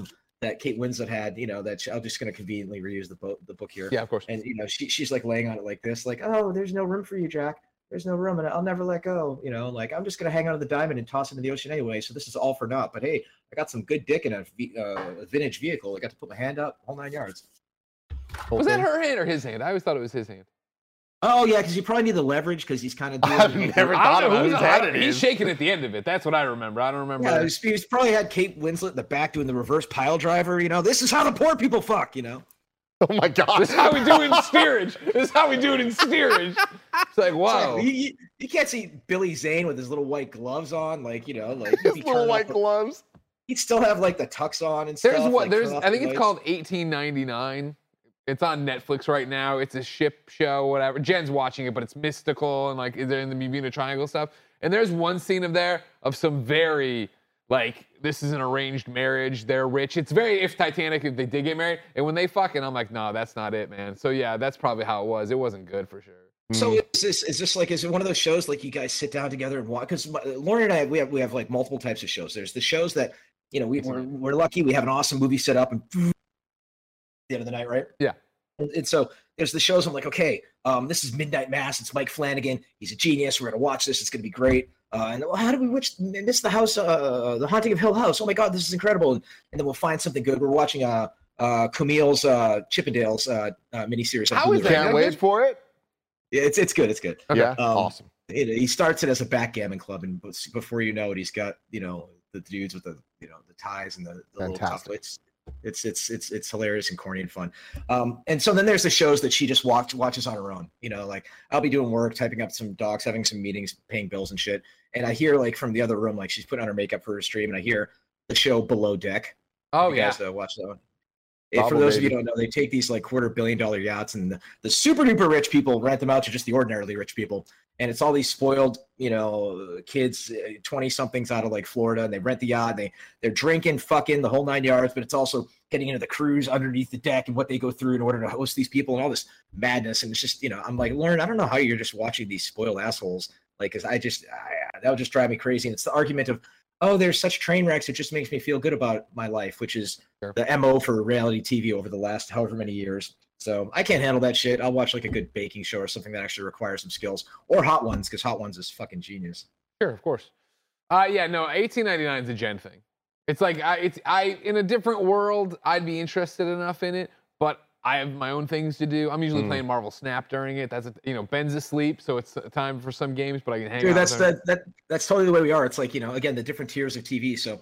[SPEAKER 4] that Kate Winslet had, you know, that she, I'm just going to conveniently reuse the book, the book here.
[SPEAKER 1] Yeah, of course.
[SPEAKER 4] And, you know, she, she's like laying on it like this, like, oh, there's no room for you, Jack. There's no room and I'll never let go. You know, like, I'm just going to hang on to the diamond and toss it in the ocean anyway. So this is all for naught. But hey, I got some good dick in a, uh, a vintage vehicle. I got to put my hand up, whole nine yards.
[SPEAKER 2] Whole
[SPEAKER 1] Was that
[SPEAKER 2] thing.
[SPEAKER 1] her hand or his hand? I always thought it was his hand.
[SPEAKER 4] Oh, yeah, because you probably need the leverage because he's kind of doing
[SPEAKER 2] I've
[SPEAKER 4] like,
[SPEAKER 2] never
[SPEAKER 1] I
[SPEAKER 2] thought
[SPEAKER 1] don't know
[SPEAKER 2] about
[SPEAKER 1] who's
[SPEAKER 2] whose
[SPEAKER 1] on-
[SPEAKER 2] hand
[SPEAKER 1] I
[SPEAKER 2] it
[SPEAKER 1] don't- He's
[SPEAKER 2] is.
[SPEAKER 1] shaking at the end of it. That's what I remember. I don't remember.
[SPEAKER 4] Yeah, he's, he's probably had Kate Winslet in the back doing the reverse pile driver. You know, this is how the poor people fuck, you know?
[SPEAKER 2] Oh my god.
[SPEAKER 1] This is how we do it in steerage. This is how we do it in steerage. It's like, whoa.
[SPEAKER 4] You, you, you can't see Billy Zane with his little white gloves on, like, you know, like he'd
[SPEAKER 2] His
[SPEAKER 4] be
[SPEAKER 2] little
[SPEAKER 4] turning
[SPEAKER 2] white
[SPEAKER 4] up-
[SPEAKER 2] gloves.
[SPEAKER 4] He'd still have like the tux on and stuff.
[SPEAKER 1] There's what
[SPEAKER 4] like,
[SPEAKER 1] there's
[SPEAKER 4] turn off
[SPEAKER 1] I think
[SPEAKER 4] the
[SPEAKER 1] it's
[SPEAKER 4] lights.
[SPEAKER 1] called eighteen ninety-nine. It's on Netflix right now. It's a ship show, whatever. Jen's watching it, but it's mystical and like they're in the Bermuda Triangle stuff. And there's one scene of there of some very like this is an arranged marriage. They're rich. It's very if Titanic if they did get married. And when they fucking, I'm like, no, that's not it, man. So yeah, that's probably how it was. It wasn't good for sure.
[SPEAKER 4] So is this is this like is it one of those shows like you guys sit down together and watch? Because Lauren and I we have we have like multiple types of shows. There's the shows that you know we we're, we're lucky we have an awesome movie set up and the end of the night, right?
[SPEAKER 1] Yeah.
[SPEAKER 4] And, and so there's the shows I'm like, okay, um, this is Midnight Mass. It's Mike Flanagan. He's a genius. We're gonna watch this. It's gonna be great. Uh, and well, how do we which, miss the house? Uh, the Haunting of Hill House. Oh my God, this is incredible. And, and then we'll find something good. We're watching uh, uh, Camille's uh, Chippendales uh, uh, miniseries. on
[SPEAKER 1] How is
[SPEAKER 4] Hulu.
[SPEAKER 1] that?
[SPEAKER 2] Can't
[SPEAKER 1] no
[SPEAKER 2] wait
[SPEAKER 1] good?
[SPEAKER 2] for it.
[SPEAKER 4] Yeah, it's it's good. It's good.
[SPEAKER 1] Okay.
[SPEAKER 2] Yeah,
[SPEAKER 4] Um,
[SPEAKER 2] awesome.
[SPEAKER 4] It, he starts it as a backgammon club, and before you know it, he's got you know the dudes with the you know the ties and the, the little
[SPEAKER 2] Fantastic.
[SPEAKER 4] tufflets. It's it's it's it's hilarious and corny and fun. Um, and so then there's the shows that she just watch, watches on her own. You know, like I'll be doing work, typing up some docs, having some meetings, paying bills and shit. And I hear like from the other room, like she's putting on her makeup for her stream, and I hear the show Below Deck.
[SPEAKER 1] Oh
[SPEAKER 4] You
[SPEAKER 1] yeah.
[SPEAKER 4] guys, uh, watch that one. And for
[SPEAKER 2] Bobble
[SPEAKER 4] those of you
[SPEAKER 2] baby.
[SPEAKER 4] who don't know, they take these like quarter billion dollar yachts and the, the super duper rich people rent them out to just the ordinarily rich people. And it's all these spoiled, you know, kids, twenty somethings out of like Florida, and they rent the yacht. And they they're drinking, fucking the whole nine yards. But it's also getting into the cruise underneath the deck and what they go through in order to host these people and all this madness. And it's just, you know, I'm like, Lauren, I don't know how you're just watching these spoiled assholes. Like, cause I just I, that would just drive me crazy. And it's the argument of, oh, there's such train wrecks. It just makes me feel good about my life, which is
[SPEAKER 1] Sure.
[SPEAKER 4] the M O for reality T V over the last however many years. So I can't handle that shit. I'll watch like a good baking show or something that actually requires some skills, or Hot Ones, because Hot Ones is fucking genius.
[SPEAKER 1] Sure, of course. Uh, yeah, no, eighteen ninety-nine is a Jen thing. It's like I, it's I in a different world, I'd be interested enough in it, but I have my own things to do. I'm usually
[SPEAKER 2] Mm.
[SPEAKER 1] playing Marvel Snap during it. That's a, you know, Ben's asleep, so it's time for some games, but I can hang
[SPEAKER 4] Dude,
[SPEAKER 1] out.
[SPEAKER 4] that's
[SPEAKER 1] with him.
[SPEAKER 4] that, that that's totally the way we are. It's like, you know, again, the different tiers of T V. So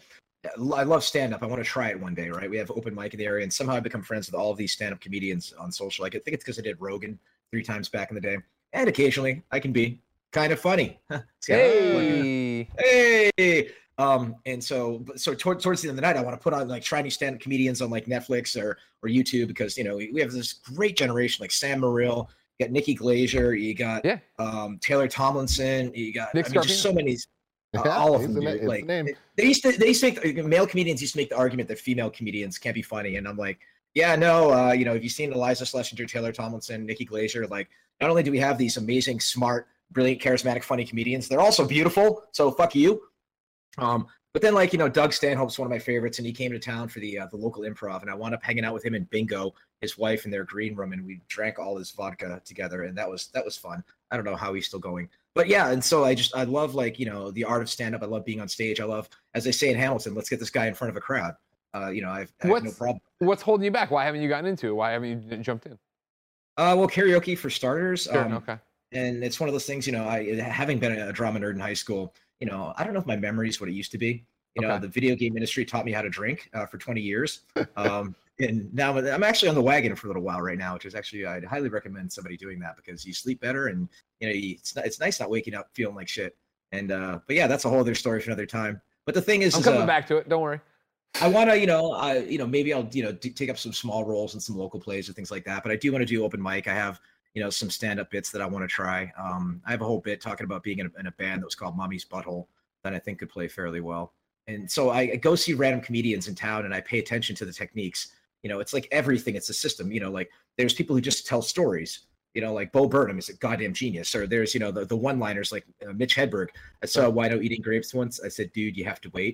[SPEAKER 4] I love stand up. I want to try it one day, right? We have open mic in the area, and somehow I become friends with all of these stand up comedians on social. Like, I think it's because I did Rogan three times back in the day, and occasionally I can be kind of funny. See how that works?
[SPEAKER 1] Hey,
[SPEAKER 4] Hey. Um, and so, so toward, towards the end of the night, I want to put on like try new stand-up comedians on like Netflix or or YouTube because you know we, we have this great generation like Sam Morril, you got Nikki Glazer, you got
[SPEAKER 1] Yeah.
[SPEAKER 4] um, Taylor Tomlinson, you got
[SPEAKER 1] Nick
[SPEAKER 4] I mean, just
[SPEAKER 1] Scarpino.
[SPEAKER 4] so many. Uh,
[SPEAKER 2] Yeah,
[SPEAKER 4] all of
[SPEAKER 2] he's
[SPEAKER 4] them,
[SPEAKER 2] the na-
[SPEAKER 4] dude.
[SPEAKER 2] it's the
[SPEAKER 4] Like
[SPEAKER 2] name.
[SPEAKER 4] they- they used to, they used to make male comedians used to make the argument that female comedians can't be funny, and I'm like, yeah, no, uh, you know, have you seen Eliza Schlesinger, Taylor Tomlinson, Nikki Glazer? Like, not only do we have these amazing, smart, brilliant, charismatic, funny comedians, they're also beautiful. So fuck you. Um, but then like you know, Doug Stanhope's one of my favorites, and he came to town for the uh, the local improv, and I wound up hanging out with him and Bingo, his wife, in their green room, and we drank all his vodka together, and that was that was fun. I don't know how he's still going. But yeah, and so I just I love like you know the art of stand up. I love being on stage. I love, as they say in Hamilton, let's get this guy in front of a crowd. Uh, you know, I've, I have no
[SPEAKER 1] What's-
[SPEAKER 4] problem.
[SPEAKER 1] what's holding you back? Why haven't you gotten into it? Why haven't you jumped in?
[SPEAKER 4] Uh, well, karaoke for starters.
[SPEAKER 1] Sure,
[SPEAKER 4] Um,
[SPEAKER 1] okay.
[SPEAKER 4] and it's one of those things. You know, I having been a drama nerd in high school. You know, I don't know if my memory is what it used to be. You know,
[SPEAKER 1] Okay.
[SPEAKER 4] the video game industry taught me how to drink uh, for twenty years. Um, and now I'm actually on the wagon for a little while right now, which is actually I'd highly recommend somebody doing that because you sleep better and you know you, it's not, it's nice not waking up feeling like shit. And uh, but yeah, that's a whole other story for another time. But the thing is,
[SPEAKER 1] I'm
[SPEAKER 4] is,
[SPEAKER 1] coming
[SPEAKER 4] uh,
[SPEAKER 1] back to it. Don't worry.
[SPEAKER 4] I want to, you know, I, you know, maybe I'll, you know, d- take up some small roles in some local plays or things like that. But I do want to do open mic. I have, you know, some stand-up bits that I want to try. Um, I have a whole bit talking about being in a, in a band that was called Mommy's Butthole that I think could play fairly well. And so I, I go see random comedians in town and I pay attention to the techniques. You know, it's like everything. It's a system. You know, like there's people who just tell stories. You know, like Bo Burnham is a goddamn genius. Or there's, you know, the, the one-liners like uh, Mitch Hedberg. I saw Wino eating grapes once. I said, dude, you have to wait.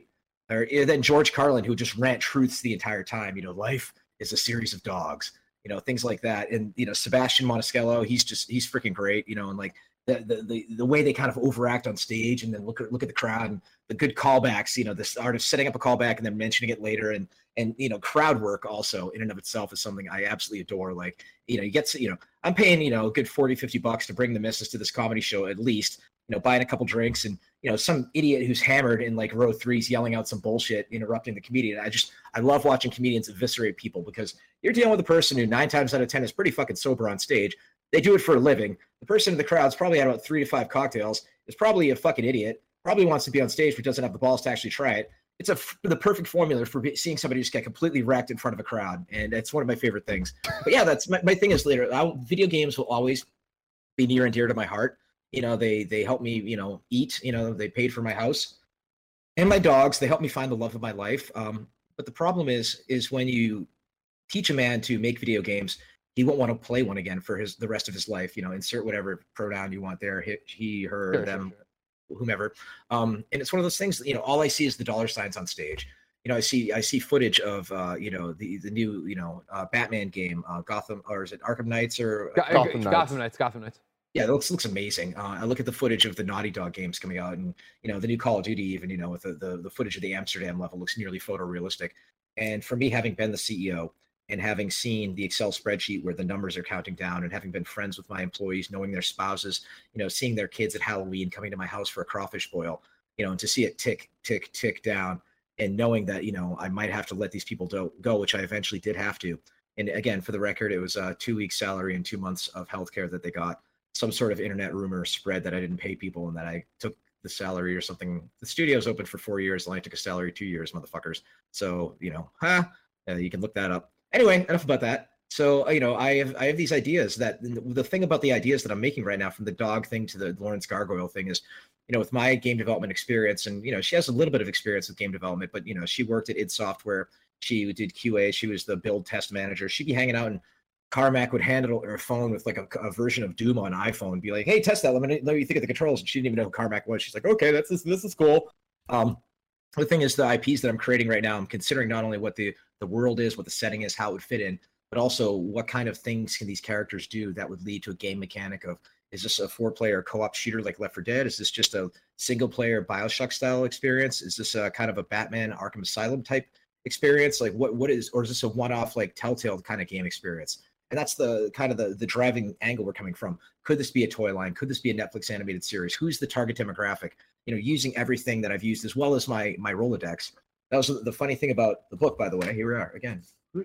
[SPEAKER 4] Or yeah, then George Carlin, who just rant truths the entire time. You know, life is a series of dogs. You know, things like that. And you know, Sebastian Maniscalco, he's just he's freaking great. You know, and like the the the, the way they kind of overact on stage, and then look at look at the crowd and the good callbacks. You know, this art of setting up a callback and then mentioning it later, and and you know, crowd work also in and of itself is something I absolutely adore. Like, you know, you get to, you know, I'm paying, you know, a good forty, fifty bucks to bring the missus to this comedy show at least. You know, buying a couple drinks, and you know, some idiot who's hammered in like row threes yelling out some bullshit, interrupting the comedian. I just I love watching comedians eviscerate people, because you're dealing with a person who nine times out of ten is pretty fucking sober on stage. They do it for a living. The person in the crowd's probably had about three to five cocktails, is probably a fucking idiot, probably wants to be on stage but doesn't have the balls to actually try it. It's a the perfect formula for seeing somebody just get completely wrecked in front of a crowd, and it's one of my favorite things. But yeah, that's my, my thing is later. I'll, video games will always be near and dear to my heart. You know, they they help me, you know, eat. You know, they paid for my house and my dogs. They help me find the love of my life. Um, but the problem is, is when you teach a man to make video games, he won't want to play one again for his the rest of his life. You know, insert whatever pronoun you want there, he, he her,
[SPEAKER 1] Sure,
[SPEAKER 4] them,
[SPEAKER 1] sure, sure.
[SPEAKER 4] whomever. Um, and it's one of those things. You know, all I see is the dollar signs on stage. You know, I see I see footage of uh, you know, the the new, you know, uh, Batman game, uh, Gotham, or is it Arkham Knights or
[SPEAKER 1] Go-
[SPEAKER 2] Gotham Knights.
[SPEAKER 1] Gotham Knights. Gotham Knights.
[SPEAKER 4] yeah, it looks looks amazing. Uh, I look at the footage of the Naughty Dog games coming out, and you know, the new Call of Duty, even, you know, with the the, the footage of the Amsterdam level looks nearly photorealistic. And for me, having been the C E O and having seen the Excel spreadsheet where the numbers are counting down, and having been friends with my employees, knowing their spouses, you know, seeing their kids at Halloween coming to my house for a crawfish boil, you know, and to see it tick tick tick down, and knowing that, you know, I might have to let these people do, go, which I eventually did have to. And again, for the record, it was a two weeks salary and two months of healthcare that they got. Some sort of internet rumor spread that I didn't pay people and that I took the salary or something. The studio's open for four years and I took a salary two years, motherfuckers. So, you know, huh? Uh, you can look that up. Anyway, enough about that. So, you know, I have I have these ideas that the thing about the ideas that I'm making right now, from the dog thing to the Lawrence Gargoyle thing, is, you know, with my game development experience, and, you know, she has a little bit of experience with game development, but, you know, she worked at id Software. She did Q A. She was the build test manager. She'd be hanging out, and Carmack would handle her phone with like a, a version of Doom on iPhone and be like, hey, test that. Let me know what you think of the controls. And she didn't even know who Carmack was. She's like, okay, that's this, this is cool. Um, the thing is, the I Ps that I'm creating right now, I'm considering not only what the, the world is, what the setting is, how it would fit in, but also what kind of things can these characters do that would lead to a game mechanic of, is this a four-player co-op shooter like Left four Dead? Is this just a single-player Bioshock style experience? Is this a kind of a Batman Arkham Asylum type experience? Like what what is, or is this a one-off like Telltale kind of game experience? And that's the kind of the, the driving angle we're coming from. Could this be a toy line? Could this be a Netflix animated series? Who's the target demographic? You know, using everything that I've used, as well as my my Rolodex. That was the funny thing about the book, by the way. Here we are again.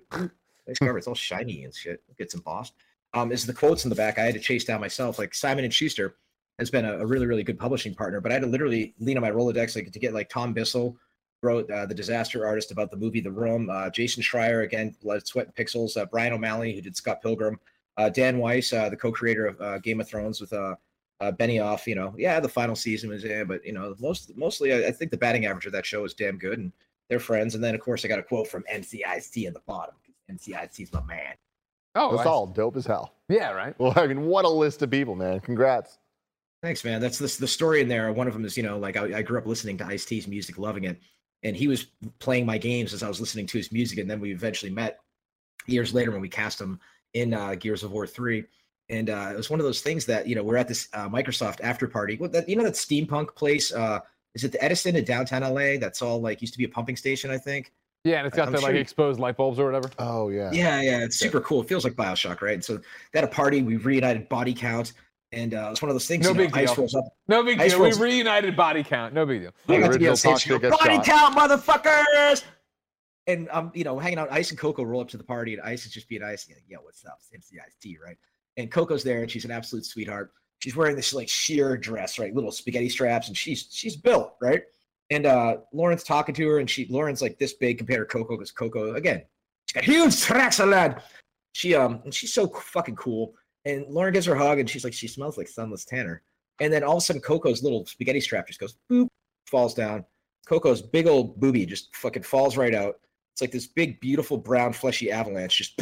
[SPEAKER 4] Nice cover. It's all shiny and shit. It gets embossed. Um, is the quotes in the back I had to chase down myself. Like Simon and Schuster has been a, a really, really good publishing partner, but I had to literally lean on my Rolodex like to get like Tom Bissell wrote uh, The Disaster Artist about the movie The Room. Uh, Jason Schreier, again, Blood, Sweat, and Pixels. Uh, Brian O'Malley, who did Scott Pilgrim. Uh, Dan Weiss, uh, the co-creator of uh, Game of Thrones with uh, uh, Benioff. You know, yeah, the final season was yeah, but you know, most mostly I, I think the batting average of that show is damn good, and they're friends. And then of course I got a quote from M C I C at the bottom. M C I C's my man.
[SPEAKER 1] Oh,
[SPEAKER 2] That's
[SPEAKER 1] I-
[SPEAKER 2] all dope as hell.
[SPEAKER 1] Yeah, right.
[SPEAKER 2] Well, I mean, what a list of people, man. Congrats.
[SPEAKER 4] Thanks, man. That's this the story in there. One of them is, you know, like I, I grew up listening to Ice-T's music, loving it. And he was playing my games as I was listening to his music. And then we eventually met years later when we cast him in uh, Gears of War three. And uh, it was one of those things that, you know, we're at this uh, Microsoft after party. Well, that, you know, that steampunk place, uh, is it the Edison in downtown L A? That's all like used to be a pumping station, I think.
[SPEAKER 1] Yeah, and it's got
[SPEAKER 4] I'm
[SPEAKER 1] the
[SPEAKER 4] sure
[SPEAKER 1] like
[SPEAKER 4] you-
[SPEAKER 1] exposed light bulbs or whatever.
[SPEAKER 2] Oh, yeah.
[SPEAKER 4] Yeah, yeah, it's super cool. It feels like Bioshock, right? And so at a party, we reunited body count. And uh, it was one of those things,
[SPEAKER 1] No
[SPEAKER 4] you know,
[SPEAKER 1] big deal.
[SPEAKER 4] Ice rolls up.
[SPEAKER 1] No big
[SPEAKER 4] Ice
[SPEAKER 1] deal. We
[SPEAKER 4] rolls-
[SPEAKER 1] reunited body count. No big deal.
[SPEAKER 4] I got to be
[SPEAKER 2] original
[SPEAKER 4] on stage,
[SPEAKER 2] Toxic
[SPEAKER 4] you know,
[SPEAKER 2] gets
[SPEAKER 4] body
[SPEAKER 2] shot.
[SPEAKER 4] count, motherfuckers! And I'm, um, you know, hanging out. Ice and Coco roll up to the party, and Ice is just being Ice. Like, yeah, what's up? It's M C I T, right? And Coco's there, and she's an absolute sweetheart. She's wearing this like sheer dress, right? Little spaghetti straps, and she's she's built, right? And uh Lauren's talking to her, and she Lauren's like this big compared to Coco, because Coco, again, she's got huge tracks of lead. She um, and she's so fucking cool. And Lauren gives her a hug, and she's like, she smells like sunless Tanner. And then all of a sudden, Coco's little spaghetti strap just goes boop, falls down. Coco's big old boobie just fucking falls right out. It's like this big, beautiful, brown, fleshy avalanche just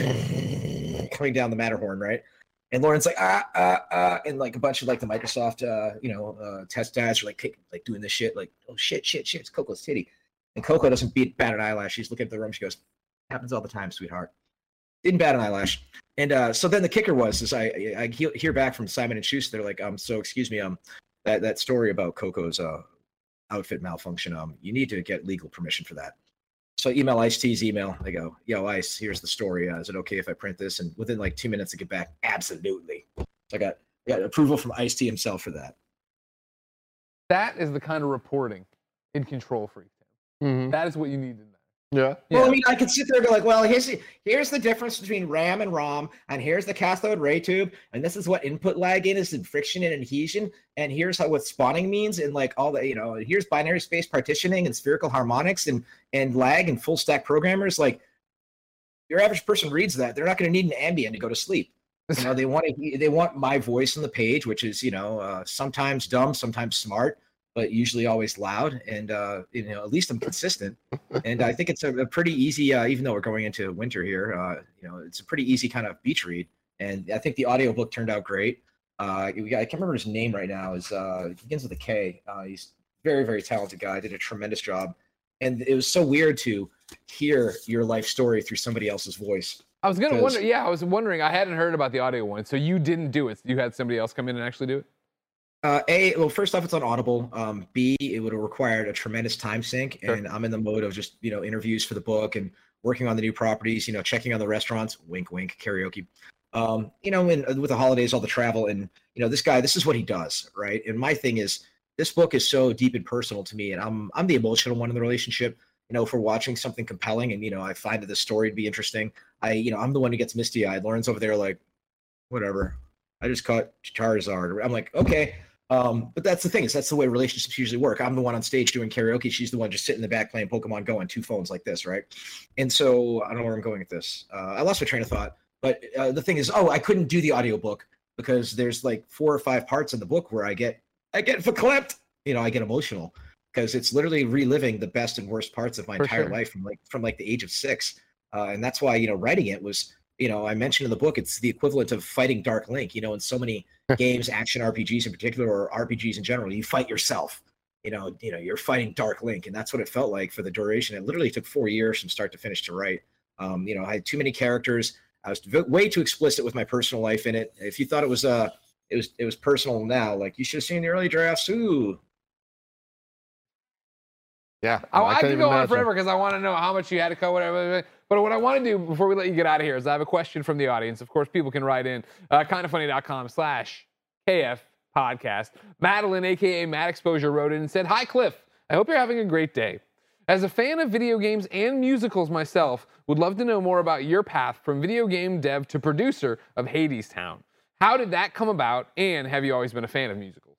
[SPEAKER 4] coming down the Matterhorn, right? And Lauren's like, ah, ah, ah, and like a bunch of like the Microsoft, uh, you know, uh, test guys are like, taking, like doing this shit, like, oh shit, shit, shit, it's Coco's titty. And Coco doesn't beat bat an eyelash. She's looking at the room. She goes, "Happens all the time, sweetheart." Didn't bat an eyelash. And uh, so then the kicker was, is I I hear back from Simon and Schuster. They're like, um, so excuse me, um, that that story about Coco's uh outfit malfunction, um, you need to get legal permission for that. So I email Ice-T's email. They go, "Yo, Ice, here's the story. Uh, is it okay if I print this?" And within like two minutes, I get back, "Absolutely." So I got got approval from Ice-T himself for that.
[SPEAKER 1] That is the kind of reporting in Control Freak.
[SPEAKER 2] Mm-hmm.
[SPEAKER 1] That is what you need to know.
[SPEAKER 2] Yeah.
[SPEAKER 4] Well,
[SPEAKER 1] Yeah.
[SPEAKER 4] I mean, I could sit there and go like, well, here's the, here's the difference between RAM and ROM, and here's the cathode ray tube, and this is what input lag is, and friction and adhesion, and here's how what spawning means, and like all the, you know, here's binary space partitioning and spherical harmonics and and lag and full stack programmers. Like, your average person reads that, they're not going to need an Ambien to go to sleep. You know, they want to, they want my voice on the page, which is, you know, uh, sometimes dumb, sometimes smart, but usually always loud, and uh, you know, at least I'm consistent. And I think it's a, a pretty easy, uh, even though we're going into winter here, uh, you know, it's a pretty easy kind of beach read. And I think the audiobook turned out great. Uh, we got, I can't remember his name right now. Is uh, it begins with a K. Uh, he's a very, very talented guy. Did a tremendous job, and it was so weird to hear your life story through somebody else's voice.
[SPEAKER 1] I was gonna
[SPEAKER 4] 'Cause-
[SPEAKER 1] wonder. Yeah, I was wondering. I hadn't heard about the audio one, so you didn't do it. You had somebody else come in and actually do it.
[SPEAKER 4] Uh, A, well, first off, it's on Audible. Um, B, it would have required a tremendous time sink,
[SPEAKER 1] Sure.
[SPEAKER 4] and I'm in the mode of just, you know, interviews for the book and working on the new properties, you know, checking on the restaurants, wink, wink, karaoke. Um, you know, and with the holidays, all the travel, and, you know, this guy, this is what he does, right? And my thing is, this book is so deep and personal to me, and I'm I'm the emotional one in the relationship. You know, for watching something compelling, and, you know, I find that the story to be interesting. I, you know, I'm the one who gets misty-eyed. Lauren's over there like, whatever. I just caught Charizard. I'm like, okay. Um, but that's the thing, is that's the way relationships usually work. I'm the one on stage doing karaoke. She's the one just sitting in the back playing Pokemon Go on two phones like this, right? And so I don't know where I'm going with this. Uh, I lost my train of thought. But uh, the thing is, oh, I couldn't do the audiobook because there's like four or five parts in the book where I get I get verklempt. You know, I get emotional because it's literally reliving the best and worst parts of my
[SPEAKER 1] For
[SPEAKER 4] entire
[SPEAKER 1] sure.
[SPEAKER 4] life from like from like the age of six. Uh, and that's why, you know, writing it was, you know, I mentioned in the book, it's the equivalent of fighting Dark Link. You know, in so many games, action R P Gs in particular, or R P Gs in general, you fight yourself. You know, you know, you're fighting Dark Link, and that's what it felt like for the duration. It literally took four years from start to finish to write. Um, you know, I had too many characters. I was v- way too explicit with my personal life in it. If you thought it was uh, it was it was personal now, like you should have seen the early drafts. Ooh,
[SPEAKER 2] Yeah.
[SPEAKER 1] I, I,
[SPEAKER 2] can't
[SPEAKER 1] could
[SPEAKER 2] even
[SPEAKER 1] go on
[SPEAKER 2] imagine.
[SPEAKER 1] forever because I want to know how much you had to cut, whatever. But what I want to do before we let you get out of here is I have a question from the audience. Of course, people can write in uh, kindafunny.com slash KF podcast. Madeline, a k a. Matt Exposure, wrote in and said, "Hi, Cliff. I hope you're having a great day. As a fan of video games and musicals myself, would love to know more about your path from video game dev to producer of Hades Town. How did that come about, and have you always been a fan of musicals?"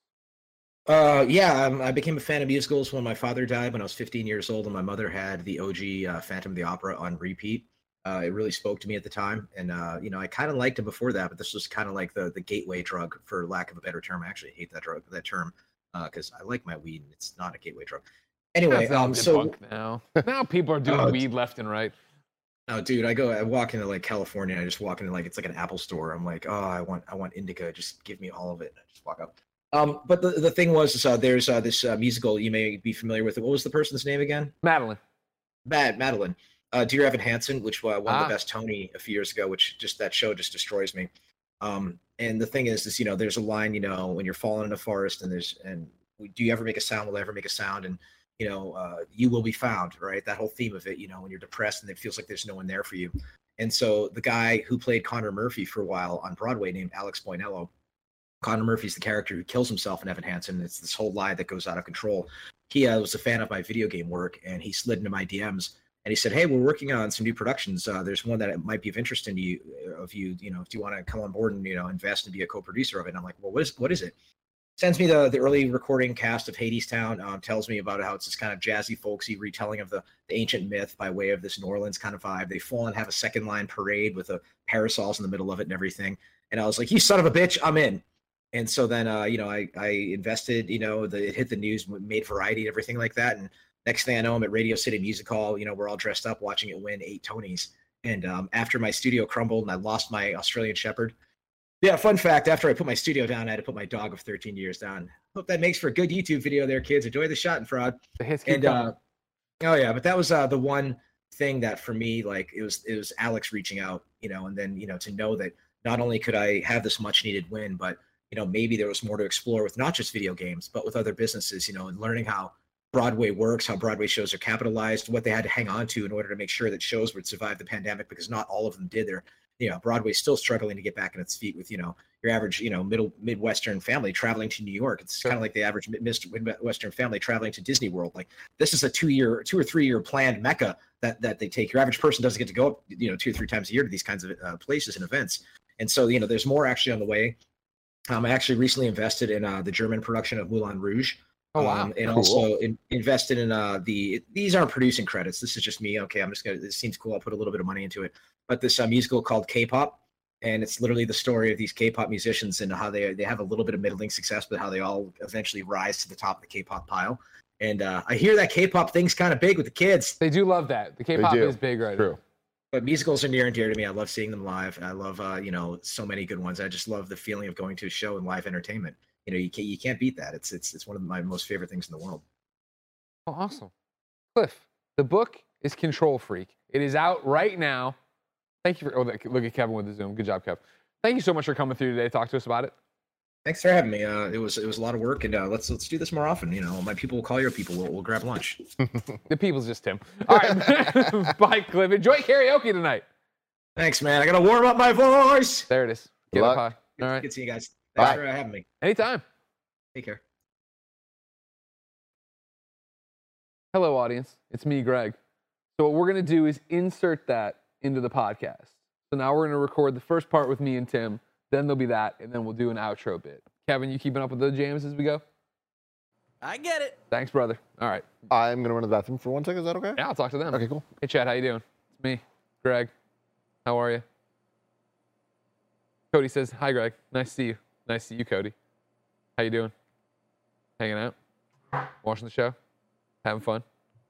[SPEAKER 4] Uh, yeah, um, I became a fan of musicals when my father died when I was fifteen years old, and my mother had the O G uh, Phantom of the Opera on repeat. Uh, it really spoke to me at the time, and uh, you know, I kind of liked it before that, but this was kind of like the the gateway drug, for lack of a better term. I actually hate that drug, that term, because uh, I like my weed, and it's not a gateway drug. Anyway,
[SPEAKER 1] That's all
[SPEAKER 4] um, so
[SPEAKER 1] debunked now. Now people are doing
[SPEAKER 4] Oh,
[SPEAKER 1] weed left and right.
[SPEAKER 4] oh, dude, I go, I walk into like California, and I just walk into like it's like an Apple store. I'm like, oh, I want, I want indica. Just give me all of it. And I just walk up. Um, but the, the thing was, is, uh, there's uh, this uh, musical you may be familiar with. What was the person's name again?
[SPEAKER 1] Madeline.
[SPEAKER 4] Mad Madeline. Uh, Dear Evan Hansen, which uh, won
[SPEAKER 1] Ah.
[SPEAKER 4] the best Tony a few years ago, which just that show just destroys me. Um, and the thing is, is you know, there's a line, you know, when you're falling in a forest, and there's and do you ever make a sound? Will I ever make a sound? And you know, uh, you will be found, right? That whole theme of it, you know, when you're depressed and it feels like there's no one there for you. And so the guy who played Connor Murphy for a while on Broadway, named Alex Boinello, Connor Murphy's the character who kills himself in Evan Hansen. It's this whole lie that goes out of control. He uh, was a fan of my video game work, and he slid into my D Ms and he said, "Hey, we're working on some new productions. Uh, there's one that might be of interest in you. Of you, you know, if you want to come on board and you know invest and be a co-producer of it." And I'm like, "Well, what is what is it?" Sends me the the early recording cast of Hades Town. Um, tells me about how it's this kind of jazzy, folksy retelling of the, the ancient myth by way of this New Orleans kind of vibe. They fall and have a second line parade with a parasols in the middle of it and everything. And I was like, "You son of a bitch, I'm in." And so then, uh, you know, I, I invested, you know, the, it hit the news, made Variety and everything like that. And next thing I know, I'm at Radio City Music Hall. You know, we're all dressed up watching it win eight Tonys. And um, after my studio crumbled and I lost my Australian Shepherd. Yeah, fun fact, after I put my studio down, I had to put my dog of thirteen years down. Hope that makes for a good YouTube video there, kids. Enjoy the shot and fraud.
[SPEAKER 1] The hits keep
[SPEAKER 4] And
[SPEAKER 1] coming.
[SPEAKER 4] uh, Oh yeah, but that was uh, the one thing that for me, like it was it was Alex reaching out, you know, and then you know to know that not only could I have this much needed win, but you know maybe there was more to explore with not just video games, but with other businesses, you know, and learning how Broadway works, how Broadway shows are capitalized, what they had to hang on to in order to make sure that shows would survive the pandemic, because not all of them did. They're, you know, Broadway's still struggling to get back on its feet with, you know, your average, you know, middle Midwestern family traveling to New York. It's kind of like the average Midwestern family traveling to Disney World. Like this is a two-year, two or three-year planned mecca that that they take. Your average person doesn't get to go, you know, two or three times a year to these kinds of uh, places and events. And so, you know, there's more actually on the way. Um, I actually recently invested in uh, the German production of Moulin Rouge.
[SPEAKER 1] Oh, wow.
[SPEAKER 4] Um, and
[SPEAKER 1] Cool.
[SPEAKER 4] also in, invested in uh, the, these aren't producing credits. This is just me. Okay, I'm just going to, this seems cool. I'll put a little bit of money into it. But this uh, musical called K-pop, and it's literally the story of these K-pop musicians and how they they have a little bit of middling success, but how they all eventually rise to the top of the K-pop pile. And uh, I hear that K-pop thing's kind of big with the kids.
[SPEAKER 1] They do love that. The K-pop
[SPEAKER 2] do.
[SPEAKER 1] is big right
[SPEAKER 2] True.
[SPEAKER 1] now.
[SPEAKER 4] But musicals are near and dear to me. I love seeing them live. I love, uh, you know, so many good ones. I just love the feeling of going to a show and live entertainment. You know, you can't you can't beat that. It's it's it's one of my most favorite things in the world.
[SPEAKER 1] Oh, awesome. Cliff, the book is Control Freak. It is out right now. Thank you for, oh, look at Kevin with the Zoom. Good job, Kev. Thank you so much for coming through today to talk to us about it.
[SPEAKER 4] Thanks for having me. Uh, it was it was a lot of work, and uh, let's let's do this more often. You know, my people will call your people. We'll, we'll grab lunch.
[SPEAKER 1] The people's just Tim. All right. Bye, Cliff. Enjoy karaoke tonight.
[SPEAKER 4] Thanks, man. I got to warm up my voice.
[SPEAKER 1] There it is. Get
[SPEAKER 2] Good
[SPEAKER 1] up
[SPEAKER 2] luck.
[SPEAKER 1] high. All right.
[SPEAKER 4] Good to see you guys. Thanks
[SPEAKER 2] Bye.
[SPEAKER 4] for uh, having me.
[SPEAKER 1] Anytime.
[SPEAKER 4] Take care.
[SPEAKER 1] Hello, audience. It's me, Greg. So what we're going to do is insert that into the podcast. So now we're going to record the first part with me and Tim. Then there'll be that, and then we'll do an outro bit. Kevin, you keeping up with the jams as we go?
[SPEAKER 3] I get it.
[SPEAKER 1] Thanks, brother. All right.
[SPEAKER 2] I'm going to run to the bathroom for one second. Is that okay?
[SPEAKER 1] Yeah, I'll talk to them.
[SPEAKER 2] Okay, cool.
[SPEAKER 1] Hey, Chad, how you doing? It's me, Greg. How are you? Cody says, hi, Greg. Nice to see you. Nice to see you, Cody. How you doing? Hanging out? Watching the show? Having fun?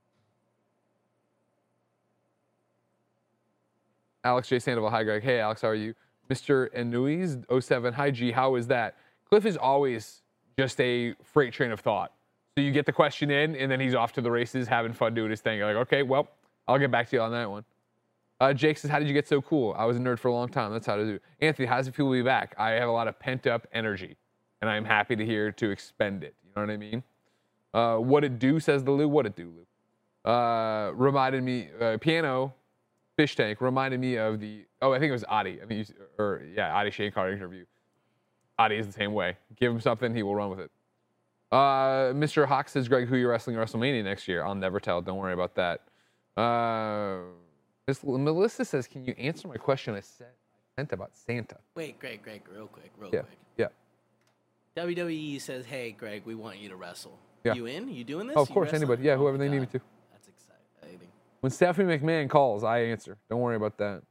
[SPEAKER 1] Alex J. Sandoval, hi, Greg. Hey, Alex, how are you? Mister Enuiz oh seven, hi, G. How is that? Cliff is always just a freight train of thought. So you get the question in, and then he's off to the races, having fun doing his thing. You're like, okay, well, I'll get back to you on that one. Uh, Jake says, how did you get so cool? I was a nerd for a long time. That's how to do. Anthony, how does it feel to be back? I have a lot of pent-up energy, and I'm happy to hear to expend it. You know what I mean? Uh, what it do, says the Lou. What it do, Lou? Uh, reminded me, uh, piano, fish tank, reminded me of the, oh, I think it was Adi. I think you, or, yeah, Adi Shankar interview. Adi is the same way. Give him something, he will run with it. Uh, Mister Hawk says, Greg, who are you wrestling at WrestleMania next year? I'll never tell. Don't worry about that. Uh... Miss Melissa says, can you answer my question I said I sent about Santa?
[SPEAKER 3] Wait, Greg, Greg, real quick, real
[SPEAKER 1] Yeah,
[SPEAKER 3] quick.
[SPEAKER 1] yeah.
[SPEAKER 3] W W E says, hey, Greg, we want you to wrestle.
[SPEAKER 1] Yeah.
[SPEAKER 3] You in? You doing this?
[SPEAKER 1] Oh, of
[SPEAKER 3] You
[SPEAKER 1] course,
[SPEAKER 3] wrestling?
[SPEAKER 1] anybody. Yeah,
[SPEAKER 3] Oh,
[SPEAKER 1] whoever they need me
[SPEAKER 3] God.
[SPEAKER 1] to.
[SPEAKER 3] That's exciting.
[SPEAKER 1] When Stephanie McMahon calls, I answer. Don't worry about that.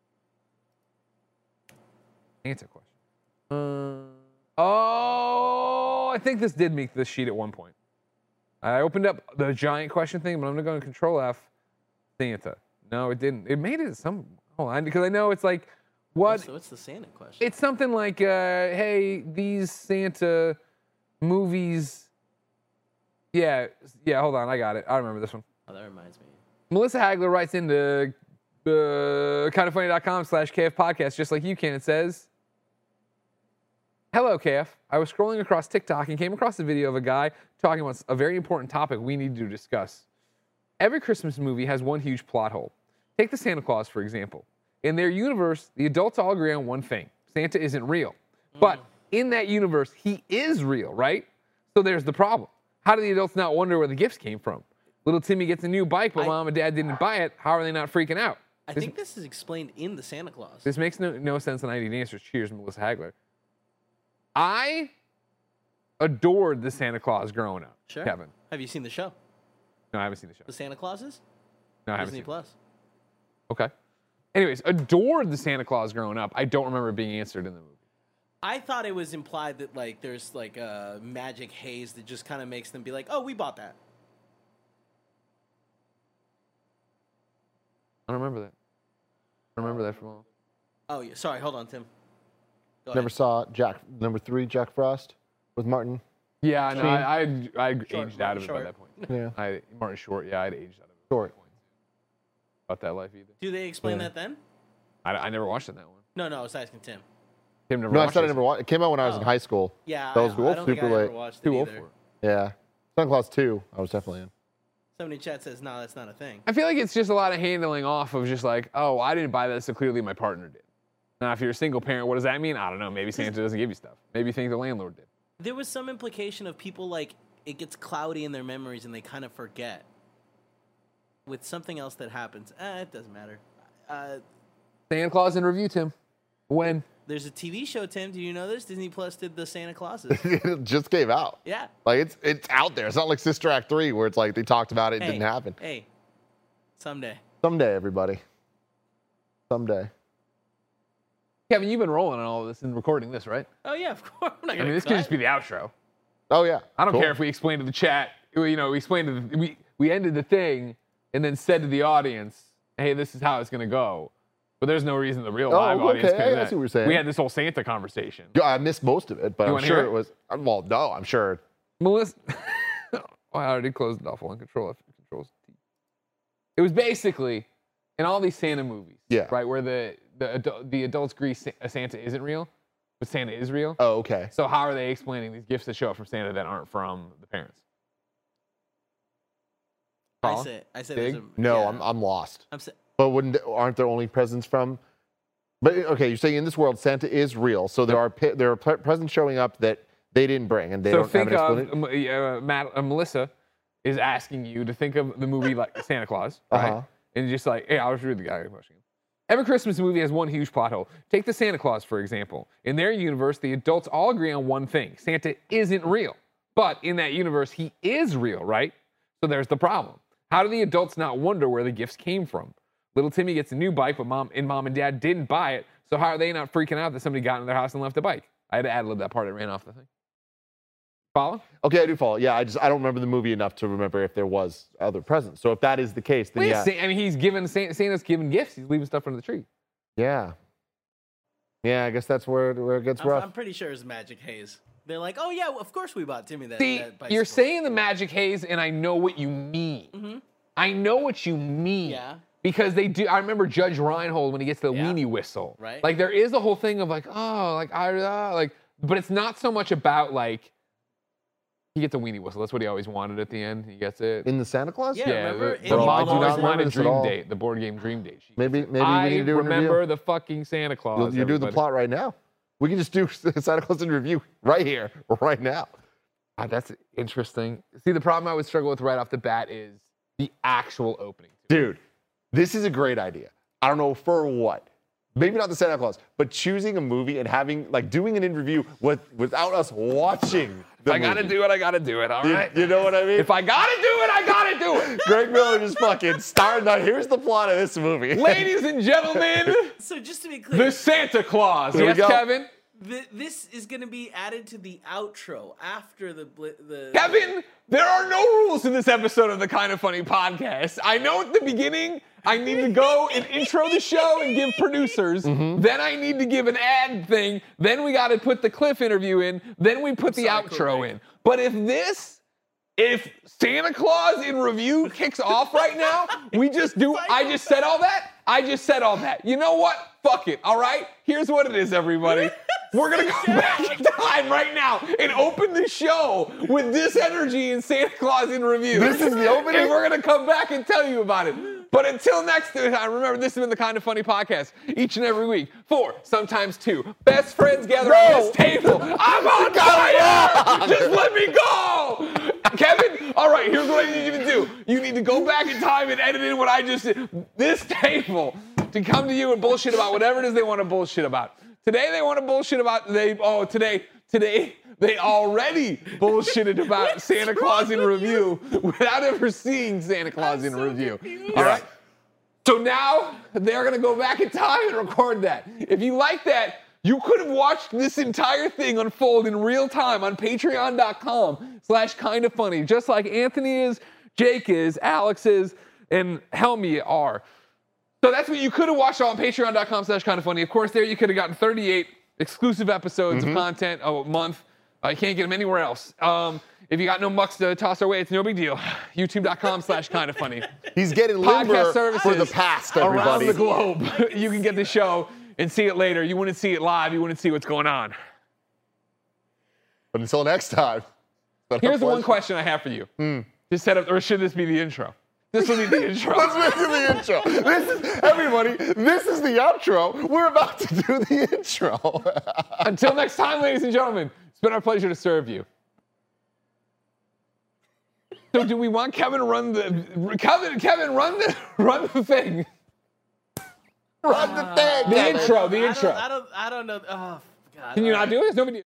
[SPEAKER 1] Answer question. Uh, oh, I think this did make the sheet at one point. I opened up the giant question thing, but I'm going to go to Control F. Santa. No, it didn't. It made it some. Hold on, because I know it's like, what?
[SPEAKER 3] So what's the Santa question?
[SPEAKER 1] It's something like, uh, hey, these Santa movies. Yeah, yeah, hold on, I got it. I remember this one.
[SPEAKER 3] Oh, that reminds me.
[SPEAKER 1] Melissa Hagler writes into uh, kindoffunny.com slash KF podcast, just like you can. It says, hello, K F. I was scrolling across TikTok and came across a video of a guy talking about a very important topic we need to discuss. Every Christmas movie has one huge plot hole. Take the Santa Claus, for example. In their universe, the adults all agree on one thing. Santa isn't real. Mm. But in that universe, he is real, right? So there's the problem. How do the adults not wonder where the gifts came from? Little Timmy gets a new bike, but
[SPEAKER 3] I,
[SPEAKER 1] mom and dad didn't buy it. How are they not freaking out?
[SPEAKER 3] I
[SPEAKER 1] this,
[SPEAKER 3] think this is explained in the Santa Claus.
[SPEAKER 1] This makes no, no sense, and I need answers. Cheers, Melissa Hagler. I adored the Santa Claus growing up,
[SPEAKER 3] Sure.
[SPEAKER 1] Kevin.
[SPEAKER 3] Have you seen the show?
[SPEAKER 1] No, I haven't seen the show.
[SPEAKER 3] The Santa Clauses?
[SPEAKER 1] No, I haven't
[SPEAKER 3] Disney
[SPEAKER 1] seen it.
[SPEAKER 3] Plus.
[SPEAKER 1] Okay. Anyways, adored the Santa Claus growing up. I don't remember it being answered in the movie.
[SPEAKER 3] I thought it was implied that like there's like a magic haze that just kind of makes them be like, oh, we bought that.
[SPEAKER 1] I don't remember that. I remember that from all.
[SPEAKER 3] Oh, yeah. Sorry, hold on, Tim. Go
[SPEAKER 2] Never
[SPEAKER 3] ahead.
[SPEAKER 2] saw Jack number three, Jack Frost, with Martin.
[SPEAKER 1] Yeah, no,
[SPEAKER 2] Sheen.
[SPEAKER 1] I, I, I
[SPEAKER 3] Short,
[SPEAKER 1] aged out of it by
[SPEAKER 3] short.
[SPEAKER 1] that point.
[SPEAKER 2] Yeah.
[SPEAKER 1] I Martin Short, yeah, I'd aged out of it.
[SPEAKER 2] Short.
[SPEAKER 1] About that life either.
[SPEAKER 3] Do they explain
[SPEAKER 2] Yeah.
[SPEAKER 3] that then?
[SPEAKER 1] I, I never watched it that one.
[SPEAKER 3] No, no, I was asking Tim.
[SPEAKER 1] Tim never
[SPEAKER 2] No, I
[SPEAKER 1] watched
[SPEAKER 2] said I
[SPEAKER 1] it.
[SPEAKER 2] never watched. It came out when I was in
[SPEAKER 3] Oh.
[SPEAKER 2] high school.
[SPEAKER 3] Yeah,
[SPEAKER 2] That was
[SPEAKER 3] I,
[SPEAKER 2] cool.
[SPEAKER 3] I don't think
[SPEAKER 2] Super
[SPEAKER 3] I ever
[SPEAKER 2] late.
[SPEAKER 3] watched it
[SPEAKER 1] Too old
[SPEAKER 3] either.
[SPEAKER 1] for it.
[SPEAKER 2] Yeah. Santa Claus two, I was definitely in.
[SPEAKER 3] Somebody in chat says, no, that's not a thing.
[SPEAKER 1] I feel like it's just a lot of handling off of just like, oh, I didn't buy this, so clearly my partner did. Now, if you're a single parent, what does that mean? I don't know. Maybe Santa doesn't give you stuff. Maybe you think the landlord did.
[SPEAKER 3] There was some implication of people like it gets cloudy in their memories and they kind of forget. With something else that happens, eh, it doesn't matter. Uh,
[SPEAKER 1] Santa Claus in review, Tim. When?
[SPEAKER 3] there's a T V show, Tim. Do you know this? Disney Plus did the Santa Clauses.
[SPEAKER 2] It just came out.
[SPEAKER 3] Yeah.
[SPEAKER 2] Like it's it's out there. It's not like Sister Act three where it's like they talked about it, it
[SPEAKER 3] Hey,
[SPEAKER 2] didn't happen.
[SPEAKER 3] Hey, someday.
[SPEAKER 2] Someday, everybody. Someday.
[SPEAKER 1] Kevin, you've been rolling on all of this and recording this, right?
[SPEAKER 3] Oh yeah, of course. I'm not
[SPEAKER 1] I
[SPEAKER 3] gonna
[SPEAKER 1] mean, this
[SPEAKER 3] cut.
[SPEAKER 1] could just be the outro.
[SPEAKER 2] Oh yeah.
[SPEAKER 1] I don't
[SPEAKER 2] Cool.
[SPEAKER 1] care if we explained to the chat, you know, we explained to the, we, we ended the thing and then said to the audience, hey, this is how it's going to go. But there's no reason the real
[SPEAKER 2] Oh,
[SPEAKER 1] live audience
[SPEAKER 2] okay.
[SPEAKER 1] could do
[SPEAKER 2] I
[SPEAKER 1] that.
[SPEAKER 2] see what you're saying.
[SPEAKER 1] We had this whole Santa conversation.
[SPEAKER 2] Yeah, I missed most of it, but
[SPEAKER 1] You
[SPEAKER 2] I'm
[SPEAKER 1] wanna
[SPEAKER 2] sure
[SPEAKER 1] hear
[SPEAKER 2] it
[SPEAKER 1] it?
[SPEAKER 2] was. Well, no, I'm sure.
[SPEAKER 1] Melissa, oh, I already closed it off on Control F, Control T. It was basically in all these Santa movies,
[SPEAKER 2] Yeah.
[SPEAKER 1] right, where the the, adu- the adults agree Sa- Santa isn't real, but Santa is real.
[SPEAKER 2] Oh, okay.
[SPEAKER 1] So how are they explaining these gifts that show up from Santa that aren't from the parents?
[SPEAKER 3] I
[SPEAKER 1] Colin?
[SPEAKER 3] said, I said,
[SPEAKER 1] Big?
[SPEAKER 3] there's a,
[SPEAKER 2] No,
[SPEAKER 3] yeah.
[SPEAKER 2] I'm I'm lost.
[SPEAKER 3] I'm sa-
[SPEAKER 2] But wouldn't aren't there only presents from? But okay, you're saying in this world Santa is real, so there are pe- there are pre- presents showing up that they didn't bring, and they
[SPEAKER 1] so
[SPEAKER 2] don't
[SPEAKER 1] think
[SPEAKER 2] have an
[SPEAKER 1] of
[SPEAKER 2] explanation.
[SPEAKER 1] um, uh, Matt, uh, Melissa is asking you to think of the movie like Santa Claus, right?
[SPEAKER 2] Uh-huh.
[SPEAKER 1] And just like, hey, I'll just read the guy question. Every Christmas movie has one huge plot hole. Take the Santa Claus, for example. In their universe, the adults all agree on one thing. Santa isn't real. But in that universe, he is real, right? So there's the problem. How do the adults not wonder where the gifts came from? Little Timmy gets a new bike, but mom and mom and dad didn't buy it. So how are they not freaking out that somebody got in their house and left a bike? I had to ad-lib that part. It ran off the thing. Follow?
[SPEAKER 2] Okay, I do follow. Yeah, I just I don't remember the movie enough to remember if there was other presents. So if that is the case, then
[SPEAKER 1] Well,
[SPEAKER 2] yeah,
[SPEAKER 1] yeah, I mean, he's giving Santa's giving gifts. He's leaving stuff under the tree.
[SPEAKER 2] yeah, yeah. I guess that's where where it gets
[SPEAKER 3] I'm,
[SPEAKER 2] rough.
[SPEAKER 3] I'm pretty sure it's Magic Haze. They're like, oh yeah, well, of course we bought Timmy that.
[SPEAKER 1] See,
[SPEAKER 3] that bicycle.
[SPEAKER 1] you're saying the magic haze, and I know what you mean.
[SPEAKER 3] Mm-hmm.
[SPEAKER 1] I know what you mean.
[SPEAKER 3] Yeah.
[SPEAKER 1] Because they do. I remember Judge Reinhold when he gets the
[SPEAKER 3] Yeah.
[SPEAKER 1] weenie whistle.
[SPEAKER 3] Right.
[SPEAKER 1] Like there is a whole thing of like, oh, like I uh, like, but it's not so much about like he gets a weenie whistle. That's what he always wanted at the end. He gets it.
[SPEAKER 2] In the Santa Claus?
[SPEAKER 3] Yeah. remember
[SPEAKER 1] the,
[SPEAKER 3] in
[SPEAKER 1] the
[SPEAKER 3] the
[SPEAKER 1] mom
[SPEAKER 3] Ball
[SPEAKER 1] always
[SPEAKER 3] Boys
[SPEAKER 1] wanted
[SPEAKER 2] this at
[SPEAKER 1] Dream
[SPEAKER 2] all.
[SPEAKER 1] Date, the board game Dream Date. She
[SPEAKER 2] Maybe
[SPEAKER 1] gets it.
[SPEAKER 2] maybe
[SPEAKER 1] I
[SPEAKER 2] we need to do an
[SPEAKER 1] remember
[SPEAKER 2] review.
[SPEAKER 1] the fucking Santa Claus.
[SPEAKER 2] You'll- you do the
[SPEAKER 1] everybody.
[SPEAKER 2] plot right now. We can just do Santa Claus in review right here, right now.
[SPEAKER 1] God, that's interesting. See, the problem I would struggle with right off the bat is the actual opening.
[SPEAKER 2] Dude, this is a great idea. I don't know for what. Maybe not the Santa Claus, but choosing a movie and having, like, doing an interview with, without us watching the
[SPEAKER 1] I gotta
[SPEAKER 2] movie.
[SPEAKER 1] do it. I gotta do it. All
[SPEAKER 2] You,
[SPEAKER 1] right.
[SPEAKER 2] you know what I mean?
[SPEAKER 1] If I gotta do it, I gotta do it.
[SPEAKER 2] Greg Miller just fucking started. Now, here's the plot of this movie.
[SPEAKER 1] Ladies and gentlemen,
[SPEAKER 3] So just to be clear,
[SPEAKER 1] the Santa Claus.
[SPEAKER 2] Here we
[SPEAKER 1] Yes,
[SPEAKER 2] go.
[SPEAKER 1] Kevin?
[SPEAKER 3] th- this is going to be added to the outro after the bli- the.
[SPEAKER 1] Kevin, there are no rules in this episode of the Kind of Funny podcast. I know at the beginning I need to go and intro the show and give producers.
[SPEAKER 2] Mm-hmm.
[SPEAKER 1] Then I need to give an ad thing. Then we got to put the Cliff interview in. Then we put the
[SPEAKER 3] sorry,
[SPEAKER 1] outro
[SPEAKER 3] Corey.
[SPEAKER 1] in. But if this, if Santa Claus in review kicks off right now, we just do, I just said all that. I just said all that. You know what? Fuck it. All right? Here's what it is, everybody. We're going to go back in time right now and open the show with this energy in Santa Claus in review.
[SPEAKER 2] This is the opening?
[SPEAKER 1] And we're going to come back and tell you about it. But until next time, remember, this has been the Kind of Funny podcast. Each and every week, four, sometimes two, best friends gather on
[SPEAKER 2] No.
[SPEAKER 1] this table. I'm on fire! Just let me go! Kevin, all right, here's what I need you to do. You need to go back in time and edit in what I just did. This table to come to you and bullshit about whatever it is they want to bullshit about. Today they want to bullshit about, they, oh, today, today, they already bullshitted about Santa Claus in review without ever seeing Santa Claus in review. All right? So now they're going to go back in time and record that. If you like that, you could have watched this entire thing unfold in real time on patreon.com slash kind of funny, just like Anthony is, Jake is, Alex is, and Helmy are. So that's what you could have watched on patreon.com slash kind of funny. Of course, there you could have gotten thirty-eight exclusive episodes
[SPEAKER 2] Mm-hmm.
[SPEAKER 1] of content a month. Uh, you can't get them anywhere else. Um, if you got no mucks to toss our way, it's no big deal. YouTube.com slash kind of funny.
[SPEAKER 2] He's getting
[SPEAKER 1] Podcast
[SPEAKER 2] limber
[SPEAKER 1] services
[SPEAKER 2] for the past,
[SPEAKER 1] around
[SPEAKER 2] everybody.
[SPEAKER 1] the globe. You can get the show and see it later. You wouldn't see it live. You wouldn't see what's going on.
[SPEAKER 2] But until next time.
[SPEAKER 1] Here's the one question I have for you.
[SPEAKER 2] Hmm.
[SPEAKER 1] Just set up, or should this be the intro? This will be the intro.
[SPEAKER 2] Let's make it the intro. This is, everybody, this is the outro. We're about to do the intro.
[SPEAKER 1] Until next time, ladies and gentlemen, it's been our pleasure to serve you. So do we want Kevin to run the, Kevin, Kevin, run the, run the thing.
[SPEAKER 2] Run the thing.
[SPEAKER 1] The
[SPEAKER 2] Kevin.
[SPEAKER 1] intro, the
[SPEAKER 3] I
[SPEAKER 1] intro.
[SPEAKER 3] don't, I don't, I don't know. Oh, God.
[SPEAKER 1] Can you
[SPEAKER 3] all
[SPEAKER 1] not
[SPEAKER 3] right.
[SPEAKER 1] do it? There's nobody.